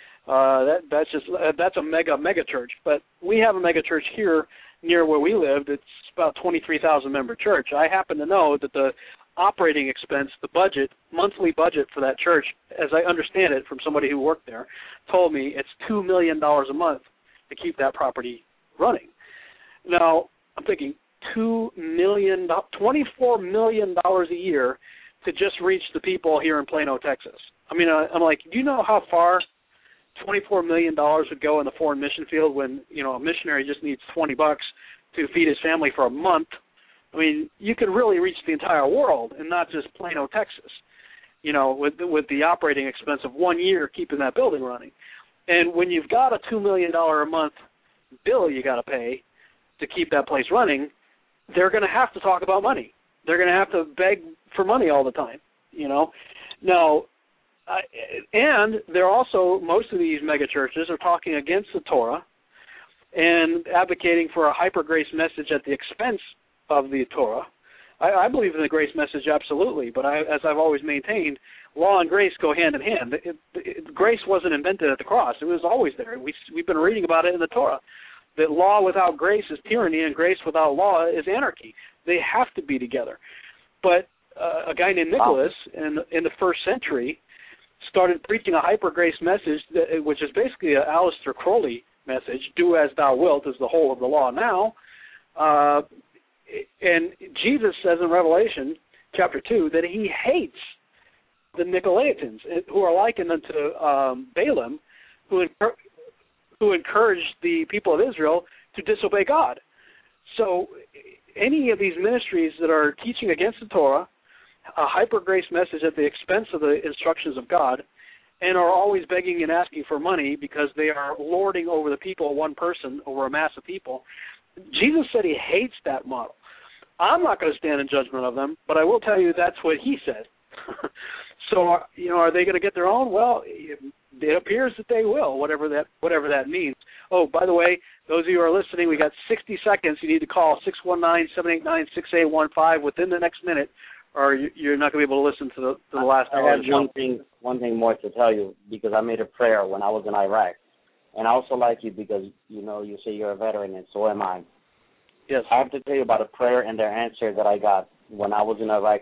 That's a mega church. But we have a mega church here near where we live. It's about 23,000 member church. I happen to know that the operating expense, the budget, monthly budget for that church, as I understand it from somebody who worked there, told me it's $2 million a month to keep that property running. Now, I'm thinking $24 million a year to just reach the people here in Plano, Texas. I mean, I'm like, do you know how far $24 million would go in the foreign mission field when, you know, a missionary just needs $20 to feed his family for a month? I mean, you could really reach the entire world and not just Plano, Texas, you know, with the operating expense of 1 year keeping that building running. And when you've got a $2 million a month bill you got to pay to keep that place running, they're going to have to talk about money. They're going to have to beg for money all the time, you know. Now, and they're also, most of these mega churches are talking against the Torah and advocating for a hyper grace message at the expense of the Torah. I believe in the grace message absolutely, but as I've always maintained, law and grace go hand in hand. Grace wasn't invented at the cross. It was always there. We've been reading about it in the Torah, that law without grace is tyranny and grace without law is anarchy. They have to be together. But a guy named Nicholas in the first century started preaching a hyper grace message, which is basically an Aleister Crowley message, do as thou wilt is the whole of the law now. And Jesus says in Revelation chapter 2 that he hates the Nicolaitans, who are likened unto Balaam, who encouraged the people of Israel to disobey God. So any of these ministries that are teaching against the Torah, a hyper grace message at the expense of the instructions of God, and are always begging and asking for money because they are lording over the people, one person over a mass of people. Jesus said he hates that model. I'm not going to stand in judgment of them, but I will tell you that's what he said. So, are they going to get their own? Well, it appears that they will, whatever that means. Oh, by the way, those of you who are listening, we got 60 seconds. You need to call 619-789-6815 within the next minute, or you're not going to be able to listen to the last hour. I have one thing more to tell you, because I made a prayer when I was in Iraq. And I also like you because, you say you're a veteran, and so am I. Yes. I have to tell you about a prayer and their answer that I got when I was in Iraq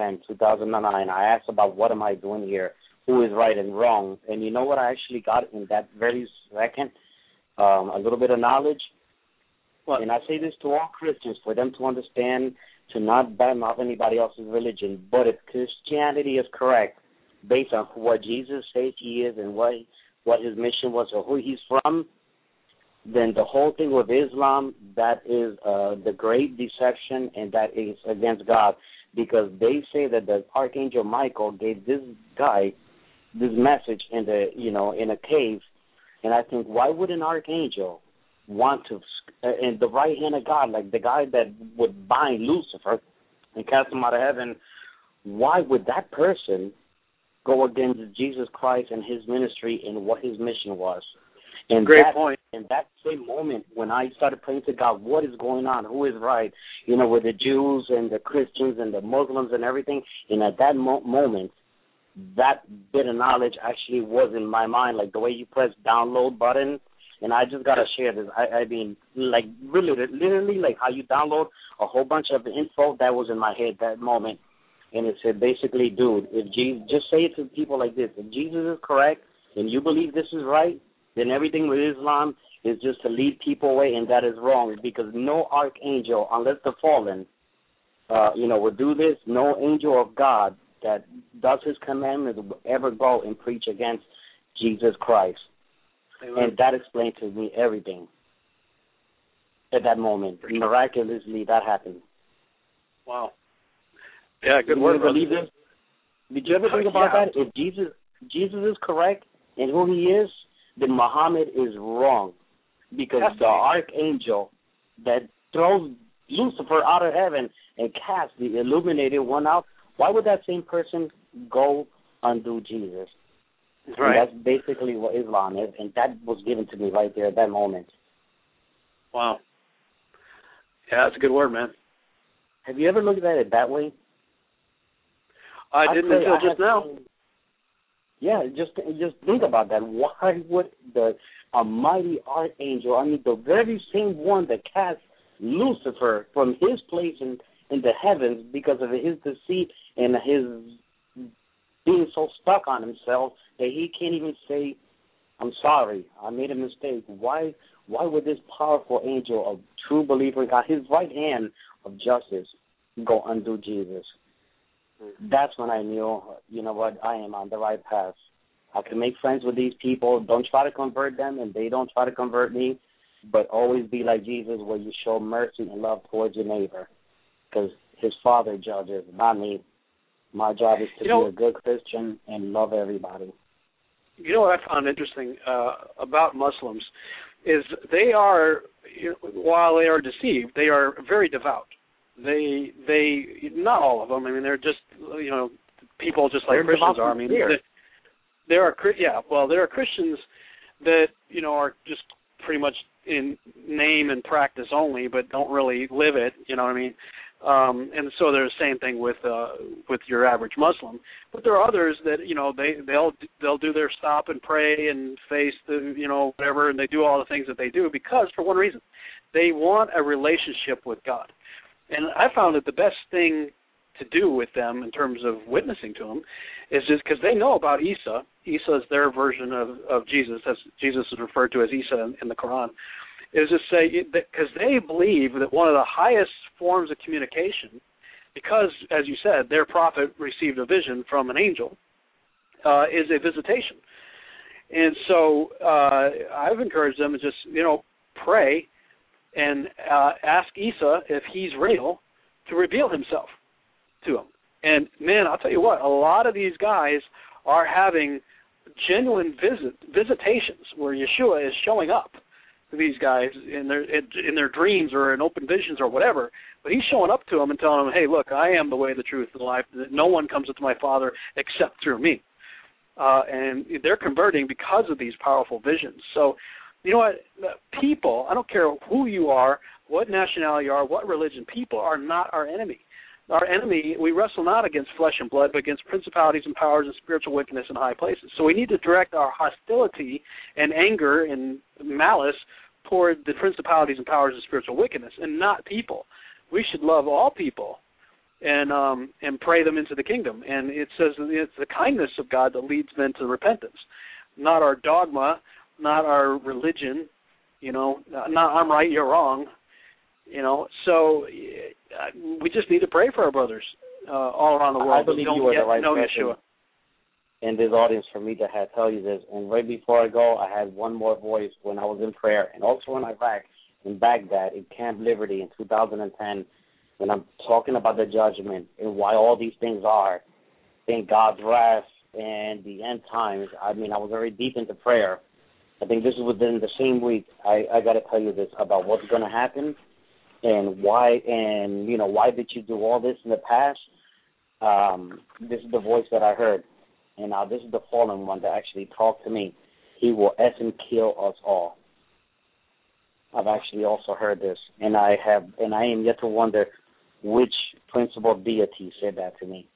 2009. I asked about what am I doing here, who is right and wrong. And you know what I actually got in that very second? A little bit of knowledge. What? And I say this to all Christians for them to understand, to not badmouth anybody else's religion. But if Christianity is correct, based on what Jesus says he is and what his mission was or who he's from, then the whole thing with Islam, that is the great deception, and that is against God, because they say that the Archangel Michael gave this guy this message in a cave, and I think, why would an archangel want to, in the right hand of God, like the guy that would bind Lucifer and cast him out of heaven, why would that person go against Jesus Christ and his ministry and what his mission was? And Great point. In that same moment, when I started praying to God, what is going on? Who is right? With the Jews and the Christians and the Muslims and everything. And at that moment, that bit of knowledge actually was in my mind, like the way you press download button. And I just got to share this. I mean, like, really, literally, like how you download a whole bunch of info that was in my head that moment. And it said, basically, dude, if Jesus, just say it to people like this: if Jesus is correct and you believe this is right, then everything with Islam is just to lead people away, and that is wrong, because no archangel, unless the fallen, would do this. No angel of God that does his commandments will ever go and preach against Jesus Christ. Amen. And that explained to me everything at that moment. Miraculously, that happened. Wow. Yeah, good word. Believe this? Did you ever think about that? If Jesus is correct and who he is, then Muhammad is wrong, because the archangel that throws Lucifer out of heaven and casts the illuminated one out, why would that same person go undo Jesus? Right. And that's basically what Islam is, and that was given to me right there at that moment. Wow. Yeah, that's a good word, man. Have you ever looked at it that way? I didn't until just now. Yeah, just think about that. Why would the almighty archangel, the very same one that cast Lucifer from his place in the heavens because of his deceit and his being so stuck on himself that he can't even say, I'm sorry, I made a mistake. Why would this powerful angel, a true believer in God, his right hand of justice, go undo Jesus? That's when I knew, I am on the right path. I can make friends with these people. Don't try to convert them, and they don't try to convert me, but always be like Jesus, where you show mercy and love towards your neighbor, because his Father judges, not me. My job is to be a good Christian and love everybody. You know what I found interesting about Muslims is they are, while they are deceived, they are very devout. They not all of them. They're just people just like Christians are. There are Christians that are just pretty much in name and practice only, but don't really live it. You know what I mean? And so there's the same thing with your average Muslim. But there are others that they'll do their stop and pray and face the whatever, and they do all the things that they do because for one reason, they want a relationship with God. And I found that the best thing to do with them in terms of witnessing to them is just because they know about Isa. Isa is their version of Jesus. As Jesus is referred to as Isa in the Quran. Is just say because they believe that one of the highest forms of communication, because as you said, their prophet received a vision from an angel, is a visitation. And so I've encouraged them to just pray and ask Isa if he's real to reveal himself to them. And man, I'll tell you what, a lot of these guys are having genuine visitations where Yeshua is showing up to these guys in their dreams or in open visions or whatever. But he's showing up to them and telling them, hey, look, I am the way, the truth, and the life. No one comes to my Father except through me. And they're converting because of these powerful visions. So, you know what? People, I don't care who you are, what nationality you are, what religion, people are not our enemy. Our enemy, we wrestle not against flesh and blood, but against principalities and powers and spiritual wickedness in high places. So we need to direct our hostility and anger and malice toward the principalities and powers of spiritual wickedness and not people. We should love all people and pray them into the kingdom. And it says it's the kindness of God that leads men to repentance, not our dogma, not our religion, not I'm right, you're wrong. So we just need to pray for our brothers all around the world. I believe you are the right person in this audience for me to tell you this. And right before I go, I had one more voice when I was in prayer, and also in Iraq, in Baghdad, in Camp Liberty in 2010, when I'm talking about the judgment and why all these things are, in God's wrath and the end times. I mean, I was very deep into prayer. I think this is within the same week. I got to tell you this about what's going to happen. And why did you do all this in the past? This is the voice that I heard. And now this is the fallen one that actually talked to me. He will effing kill us all. I've actually also heard this. And I am yet to wonder which principal deity said that to me.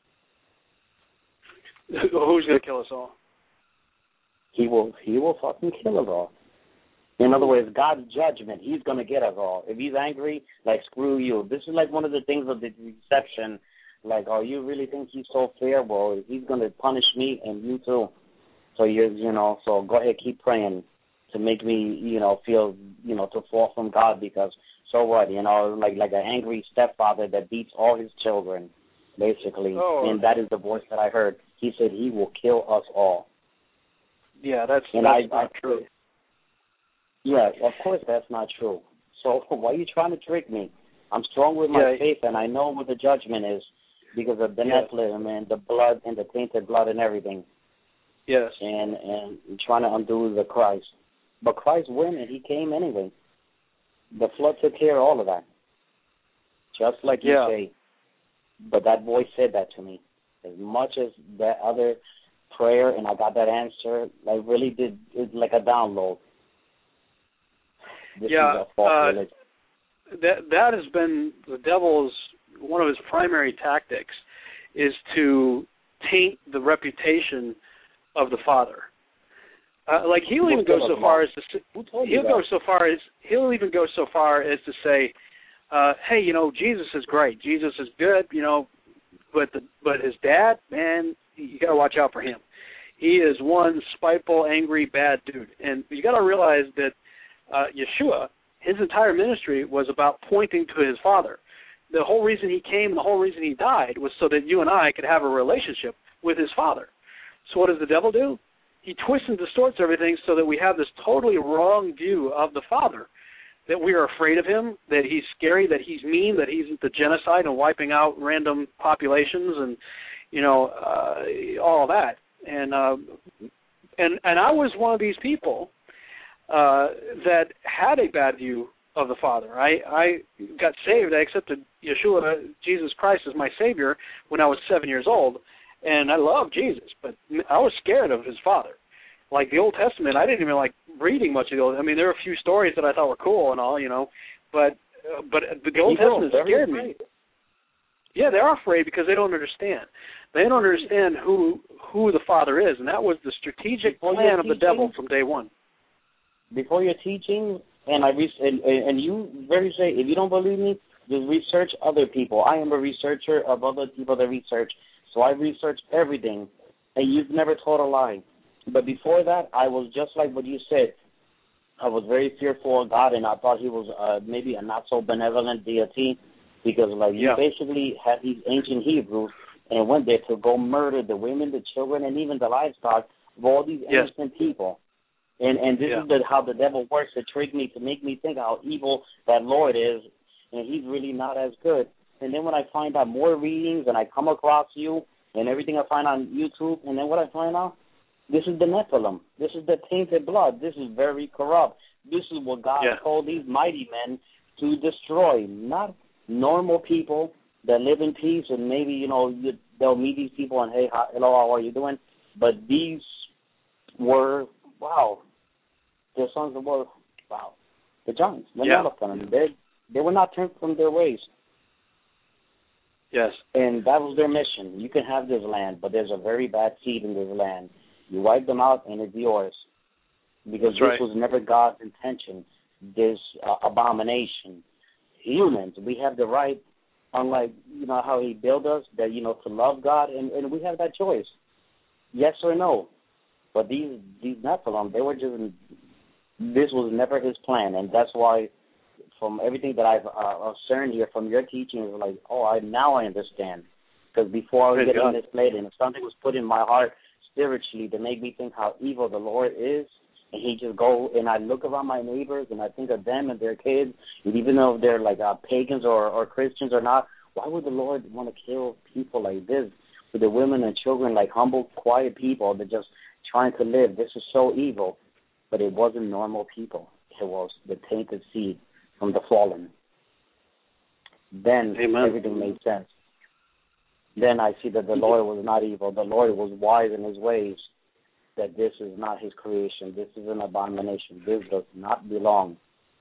Who's going to kill us all? He will fucking kill us all. In other words, God's judgment, he's going to get us all. If he's angry, screw you. This is one of the things of the deception. Oh, you really think he's so fair? Well, he's going to punish me and you too. So, so go ahead, keep praying to make me, feel, to fall from God because so what? Like an angry stepfather that beats all his children, basically. Oh. And that is the voice that I heard. He said he will kill us all. Yeah, that's not true. Yeah, of course that's not true. So why are you trying to trick me? I'm strong with my faith, and I know what the judgment is because of the Nephilim and the blood and the tainted blood and everything. Yes. And trying to undo the Christ. But Christ went, and he came anyway. The flood took care of all of that, just like you say. But that voice said that to me. As much as that other prayer, and I got that answer, I really did. It's like a download. This is a false religion. That has been the devil's, one of his primary tactics is to taint the reputation of the Father. He'll even go so far as to he'll even go so far as to say, hey, Jesus is great, Jesus is good, but his dad, man, you got to watch out for him. He is one spiteful, angry, bad dude, and you got to realize that Yeshua, his entire ministry was about pointing to his Father. The whole reason he came and the whole reason he died was so that you and I could have a relationship with his Father. So what does the devil do? He twists and distorts everything so that we have this totally wrong view of the Father, that we are afraid of him, that he's scary, that he's mean, that he's into genocide and wiping out random populations and, all that. And I was one of these people that had a bad view of the Father. I got saved. I accepted Yeshua, Jesus Christ, as my Savior when I was 7 years old, and I loved Jesus, but I was scared of his Father. Like the Old Testament, I didn't even like reading much of the Old. I mean, there were a few stories that I thought were cool and all, but the Old Testament scared me. Yeah, they're afraid because they don't understand. They don't understand who the Father is, and that was the strategic plan of the devil from day one. Before you're teaching, and you very say, if you don't believe me, Just research other people. I am a researcher of other people that research, so I research everything. And you've never told a lie. But before that, I was just like what you said. I was very fearful of God, and I thought he was maybe a not-so-benevolent deity because, you basically had these ancient Hebrews and went there to go murder the women, the children, and even the livestock of all these innocent people. And this is how the devil works to trick me, to make me think how evil that Lord is, and he's really not as good. And then when I find out more readings and I come across you and everything I find on YouTube, and then what I find out, this is the Nephilim. This is the tainted blood. This is very corrupt. This is what God told these mighty men to destroy, not normal people that live in peace and maybe, they'll meet these people and, hey, hello, how are you doing? But these were, the sons of war, the giants, the Nephilim. They were not turned from their ways. Yes. And that was their mission. You can have this land, but there's a very bad seed in this land. You wipe them out, and it's yours. Because this was never God's intention, this abomination. Humans, we have the right, unlike, how he built us, that, to love God, and we have that choice. Yes or no. But these Nephilim, they were just, this was never his plan, and that's why from everything that I've discerned here from your teaching is now I understand. Because before I was getting this played, and if something was put in my heart spiritually to make me think how evil the Lord is, and he just go, and I look around my neighbors, and I think of them and their kids, and even though they're pagans or Christians or not, why would the Lord want to kill people like this? With the women and children, humble, quiet people that just trying to live. This is so evil. But it wasn't normal people. It was the tainted seed from the fallen. Then everything made sense. Then I see that the Lord was not evil. The Lord was wise in his ways, that this is not his creation. This is an abomination. This does not belong.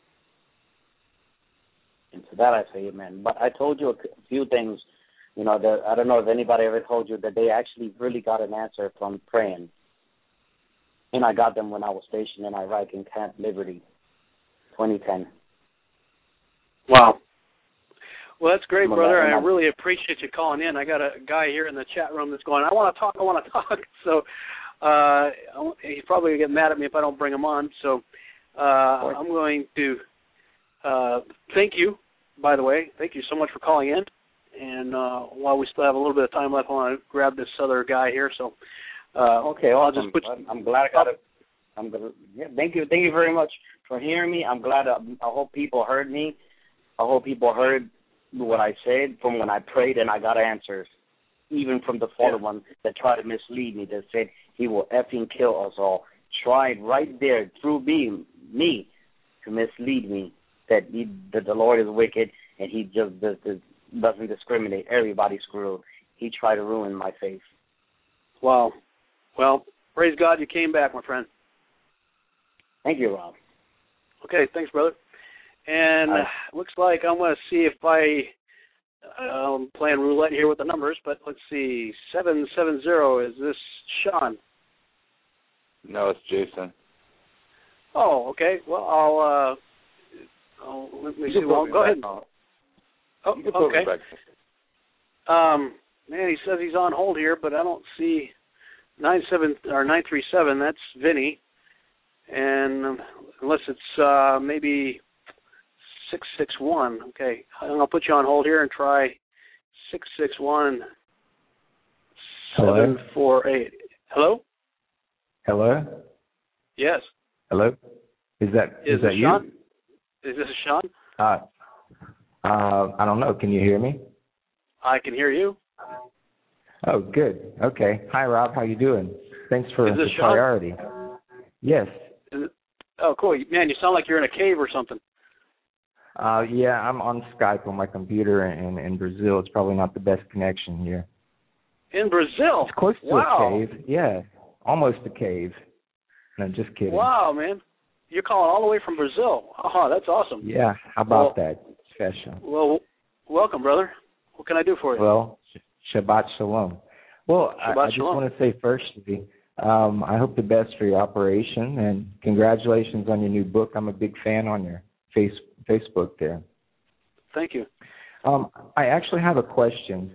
And to that I say amen. But I told you a few things, that I don't know if anybody ever told you that they actually really got an answer from praying. And I got them when I was stationed in Iraq in Camp Liberty, 2010. Wow. Well, that's great, brother. I really appreciate you calling in. I got a guy here in the chat room that's going, I want to talk. So he's probably going to get mad at me if I don't bring him on. So I'm going to thank you, by the way. Thank you so much for calling in. And while we still have a little bit of time left, I want to grab this other guy here. So okay, awesome. I'll just put I'm glad I got it. Thank you very much for hearing me. I'm glad. I hope people heard me. I hope people heard what I said from when I prayed and I got answers, even from the fallen one that tried to mislead me, that said he will effing kill us all. Tried right there through me to mislead me that the Lord is wicked and he just doesn't discriminate. Everybody's screwed. He tried to ruin my faith. Wow. Well, praise God you came back, my friend. Thank you, Rob. Okay, thanks, brother. And looks like I'm going to see if I'm playing roulette here with the numbers, but let's see. 770, is this Sean? No, it's Jason. Oh, okay. Well, I'll let me see. Well, go ahead. Oh, okay. Man, he says he's on hold here, but I don't see 937. That's Vinny, and unless it's maybe 661. Okay, I'll put you on hold here and try 661 748. Hello. Hello. Yes. Hello. Is that Sean? you? Is this Sean? I don't know. Can you hear me? I can hear you. Oh, good. Okay. Hi, Rob. How you doing? Thanks for the Sean? priority. Yes. Oh, cool. Man, you sound like you're in a cave or something. Yeah, I'm on Skype on my computer in Brazil. It's probably not the best connection here. In Brazil? It's close to a cave. Yeah, almost a cave. No, just kidding. Wow, man. You're calling all the way from Brazil. Oh, that's awesome. Yeah, how about that? Special. Well, welcome, brother. What can I do for you? Well, Shabbat Shalom. Well, I just want to say firstly, I hope the best for your operation, and congratulations on your new book. I'm a big fan on your Facebook there. Thank you. I actually have a question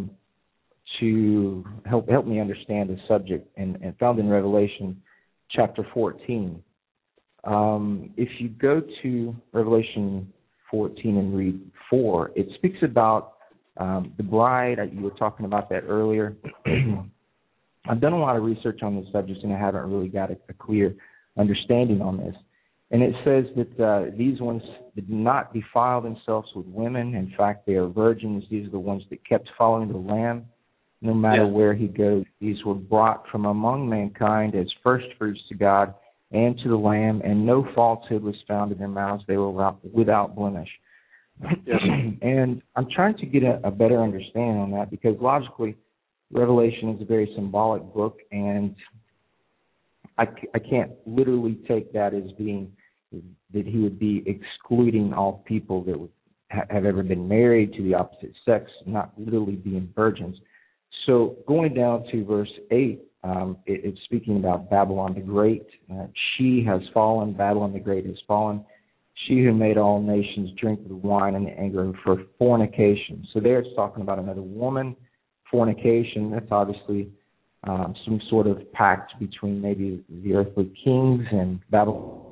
to help me understand the subject, and found in Revelation chapter 14. If you go to Revelation 14 and read 4, it speaks about the bride. You were talking about that earlier. I've done a lot of research on this subject, and I haven't really got a clear understanding on this. And it says that these ones did not defile themselves with women. In fact, they are virgins. These are the ones that kept following the Lamb. No matter where he goes, these were brought from among mankind as first fruits to God and to the Lamb, and no falsehood was found in their mouths. They were without blemish. Yes. And I'm trying to get a better understanding on that, because logically, Revelation is a very symbolic book, and I can't literally take that as being that he would be excluding all people that would have ever been married to the opposite sex, not literally being virgins. So going down to verse 8, it's speaking about Babylon the Great. She has fallen, Babylon the Great has fallen. She who made all nations drink the wine and the anger of her fornication. So there it's talking about another woman, fornication. That's obviously some sort of pact between maybe the earthly kings and Babylon.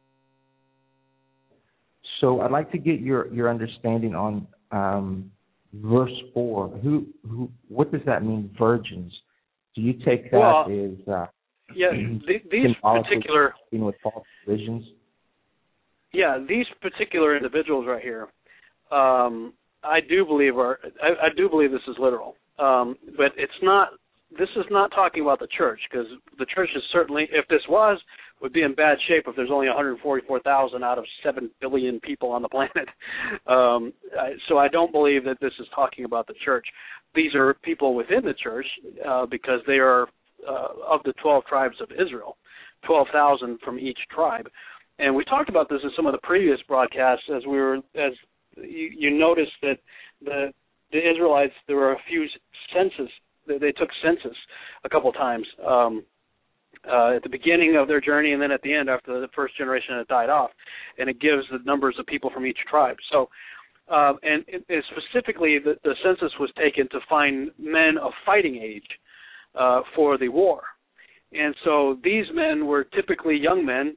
So I'd like to get your understanding on verse 4. What does that mean, virgins? Do you take that as these particular with false visions? Yeah, these particular individuals right here, I do believe this is literal, but it's not. This is not talking about the church, because the church is certainly, if this would be in bad shape if there's only 144,000 out of 7 billion people on the planet. So I don't believe that this is talking about the church. These are people within the church because they are of the 12 tribes of Israel, 12,000 from each tribe. And we talked about this in some of the previous broadcasts as you noticed that the Israelites, there were a few census. They took census a couple of times at the beginning of their journey, and then at the end after the first generation had died off, and it gives the numbers of people from each tribe. So, and specifically, the census was taken to find men of fighting age for the war, and so these men were typically young men,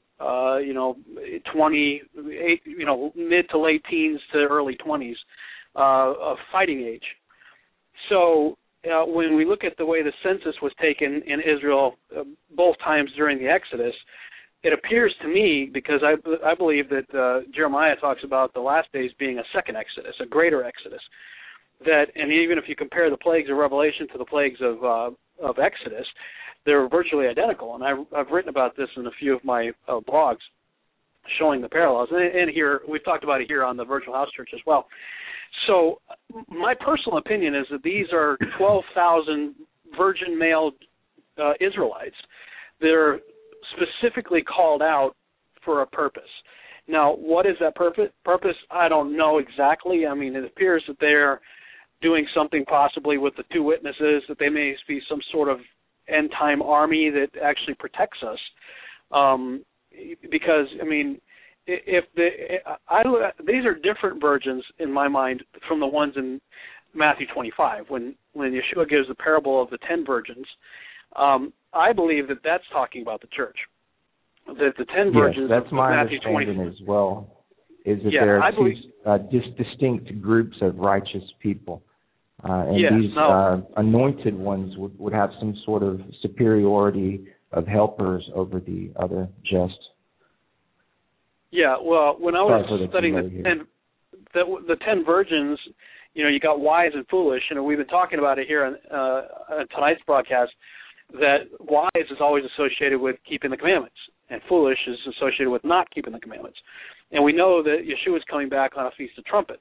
28, mid to late teens to early 20s of fighting age. So. When we look at the way the census was taken in Israel both times during the Exodus, it appears to me, because I believe that Jeremiah talks about the last days being a second Exodus, a greater Exodus, and even if you compare the plagues of Revelation to the plagues of Exodus, they're virtually identical. And I've written about this in a few of my blogs showing the parallels. And here, we've talked about it here on the Virtual House Church as well. So my personal opinion is that these are 12,000 virgin male Israelites that are specifically called out for a purpose. Now, what is that purpose? I don't know exactly. I mean, it appears that they're doing something possibly with the two witnesses, that they may be some sort of end-time army that actually protects us. Because, I mean, these are different virgins in my mind from the ones in Matthew 25 when Yeshua gives the parable of the 10 virgins. I believe that that's talking about the church. That the 10 virgins that's my Matthew 25 understanding as well. Is that there are two distinct groups of righteous people, and these anointed ones would have some sort of superiority of helpers over the other just. Yeah, well, when I was studying the 10 virgins, you got wise and foolish. We've been talking about it here on tonight's broadcast, that wise is always associated with keeping the commandments, and foolish is associated with not keeping the commandments. And we know that Yeshua is coming back on a Feast of Trumpets.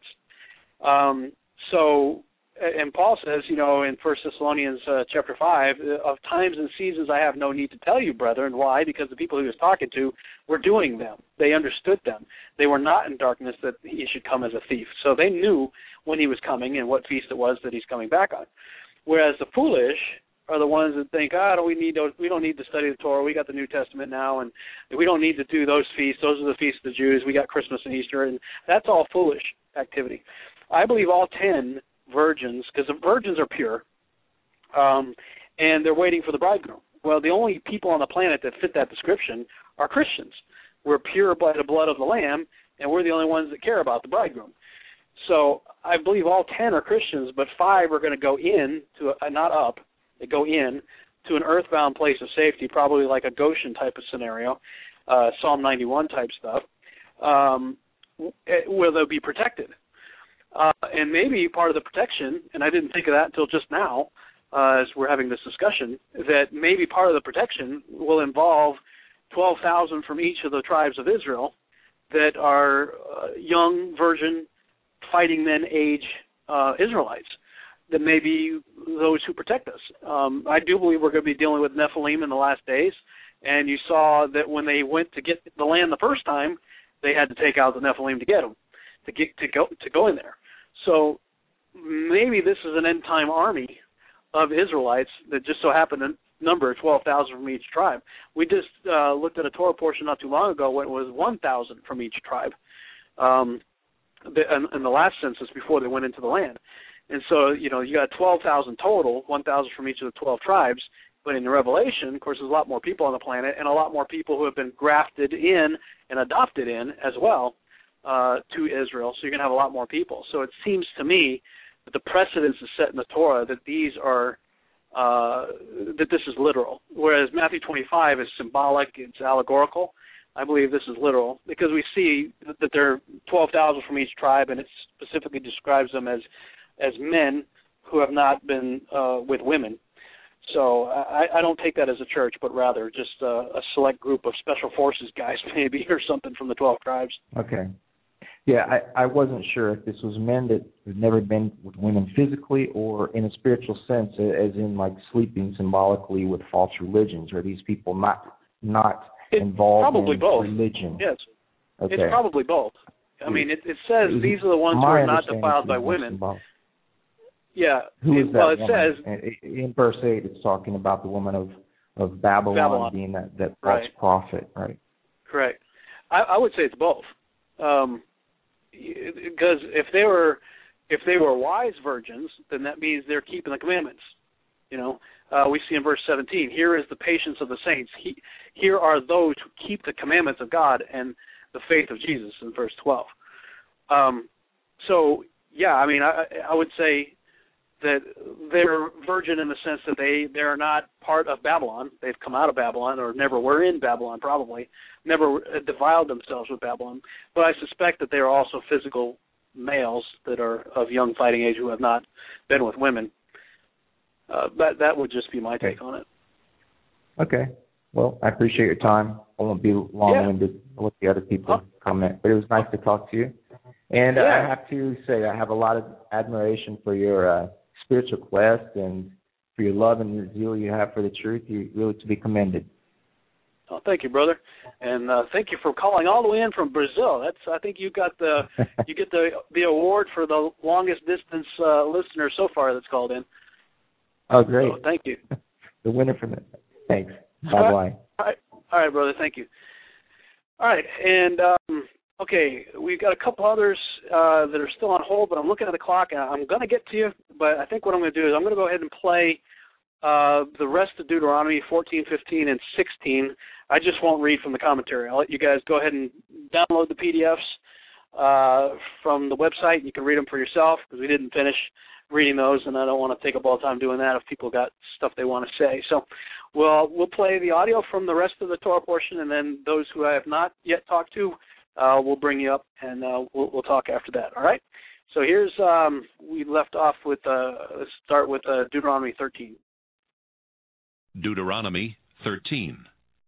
And Paul says, in 1 Thessalonians chapter 5, of times and seasons I have no need to tell you, brethren. Why? Because the people he was talking to were doing them. They understood them. They were not in darkness that he should come as a thief. So they knew when he was coming and what feast it was that he's coming back on. Whereas the foolish are the ones that think, we don't need to study the Torah. We got the New Testament now, and we don't need to do those feasts. Those are the feasts of the Jews. We got Christmas and Easter, and that's all foolish. activity. I believe all 10 virgins, because the virgins are pure, and they're waiting for the bridegroom. Well, the only people on the planet that fit that description are Christians. We're pure by the blood of the Lamb, and we're the only ones that care about the bridegroom. So I believe all 10 are Christians, but 5 are going to go in, not up, they go in to an earthbound place of safety, probably like a Goshen type of scenario, Psalm 91 type stuff, where they'll be protected. And maybe part of the protection, and I didn't think of that until just now as we're having this discussion, that maybe part of the protection will involve 12,000 from each of the tribes of Israel that are young, virgin, fighting men age Israelites, that may be those who protect us. I do believe we're going to be dealing with Nephilim in the last days, and you saw that when they went to get the land the first time, they had to take out the Nephilim to get them, to go in there. So maybe this is an end-time army of Israelites that just so happened to number 12,000 from each tribe. We just looked at a Torah portion not too long ago when it was 1,000 from each tribe in the last census before they went into the land. And so, you got 12,000 total, 1,000 from each of the 12 tribes. But in the Revelation, of course, there's a lot more people on the planet and a lot more people who have been grafted in and adopted in as well to Israel. So you're going to have a lot more people. So it seems to me that the precedence is set in the Torah that these are that this is literal, whereas Matthew 25 is symbolic, it's allegorical. I believe this is literal because we see that there are 12,000 from each tribe, and it specifically describes them as men who have not been with women. So I don't take that as a church, but rather just a select group of special forces guys maybe or something from the 12 tribes. Okay. Yeah, I wasn't sure if this was men that have never been with women physically or in a spiritual sense, as in like sleeping symbolically with false religions, or these people not involved in both. Religion. Yes, okay. It's probably both. I mean, it says these are the ones who are not defiled by women. Yeah. Who is that woman? Says in verse 8, it's talking about the woman of Babylon being that false prophet, right? Correct. I would say it's both. Because if they were wise virgins, then that means they're keeping the commandments. We see in verse 17, here is the patience of the saints. Here are those who keep the commandments of God and the faith of Jesus in verse 12. So, yeah, I mean, I would say that they're virgin in the sense that they're not part of Babylon. They've come out of Babylon or never were in Babylon probably, never defiled themselves with Babylon. But I suspect that they are also physical males that are of young fighting age who have not been with women. That would just be my take on it. Okay. Well, I appreciate your time. I won't be long-winded. I'll let the other people comment. But it was nice to talk to you. And I have to say I have a lot of admiration for your spiritual quest and for your love and your zeal you have for the truth. You're really to be commended. Oh, thank you, brother, and thank you for calling all the way in from Brazil. I think you get the award for the longest distance listener so far that's called in. Oh, great! So, thank you. The winner from it. Thanks. Bye-bye. All right, brother. Thank you. All right, and okay, we've got a couple others that are still on hold, but I'm looking at the clock, and I'm going to get to you. But I think what I'm going to do is I'm going to go ahead and play the rest of Deuteronomy 14, 15, and 16. I just won't read from the commentary. I'll let you guys go ahead and download the PDFs from the website. You can read them for yourself because we didn't finish reading those, and I don't want to take up all the time doing that if people got stuff they want to say. So we'll play the audio from the rest of the Torah portion, and then those who I have not yet talked to, we'll bring you up, and we'll talk after that. All right? So here's, we left off with, let's start with Deuteronomy 13. Deuteronomy 13.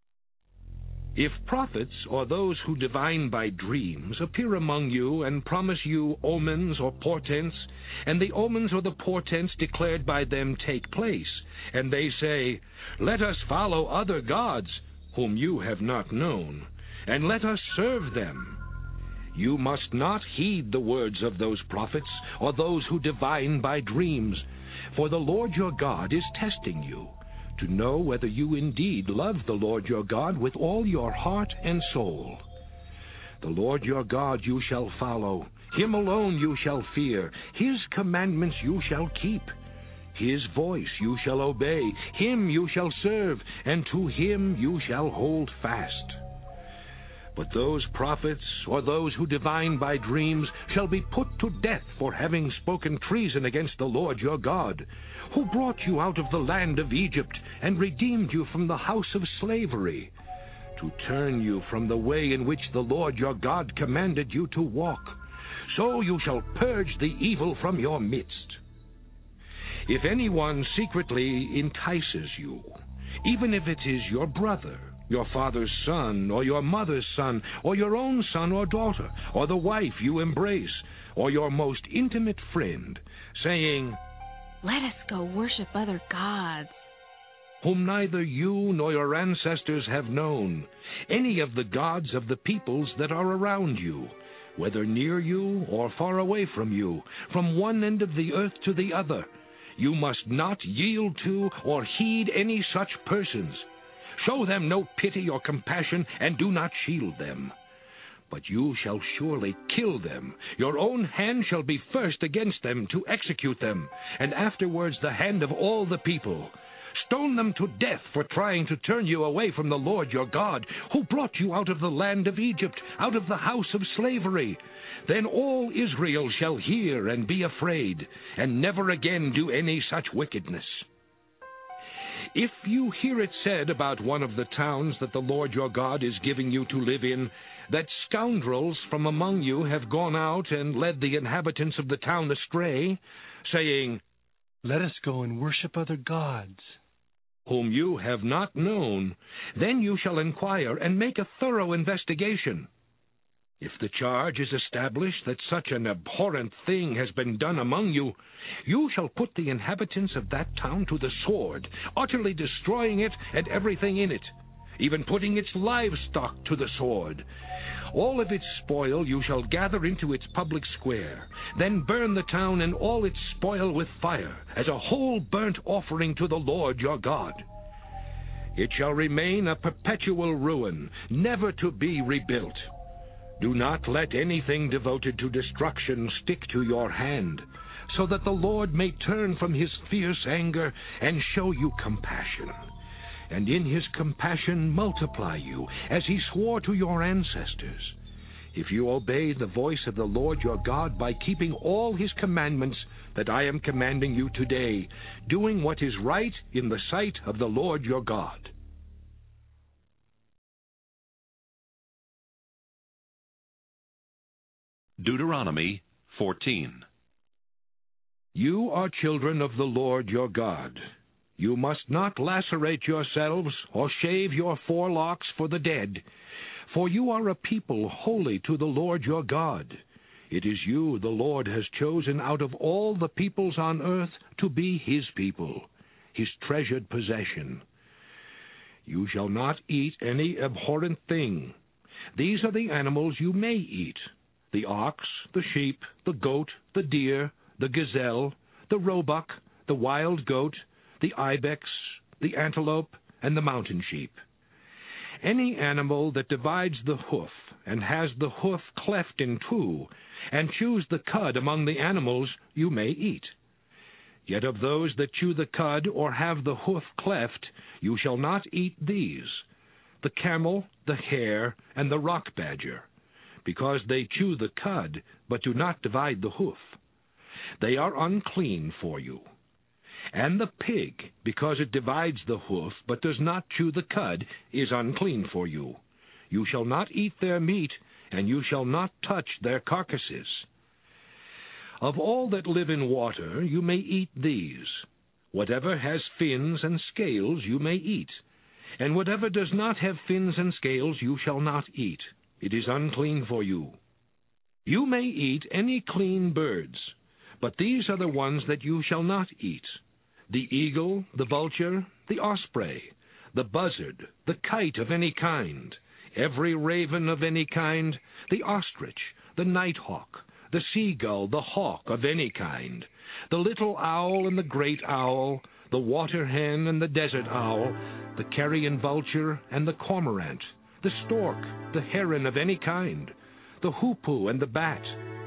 If prophets or those who divine by dreams appear among you and promise you omens or portents, and the omens or the portents declared by them take place, and they say, let us follow other gods whom you have not known, and let us serve them, you must not heed the words of those prophets or those who divine by dreams, for the Lord your God is testing you, to know whether you indeed love the Lord your God with all your heart and soul. The Lord your God you shall follow, Him alone you shall fear. His commandments you shall keep. His voice you shall obey. Him you shall serve, and to him you shall hold fast. But those prophets, or those who divine by dreams, shall be put to death for having spoken treason against the Lord your God, who brought you out of the land of Egypt, and redeemed you from the house of slavery, to turn you from the way in which the Lord your God commanded you to walk. So you shall purge the evil from your midst. If anyone secretly entices you, even if it is your brother, your father's son, or your mother's son, or your own son or daughter, or the wife you embrace, or your most intimate friend, saying, "Let us go worship other gods," whom neither you nor your ancestors have known, any of the gods of the peoples that are around you, whether near you or far away from you, from one end of the earth to the other, you must not yield to or heed any such persons. Show them no pity or compassion, and do not shield them. But you shall surely kill them. Your own hand shall be first against them to execute them, and afterwards the hand of all the people. Stone them to death for trying to turn you away from the Lord your God, who brought you out of the land of Egypt, out of the house of slavery. Then all Israel shall hear and be afraid, and never again do any such wickedness. If you hear it said about one of the towns that the Lord your God is giving you to live in, that scoundrels from among you have gone out and led the inhabitants of the town astray, saying, "Let us go and worship other gods," whom you have not known, then you shall inquire and make a thorough investigation. If the charge is established that such an abhorrent thing has been done among you, you shall put the inhabitants of that town to the sword, utterly destroying it and everything in it, even putting its livestock to the sword. All of its spoil you shall gather into its public square, then burn the town and all its spoil with fire, as a whole burnt offering to the Lord your God. It shall remain a perpetual ruin, never to be rebuilt. Do not let anything devoted to destruction stick to your hand, so that the Lord may turn from his fierce anger and show you compassion, and in his compassion multiply you, as he swore to your ancestors, if you obey the voice of the Lord your God by keeping all his commandments that I am commanding you today, doing what is right in the sight of the Lord your God. Deuteronomy 14. You are children of the Lord your God. You must not lacerate yourselves or shave your forelocks for the dead, for you are a people holy to the Lord your God. It is you the Lord has chosen out of all the peoples on earth to be his people, his treasured possession. You shall not eat any abhorrent thing. These are the animals you may eat: the ox, the sheep, the goat, the deer, the gazelle, the roebuck, the wild goat, the ibex, the antelope, and the mountain sheep. Any animal that divides the hoof, and has the hoof cleft in two, and chews the cud among the animals, you may eat. Yet of those that chew the cud, or have the hoof cleft, you shall not eat these: the camel, the hare, and the rock badger, because they chew the cud, but do not divide the hoof. They are unclean for you. And the pig, because it divides the hoof, but does not chew the cud, is unclean for you. You shall not eat their meat, and you shall not touch their carcasses. Of all that live in water you may eat these: whatever has fins and scales you may eat, and whatever does not have fins and scales you shall not eat. It is unclean for you. You may eat any clean birds, but these are the ones that you shall not eat: the eagle, the vulture, the osprey, the buzzard, the kite of any kind, every raven of any kind, the ostrich, the nighthawk, the seagull, the hawk of any kind, the little owl and the great owl, the water hen and the desert owl, the carrion vulture and the cormorant, the stork, the heron of any kind, the hoopoe and the bat.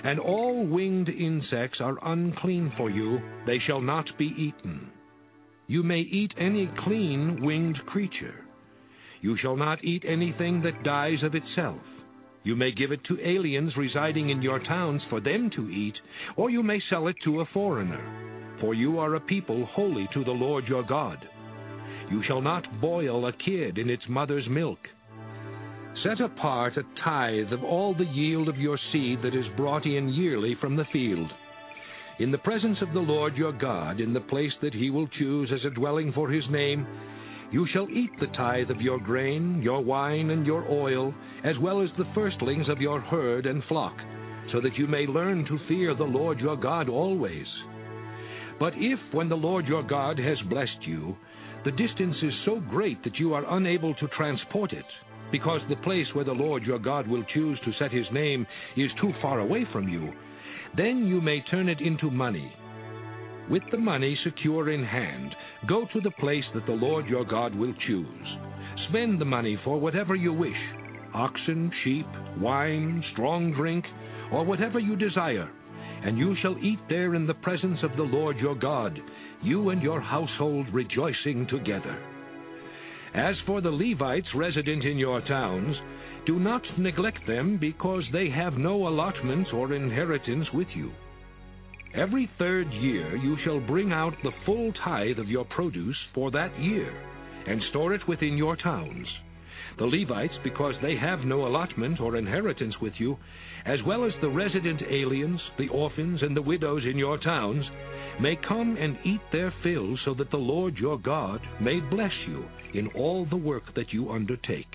And all winged insects are unclean for you, they shall not be eaten. You may eat any clean winged creature. You shall not eat anything that dies of itself. You may give it to aliens residing in your towns for them to eat, or you may sell it to a foreigner. For you are a people holy to the Lord your God. You shall not boil a kid in its mother's milk. Set apart a tithe of all the yield of your seed that is brought in yearly from the field. In the presence of the Lord your God, in the place that he will choose as a dwelling for his name, you shall eat the tithe of your grain, your wine, and your oil, as well as the firstlings of your herd and flock, so that you may learn to fear the Lord your God always. But if, when the Lord your God has blessed you, the distance is so great that you are unable to transport it, because the place where the Lord your God will choose to set his name is too far away from you, then you may turn it into money. With the money secure in hand, go to the place that the Lord your God will choose. Spend the money for whatever you wish, oxen, sheep, wine, strong drink, or whatever you desire, and you shall eat there in the presence of the Lord your God, you and your household rejoicing together. As for the Levites resident in your towns, do not neglect them, because they have no allotment or inheritance with you. Every third year you shall bring out the full tithe of your produce for that year, and store it within your towns. The Levites, because they have no allotment or inheritance with you, as well as the resident aliens, the orphans, and the widows in your towns, may come and eat their fill, so that the Lord your God may bless you in all the work that you undertake.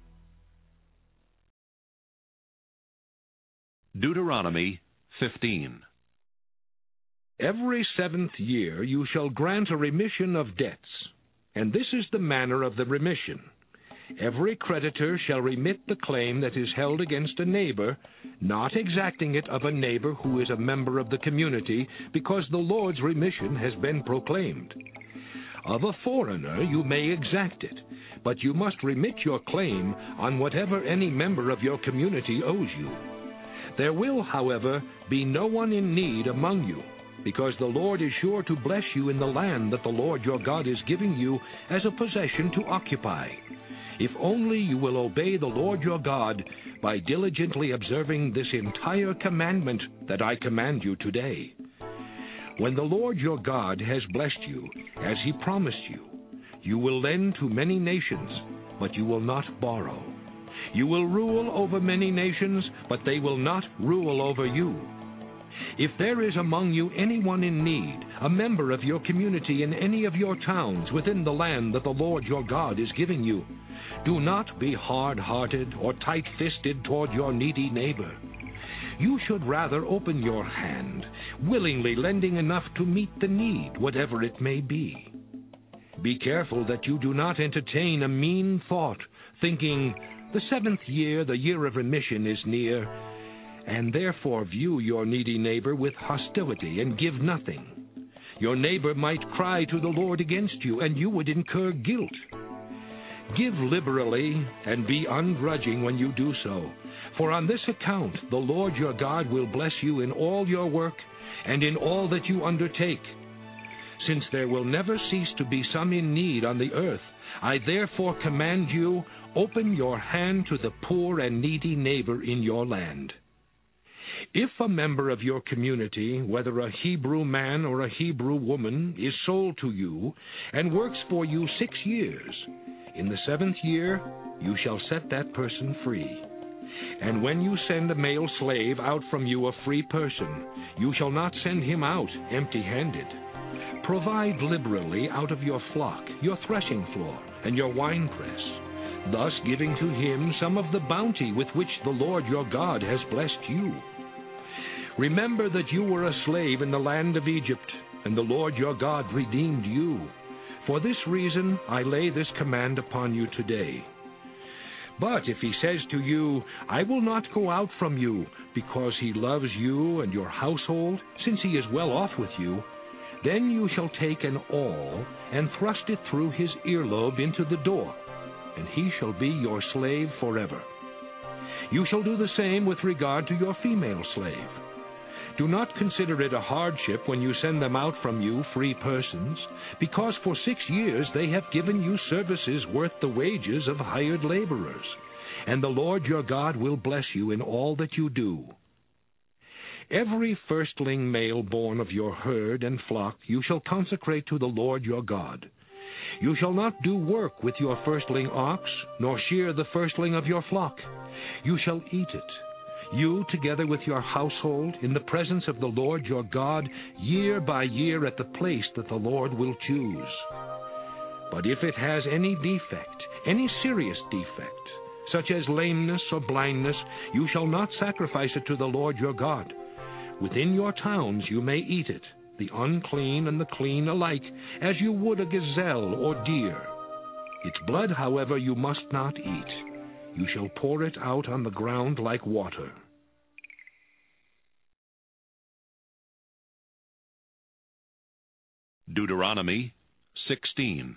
Deuteronomy 15. Every 7th year you shall grant a remission of debts, and this is the manner of the remission. Every creditor shall remit the claim that is held against a neighbor, not exacting it of a neighbor who is a member of the community, because the Lord's remission has been proclaimed. Of a foreigner you may exact it, but you must remit your claim on whatever any member of your community owes you. There will, however, be no one in need among you, because the Lord is sure to bless you in the land that the Lord your God is giving you as a possession to occupy, if only you will obey the Lord your God by diligently observing this entire commandment that I command you today. When the Lord your God has blessed you, as he promised you, you will lend to many nations, but you will not borrow. You will rule over many nations, but they will not rule over you. If there is among you anyone in need, a member of your community in any of your towns within the land that the Lord your God is giving you, do not be hard-hearted or tight-fisted toward your needy neighbor. You should rather open your hand, willingly lending enough to meet the need, whatever it may be. Be careful that you do not entertain a mean thought, thinking, the 7th year, the year of remission, is near, and therefore view your needy neighbor with hostility and give nothing. Your neighbor might cry to the Lord against you, and you would incur guilt. Give liberally and be ungrudging when you do so, for on this account the Lord your God will bless you in all your work and in all that you undertake. Since there will never cease to be some in need on the earth, I therefore command you, open your hand to the poor and needy neighbor in your land. If a member of your community, whether a Hebrew man or a Hebrew woman, is sold to you and works for you 6 years, in the 7th year you shall set that person free. And when you send a male slave out from you, a free person, you shall not send him out empty-handed. Provide liberally out of your flock, your threshing floor, and your winepress, thus giving to him some of the bounty with which the Lord your God has blessed you. Remember that you were a slave in the land of Egypt, and the Lord your God redeemed you. For this reason I lay this command upon you today. But if he says to you, I will not go out from you, because he loves you and your household, since he is well off with you, then you shall take an awl and thrust it through his earlobe into the door, and he shall be your slave forever. You shall do the same with regard to your female slave. Do not consider it a hardship when you send them out from you free persons, because for 6 years they have given you services worth the wages of hired laborers, and the Lord your God will bless you in all that you do. Every firstling male born of your herd and flock you shall consecrate to the Lord your God. You shall not do work with your firstling ox, nor shear the firstling of your flock. You shall eat it, you together with your household, in the presence of the Lord your God, year by year at the place that the Lord will choose. But if it has any defect, any serious defect, such as lameness or blindness, you shall not sacrifice it to the Lord your God. Within your towns you may eat it, the unclean and the clean alike, as you would a gazelle or deer. Its blood, however, you must not eat. You shall pour it out on the ground like water. Deuteronomy 16.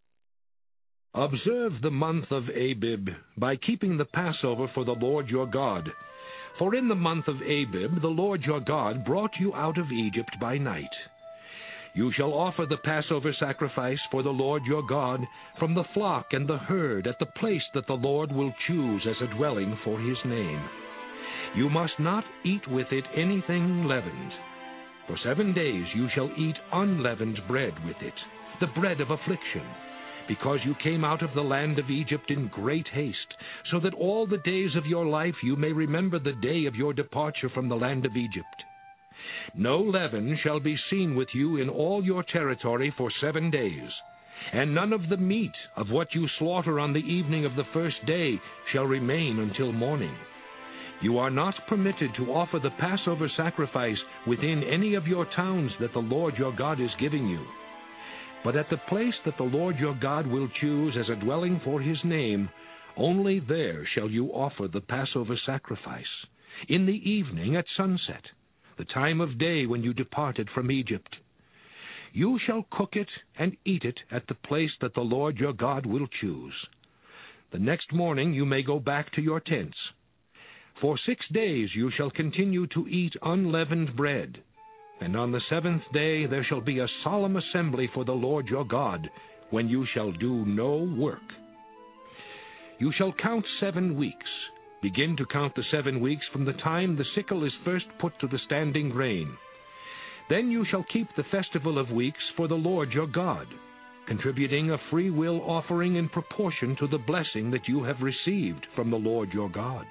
Observe the month of Abib by keeping the Passover for the Lord your God. For in the month of Abib the Lord your God brought you out of Egypt by night. You shall offer the Passover sacrifice for the Lord your God from the flock and the herd at the place that the Lord will choose as a dwelling for his name. You must not eat with it anything leavened. For 7 days you shall eat unleavened bread with it, the bread of affliction, because you came out of the land of Egypt in great haste, so that all the days of your life you may remember the day of your departure from the land of Egypt. No leaven shall be seen with you in all your territory for 7 days, and none of the meat of what you slaughter on the evening of the first day shall remain until morning. You are not permitted to offer the Passover sacrifice within any of your towns that the Lord your God is giving you. But at the place that the Lord your God will choose as a dwelling for his name, only there shall you offer the Passover sacrifice, in the evening at sunset, the time of day when you departed from Egypt. You shall cook it and eat it at the place that the Lord your God will choose. The next morning you may go back to your tents. For 6 days you shall continue to eat unleavened bread, and on the 7th day there shall be a solemn assembly for the Lord your God, when you shall do no work. You shall count 7 weeks. Begin to count the 7 weeks from the time the sickle is first put to the standing grain. Then you shall keep the festival of weeks for the Lord your God, contributing a free will offering in proportion to the blessing that you have received from the Lord your God.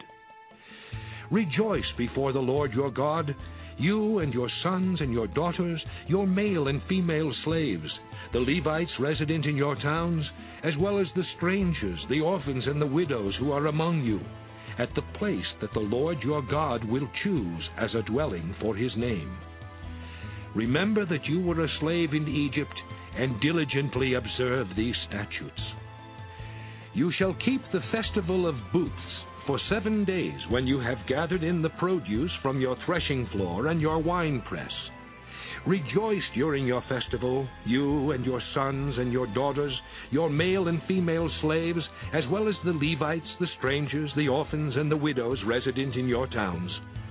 Rejoice before the Lord your God, you and your sons and your daughters, your male and female slaves, the Levites resident in your towns, as well as the strangers, the orphans, and the widows who are among you, at the place that the Lord your God will choose as a dwelling for his name. Remember that you were a slave in Egypt, and diligently observe these statutes. You shall keep the festival of booths for 7 days, when you have gathered in the produce from your threshing floor and your winepress. Rejoice during your festival, you and your sons and your daughters, your male and female slaves, as well as the Levites, the strangers, the orphans, and the widows resident in your towns.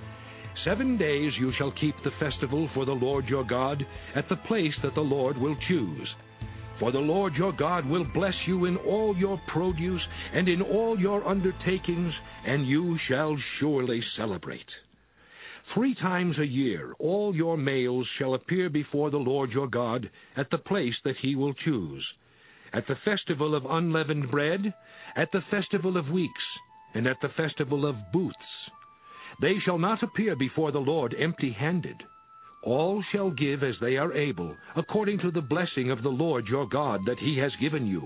7 days you shall keep the festival for the Lord your God at the place that the Lord will choose. For the Lord your God will bless you in all your produce and in all your undertakings, and you shall surely celebrate. 3 times a year all your males shall appear before the Lord your God at the place that he will choose, at the festival of unleavened bread, at the festival of weeks, and at the festival of booths. They shall not appear before the Lord empty-handed. All shall give as they are able, according to the blessing of the Lord your God that he has given you.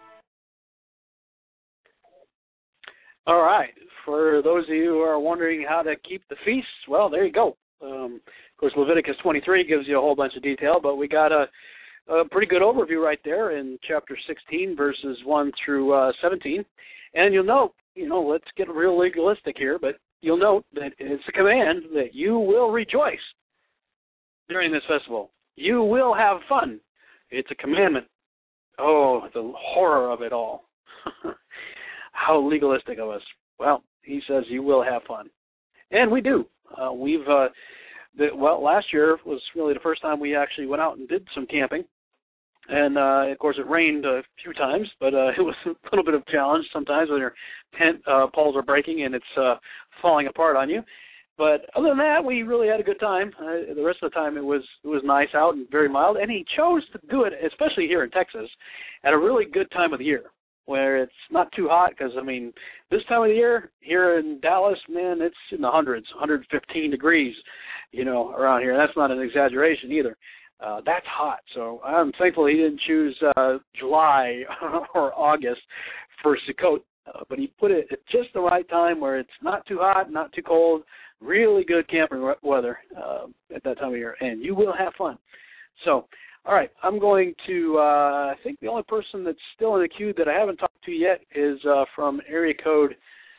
All right. For those of you who are wondering how to keep the feasts, well, there you go. Of course, Leviticus 23 gives you a whole bunch of detail, but we got a pretty good overview right there in chapter 16, verses 1 through 17. And you'll note, let's get real legalistic here, but you'll note that it's a command that you will rejoice during this festival. You will have fun. It's a commandment. Oh, the horror of it all. How legalistic of us. Well, he says you will have fun. And we do. last year was really the first time we actually went out and did some camping. And, of course, it rained a few times, but it was a little bit of a challenge sometimes when your tent poles are breaking and it's falling apart on you. But other than that, we really had a good time. The rest of the time it was nice out and very mild. And he chose to do it, especially here in Texas, at a really good time of the year where it's not too hot because, I mean, this time of the year here in Dallas, man, it's in the hundreds, 115 degrees, around here. That's not an exaggeration either. That's hot. So I'm thankful he didn't choose July or August for Sukkot, but he put it at just the right time where it's not too hot, not too cold, really good camping weather at that time of year, and you will have fun. So, all right, I'm going to, I think the only person that's still in the queue that I haven't talked to yet is from area code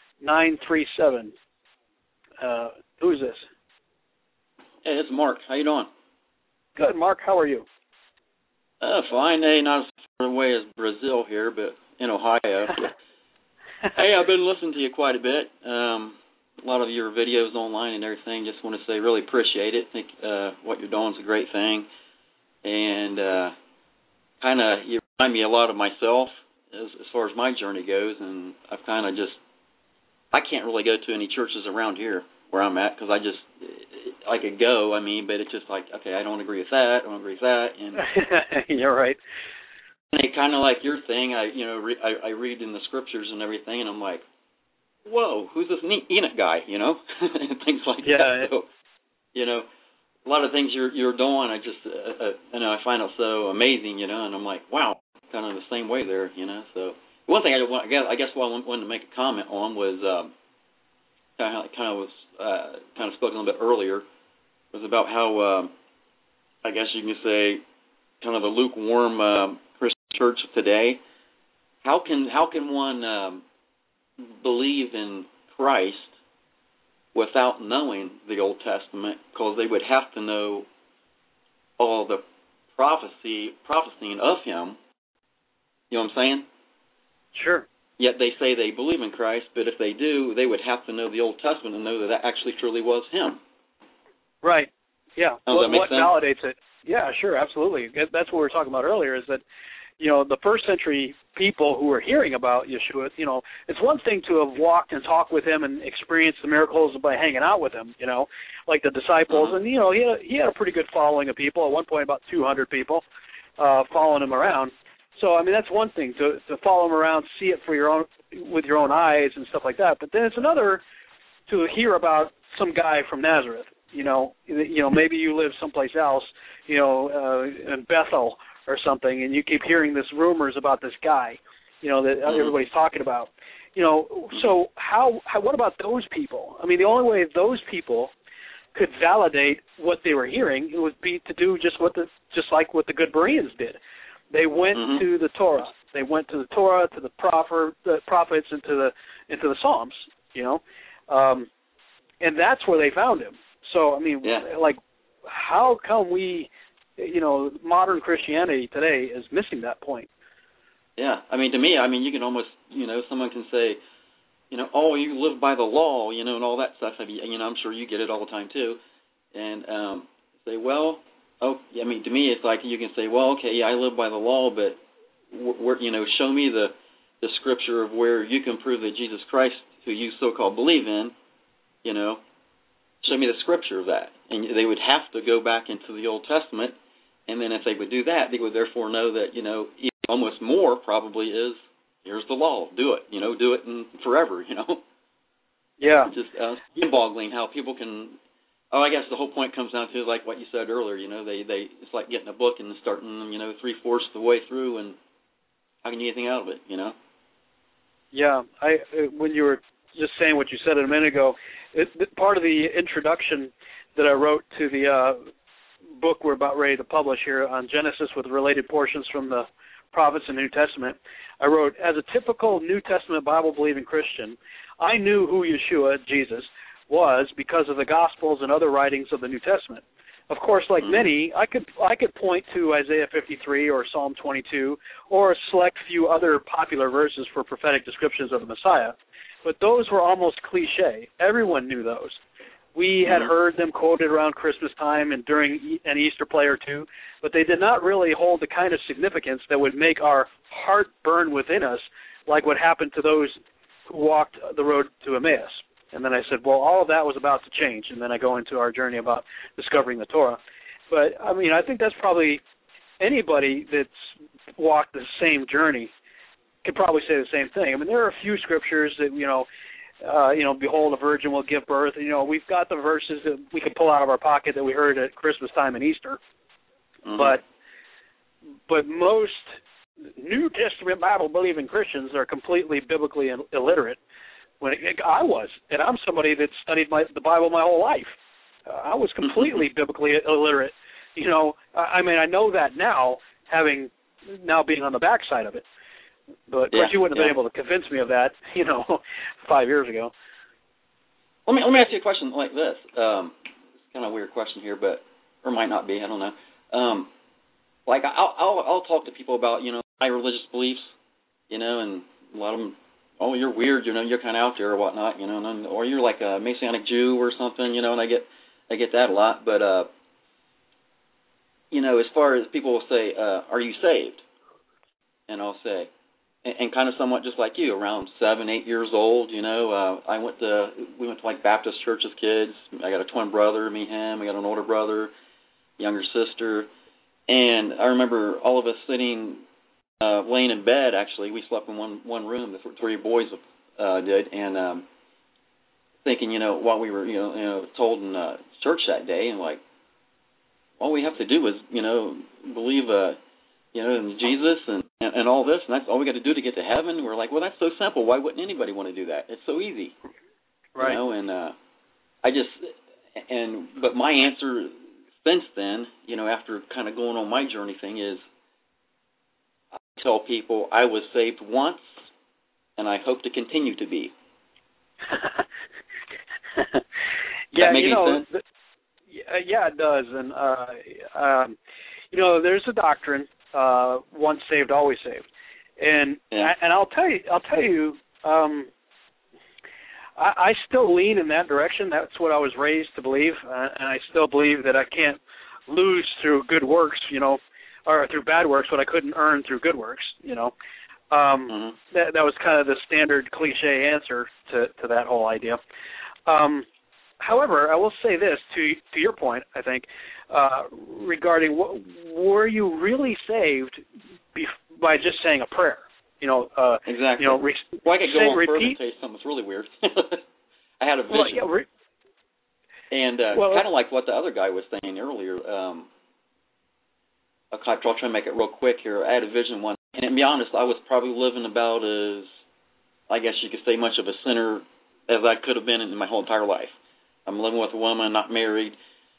937. Who's this? Hey, it's Mark. How you doing? Good, Mark. How are you? Fine. Hey, not as far away as Brazil here, but in Ohio. Hey, I've been listening to you quite a bit. A lot of your videos online and everything. Just want to say really appreciate it. Think what you're doing is a great thing. And kind of you remind me a lot of myself as far as my journey goes. And I've kind of I can't really go to any churches around here where I'm at because I could go, but it's just like, okay, I don't agree with that, I don't agree with that. And you're right. And it kind of like your thing, I read in the scriptures and everything, and I'm like, whoa, who's this Enoch guy, and things like that. So, a lot of things you're doing, I find it so amazing, and I'm like, wow, kind of the same way there, So one thing I guess what I wanted to make a comment on was kind of spoken a little bit earlier, was about how I guess you can say kind of the lukewarm Christian church today. How can one believe in Christ without knowing the Old Testament? Because they would have to know all the prophesying of Him. You know what I'm saying? Sure. Yet they say they believe in Christ, but if they do, they would have to know the Old Testament and know that actually truly was Him. Right. Yeah. Does that make sense? Validates it? Yeah, sure, absolutely. That's what we were talking about earlier, is that, the first century people who were hearing about Yeshua, it's one thing to have walked and talked with Him and experienced the miracles by hanging out with Him, like the disciples. And, he had a pretty good following of people. At one point, about 200 people following Him around. So, that's one thing, to follow Him around, see it with your own eyes and stuff like that. But then it's another to hear about some guy from Nazareth. Maybe you live someplace else, in Bethel or something, and you keep hearing this rumors about this guy, that everybody's talking about. So what about those people? The only way those people could validate what they were hearing would be to do just like what the good Bereans did. They went to the Torah. They went to the Torah, to the prophets, and to the Psalms. And that's where they found Him. So how come we, modern Christianity today is missing that point? Yeah, to me, you can almost, someone can say, oh, you live by the law, and all that stuff. I'm sure you get it all the time too, and say, well. Oh, to me, it's like you can say, well, okay, yeah, I live by the law, but show me the scripture of where you can prove that Jesus Christ, who you so-called believe in, show me the scripture of that. And they would have to go back into the Old Testament, and then if they would do that, they would therefore know that, almost more probably is, here's the law, do it, do it forever, Yeah. It's just boggling how people can. Oh, I guess the whole point comes down to like what you said earlier. They it's like getting a book and starting 3/4 the way through, and how can you get anything out of it? Yeah, when you were just saying what you said a minute ago, part of the introduction that I wrote to the book we're about ready to publish here on Genesis with related portions from the prophets and New Testament, I wrote, as a typical New Testament Bible-believing Christian, I knew who Yeshua, Jesus, was because of the Gospels and other writings of the New Testament. Of course, like many, I could point to Isaiah 53 or Psalm 22 or a select few other popular verses for prophetic descriptions of the Messiah, but those were almost cliche. Everyone knew those. We had heard them quoted around Christmas time and during an Easter play or two, but they did not really hold the kind of significance that would make our heart burn within us like what happened to those who walked the road to Emmaus. And then I said, well, all of that was about to change, and then I go into our journey about discovering the Torah. But, I mean, I think that's probably anybody that's walked the same journey could probably say the same thing. I mean, there are a few scriptures that, behold, a virgin will give birth. We've got the verses that we can pull out of our pocket that we heard at Christmas time and Easter. Mm-hmm. But most New Testament Bible-believing Christians are completely biblically illiterate. I was, and I'm somebody that studied the Bible my whole life. I was completely biblically illiterate. I know that now, having now being on the backside of it. But of course, you wouldn't have been able to convince me of that, 5 years ago. Let me ask you a question like this. It's kind of a weird question here, or might not be. I don't know. I'll talk to people about my religious beliefs, and a lot of them, oh, you're weird, you're kind of out there or whatnot, or you're like a Messianic Jew or something, and I get that a lot. But as far as people will say, are you saved? And I'll say. And kind of somewhat just like you, around 7, 8 years old, we went to like Baptist church as kids. I got a twin brother, me, him. We got an older brother, younger sister. And I remember all of us sitting, laying in bed, actually. We slept in one room, the 3 boys did, and thinking, what we were, told in church that day, and like, all we have to do is, believe, in Jesus and all this, and that's all we got to do to get to heaven. We're like, well, that's so simple. Why wouldn't anybody want to do that? It's so easy, right? But my answer since then, after kind of going on my journey thing, is I tell people I was saved once, and I hope to continue to be. Yeah, that make any sense? Yeah, it does, and there's a doctrine. Once saved, always saved, and I'll tell you, I still lean in that direction. That's what I was raised to believe, and I still believe that I can't lose through good works, or through bad works what I couldn't earn through good works. That was kind of the standard cliche answer to that whole idea. However, I will say this to your point, I think, regarding were you really saved by just saying a prayer? Exactly. I could go on further and say something that's really weird. I had a vision. Kind of like what the other guy was saying earlier. I'll try to make it real quick here. I had a vision one, and to be honest, I was probably living about as, I guess you could say, much of a sinner as I could have been in my whole entire life. I'm living with a woman, not married,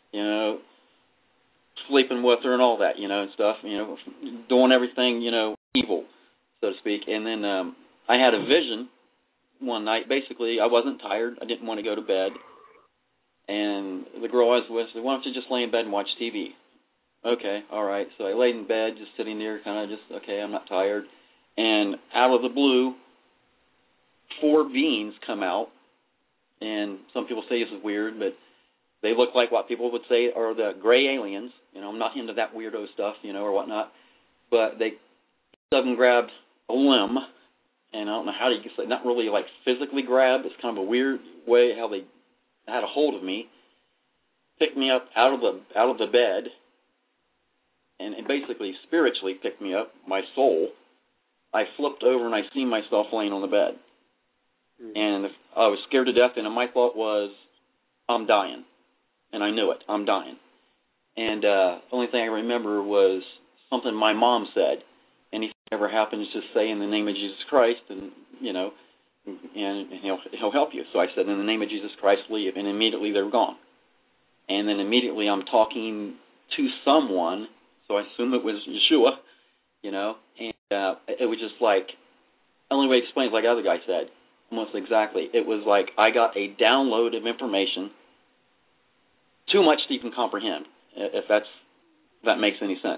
sleeping with her and all that, and stuff, doing everything, evil, so to speak. And then I had a vision one night. Basically, I wasn't tired. I didn't want to go to bed. And the girl I was with said, why don't you just lay in bed and watch TV? Okay, all right. So I laid in bed, just sitting there, kind of just, okay, I'm not tired. And out of the blue, 4 beings come out. And some people say this is weird, but they look like what people would say are the gray aliens. I'm not into that weirdo stuff, or whatnot. But they suddenly grabbed a limb, and I don't know how you say, not really like physically grab. It's kind of a weird way how they had a hold of me, picked me up out of the bed, and basically spiritually picked me up, my soul. I flipped over and I seen myself laying on the bed. And I was scared to death, and my thought was, I'm dying. And I knew it. I'm dying. And the only thing I remember was something my mom said. Anything ever happens, just say in the name of Jesus Christ, and he'll help you. So I said, in the name of Jesus Christ, leave. And immediately they're gone. And then immediately I'm talking to someone, so I assume it was Yeshua, and it was just like, the only way to explain it, like the other guy said, almost exactly. It was like I got a download of information, too much to even comprehend, if that makes any sense.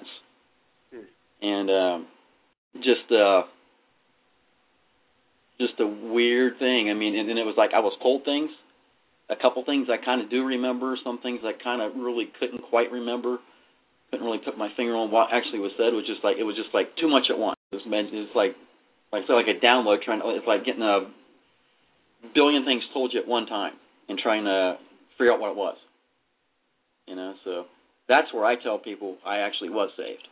And just a weird thing. I mean, and it was like I was told things, a couple things I kind of do remember. Some things I kind of really couldn't quite remember. Couldn't really put my finger on what actually was said. It was just like too much at once. It was like I feel like a download. It's like getting a billion things told you at one time and trying to figure out what it was. So that's where I tell people I actually was saved.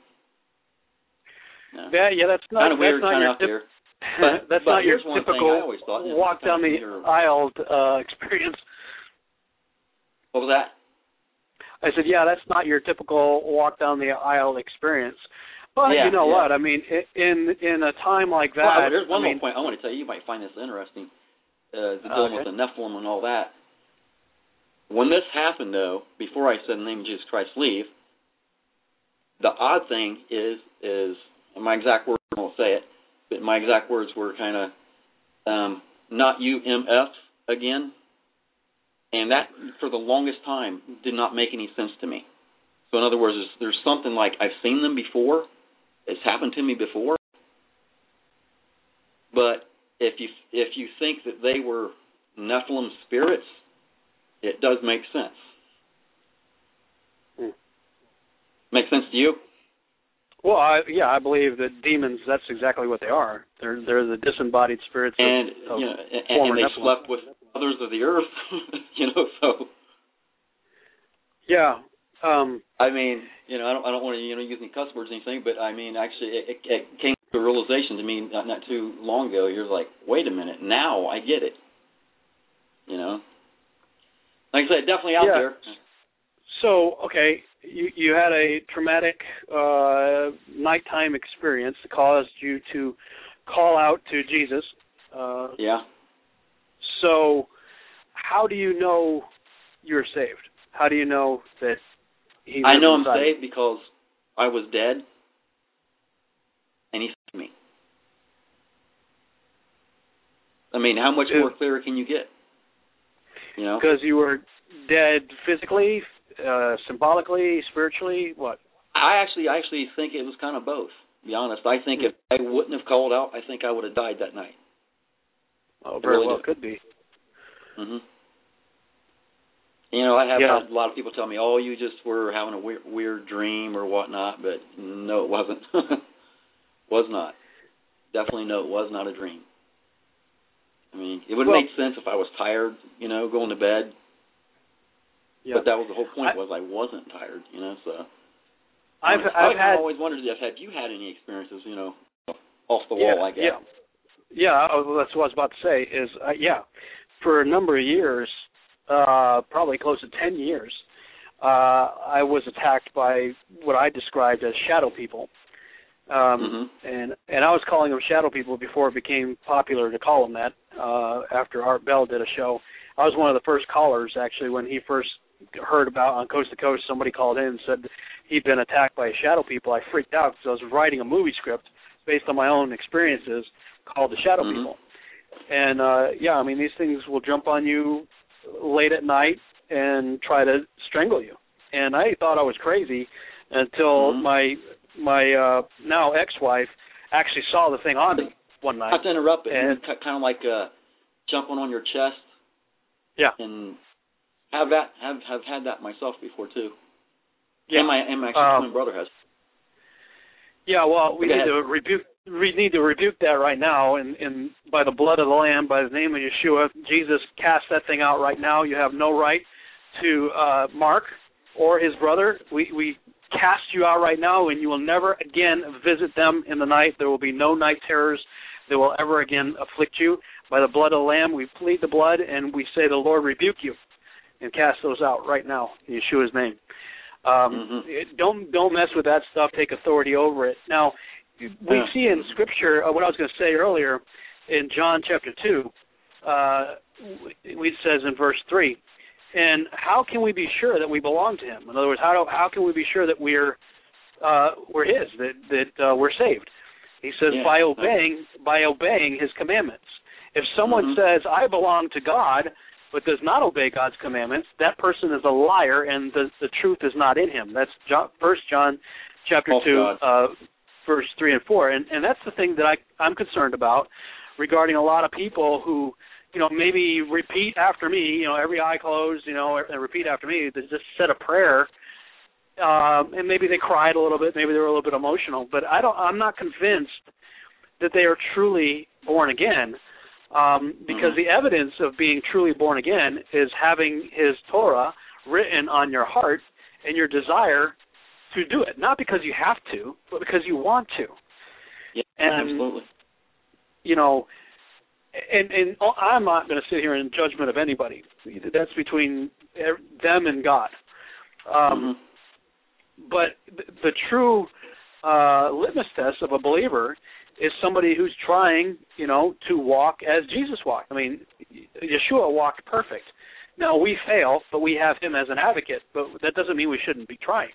Yeah, that's not kind of weird, kind of out there. But that's not your typical walk down the aisle experience. What was that? I said, yeah, that's not your typical walk down the aisle experience. But you know what? I mean, in a time like that... Well, there's one more point I want to tell you. You might find this interesting, dealing with the Nephilim and all that. When this happened, though, before I said in the name of Jesus Christ, leave, the odd thing is my exact words, I won't say it, but my exact words were kind of, not you, MF, again. And that, for the longest time, did not make any sense to me. So in other words, there's something like I've seen them before. It's happened to me before. But if you think that they were Nephilim spirits, it does make sense. Make sense to you? Well, I believe that demons, that's exactly what they are. They're the disembodied spirits of and they slept with others of the earth, so. Yeah. I mean, I don't want to, use any cuss words or anything, but I mean, actually, it came to a realization to me not too long ago. You're like, wait a minute, now I get it. Like I said, definitely out there. So, okay, you had a traumatic nighttime experience that caused you to call out to Jesus. So, how do you know you're saved? How do you know that He I know I'm saved because I was dead, and He saved me. I mean, how much more clear can you get? Because you were dead physically, symbolically, spiritually, what? I actually think it was kind of both, to be honest. I think if I wouldn't have called out, I think I would have died that night. Oh, very well could be. Mm-hmm. I have a lot of people tell me, oh, you just were having a weird dream or whatnot, but no, it wasn't. Was not. Definitely no, it was not a dream. I mean, it would make sense if I was tired, going to bed. Yeah. But that was the whole point, was I wasn't tired, so. I've always wondered, have you had any experiences, off the wall, I guess? Yeah, that's what I was about to say, is, for a number of years, probably close to 10 years, I was attacked by what I described as shadow people. And I was calling them shadow people before it became popular to call them that. After Art Bell did a show, I was one of the first callers, actually, when he first heard about on Coast to Coast. Somebody called in and said he'd been attacked by shadow people. I freaked out because I was writing a movie script based on my own experiences called The Shadow People. And, I mean, these things will jump on you late at night and try to strangle you. And I thought I was crazy until my now ex-wife actually saw the thing on me one night. Not to interrupt, and kind of like jumping on your chest. Yeah. And have had that myself before too. Yeah. And my twin brother has. Yeah. Well, we need to rebuke that right now, and by the blood of the Lamb, by the name of Yeshua, Jesus, cast that thing out right now. You have no right to Mark or his brother. We cast you out right now, and you will never again visit them in the night. There will be no night terrors that will ever again afflict you. By the blood of the Lamb, we plead the blood, and we say the Lord rebuke you, and cast those out right now in Yeshua's name. Don't mess with that stuff. Take authority over it. Now, we see in Scripture, what I was going to say earlier, in John chapter 2, it says in verse 3, and how can we be sure that we belong to Him? In other words, how can we be sure that we're His, that we're saved? He says by obeying His commandments. If someone says, I belong to God, but does not obey God's commandments, that person is a liar, and the truth is not in him. That's 1 John chapter 2, verse 3 and 4. And that's the thing that I'm concerned about regarding a lot of people who maybe repeat after me, every eye closed, and repeat after me. They just said a prayer, and maybe they cried a little bit, maybe they were a little bit emotional, but I'm not convinced that they are truly born again, because the evidence of being truly born again is having His Torah written on your heart and your desire to do it, not because you have to, but because you want to. Yeah, and, absolutely. And I'm not going to sit here in judgment of anybody. That's between them and God. But the true litmus test of a believer is somebody who's trying, to walk as Jesus walked. I mean, Yeshua walked perfect. Now, we fail, but we have Him as an advocate. But that doesn't mean we shouldn't be trying,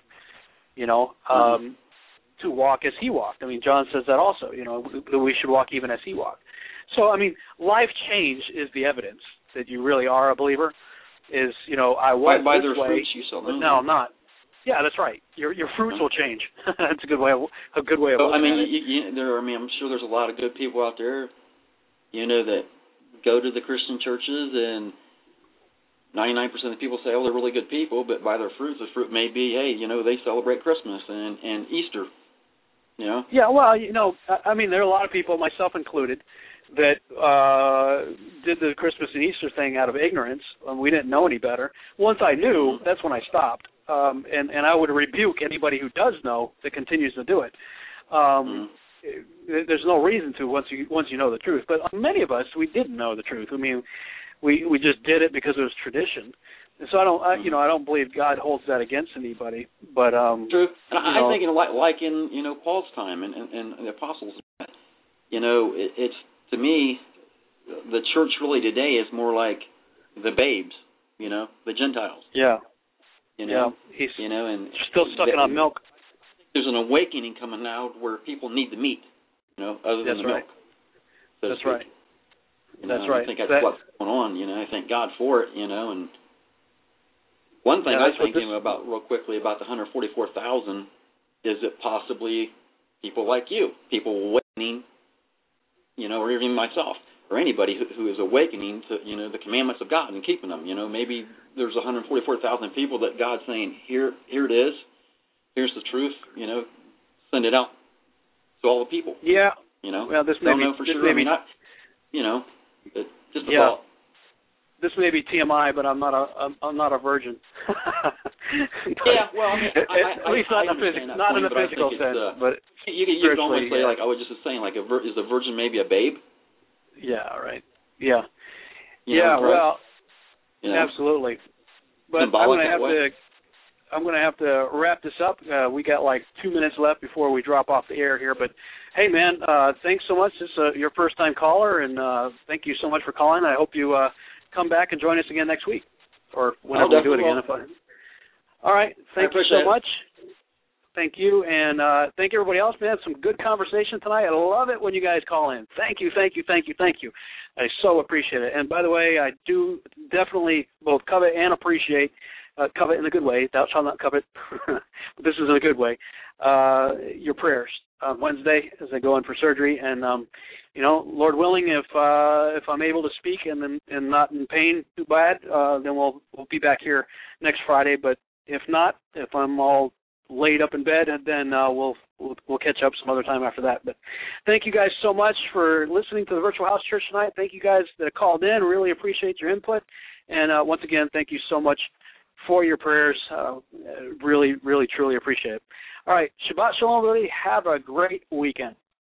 to walk as He walked. I mean, John says that also, that we should walk even as He walked. So, I mean, life change is the evidence that you really are a believer. Is, I was by this their way, fruits you shall know. but now I'm not. Yeah, that's right. Your fruits will change. That's a good way of looking at it. I'm sure there's a lot of good people out there, that go to the Christian churches, and 99% of the people say, oh, they're really good people, but by their fruits, the fruit may be, hey, they celebrate Christmas and Easter, Yeah, well, I mean, there are a lot of people, myself included, that did the Christmas and Easter thing out of ignorance. We didn't know any better. Once I knew, that's when I stopped. And I would rebuke anybody who does know that continues to do it. There's no reason to once you know the truth. But many of us, we didn't know the truth. I mean, we just did it because it was tradition. And so I don't believe God holds that against anybody. But true. And I think like in Paul's time and the apostles, it's, to me, the church really today is more like the babes, the Gentiles. Yeah. He's and still sucking on milk. There's an awakening coming now where people need the meat, other than the milk. That's right. That's right. I think that's what's going on. I thank God for it. And one thing I was thinking about real quickly about the 144,000 is it possibly people like you, people awakening, or even myself, or anybody who is awakening to, the commandments of God and keeping them. Maybe there's 144,000 people that God's saying, here it is, here's the truth, send it out to all the people. Yeah. Well, this may don't be, know for this sure. May be not, just a thought. This may be TMI, but I'm not a virgin. Yeah, well, at least not in a physical sense, but you could almost say, like I was just saying, like is a virgin maybe a babe? Yeah, right. Yeah. Well, absolutely. But I'm going to have to wrap this up. We got like 2 minutes left before we drop off the air here. But hey, man, thanks so much. This is your first-time caller, and thank you so much for calling. I hope you come back and join us again next week, or whenever we do it again. All right. Thank you so much. Thank you, and thank everybody else, man. Some good conversation tonight. I love it when you guys call in. Thank you. I so appreciate it. And by the way, I do definitely both covet and appreciate, covet in a good way. Thou shalt not covet. This is in a good way. Your prayers on Wednesday as I go in for surgery, and Lord willing, if I'm able to speak and not in pain too bad, then we'll be back here next Friday. But if not, if I'm all laid up in bed, then we'll catch up some other time after that. But thank you guys so much for listening to the Virtual House Church tonight. Thank you guys that called in. Really appreciate your input. And once again, thank you so much for your prayers. Really, really, truly appreciate it. All right, Shabbat Shalom, everybody. Have a great weekend.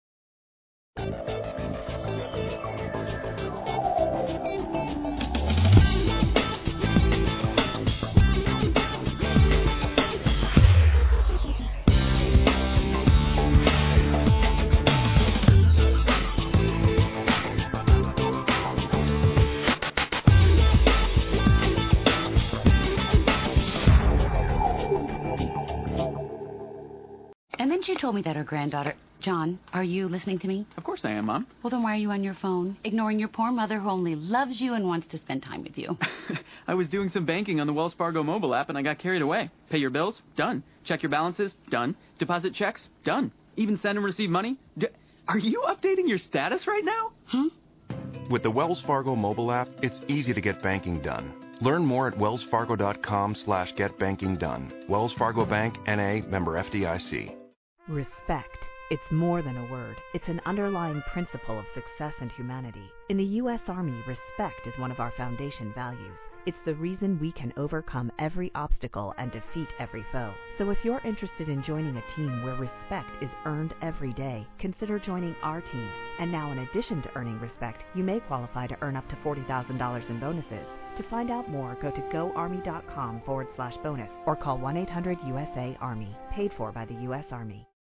And then she told me that her granddaughter... John, are you listening to me? Of course I am, Mom. Well, then why are you on your phone, ignoring your poor mother who only loves you and wants to spend time with you? I was doing some banking on the Wells Fargo mobile app and I got carried away. Pay your bills? Done. Check your balances? Done. Deposit checks? Done. Even send and receive money? Are you updating your status right now? Huh? With the Wells Fargo mobile app, it's easy to get banking done. Learn more at wellsfargo.com/getbankingdone. Wells Fargo Bank, N.A., member FDIC. Respect. It's more than a word. It's an underlying principle of success and humanity. In the U.S. Army, respect is one of our foundation values. It's the reason we can overcome every obstacle and defeat every foe. So if you're interested in joining a team where respect is earned every day, consider joining our team. And now, in addition to earning respect, you may qualify to earn up to $40,000 in bonuses. To find out more, go to goarmy.com/bonus or call 1-800-USA-ARMY. Paid for by the U.S. Army.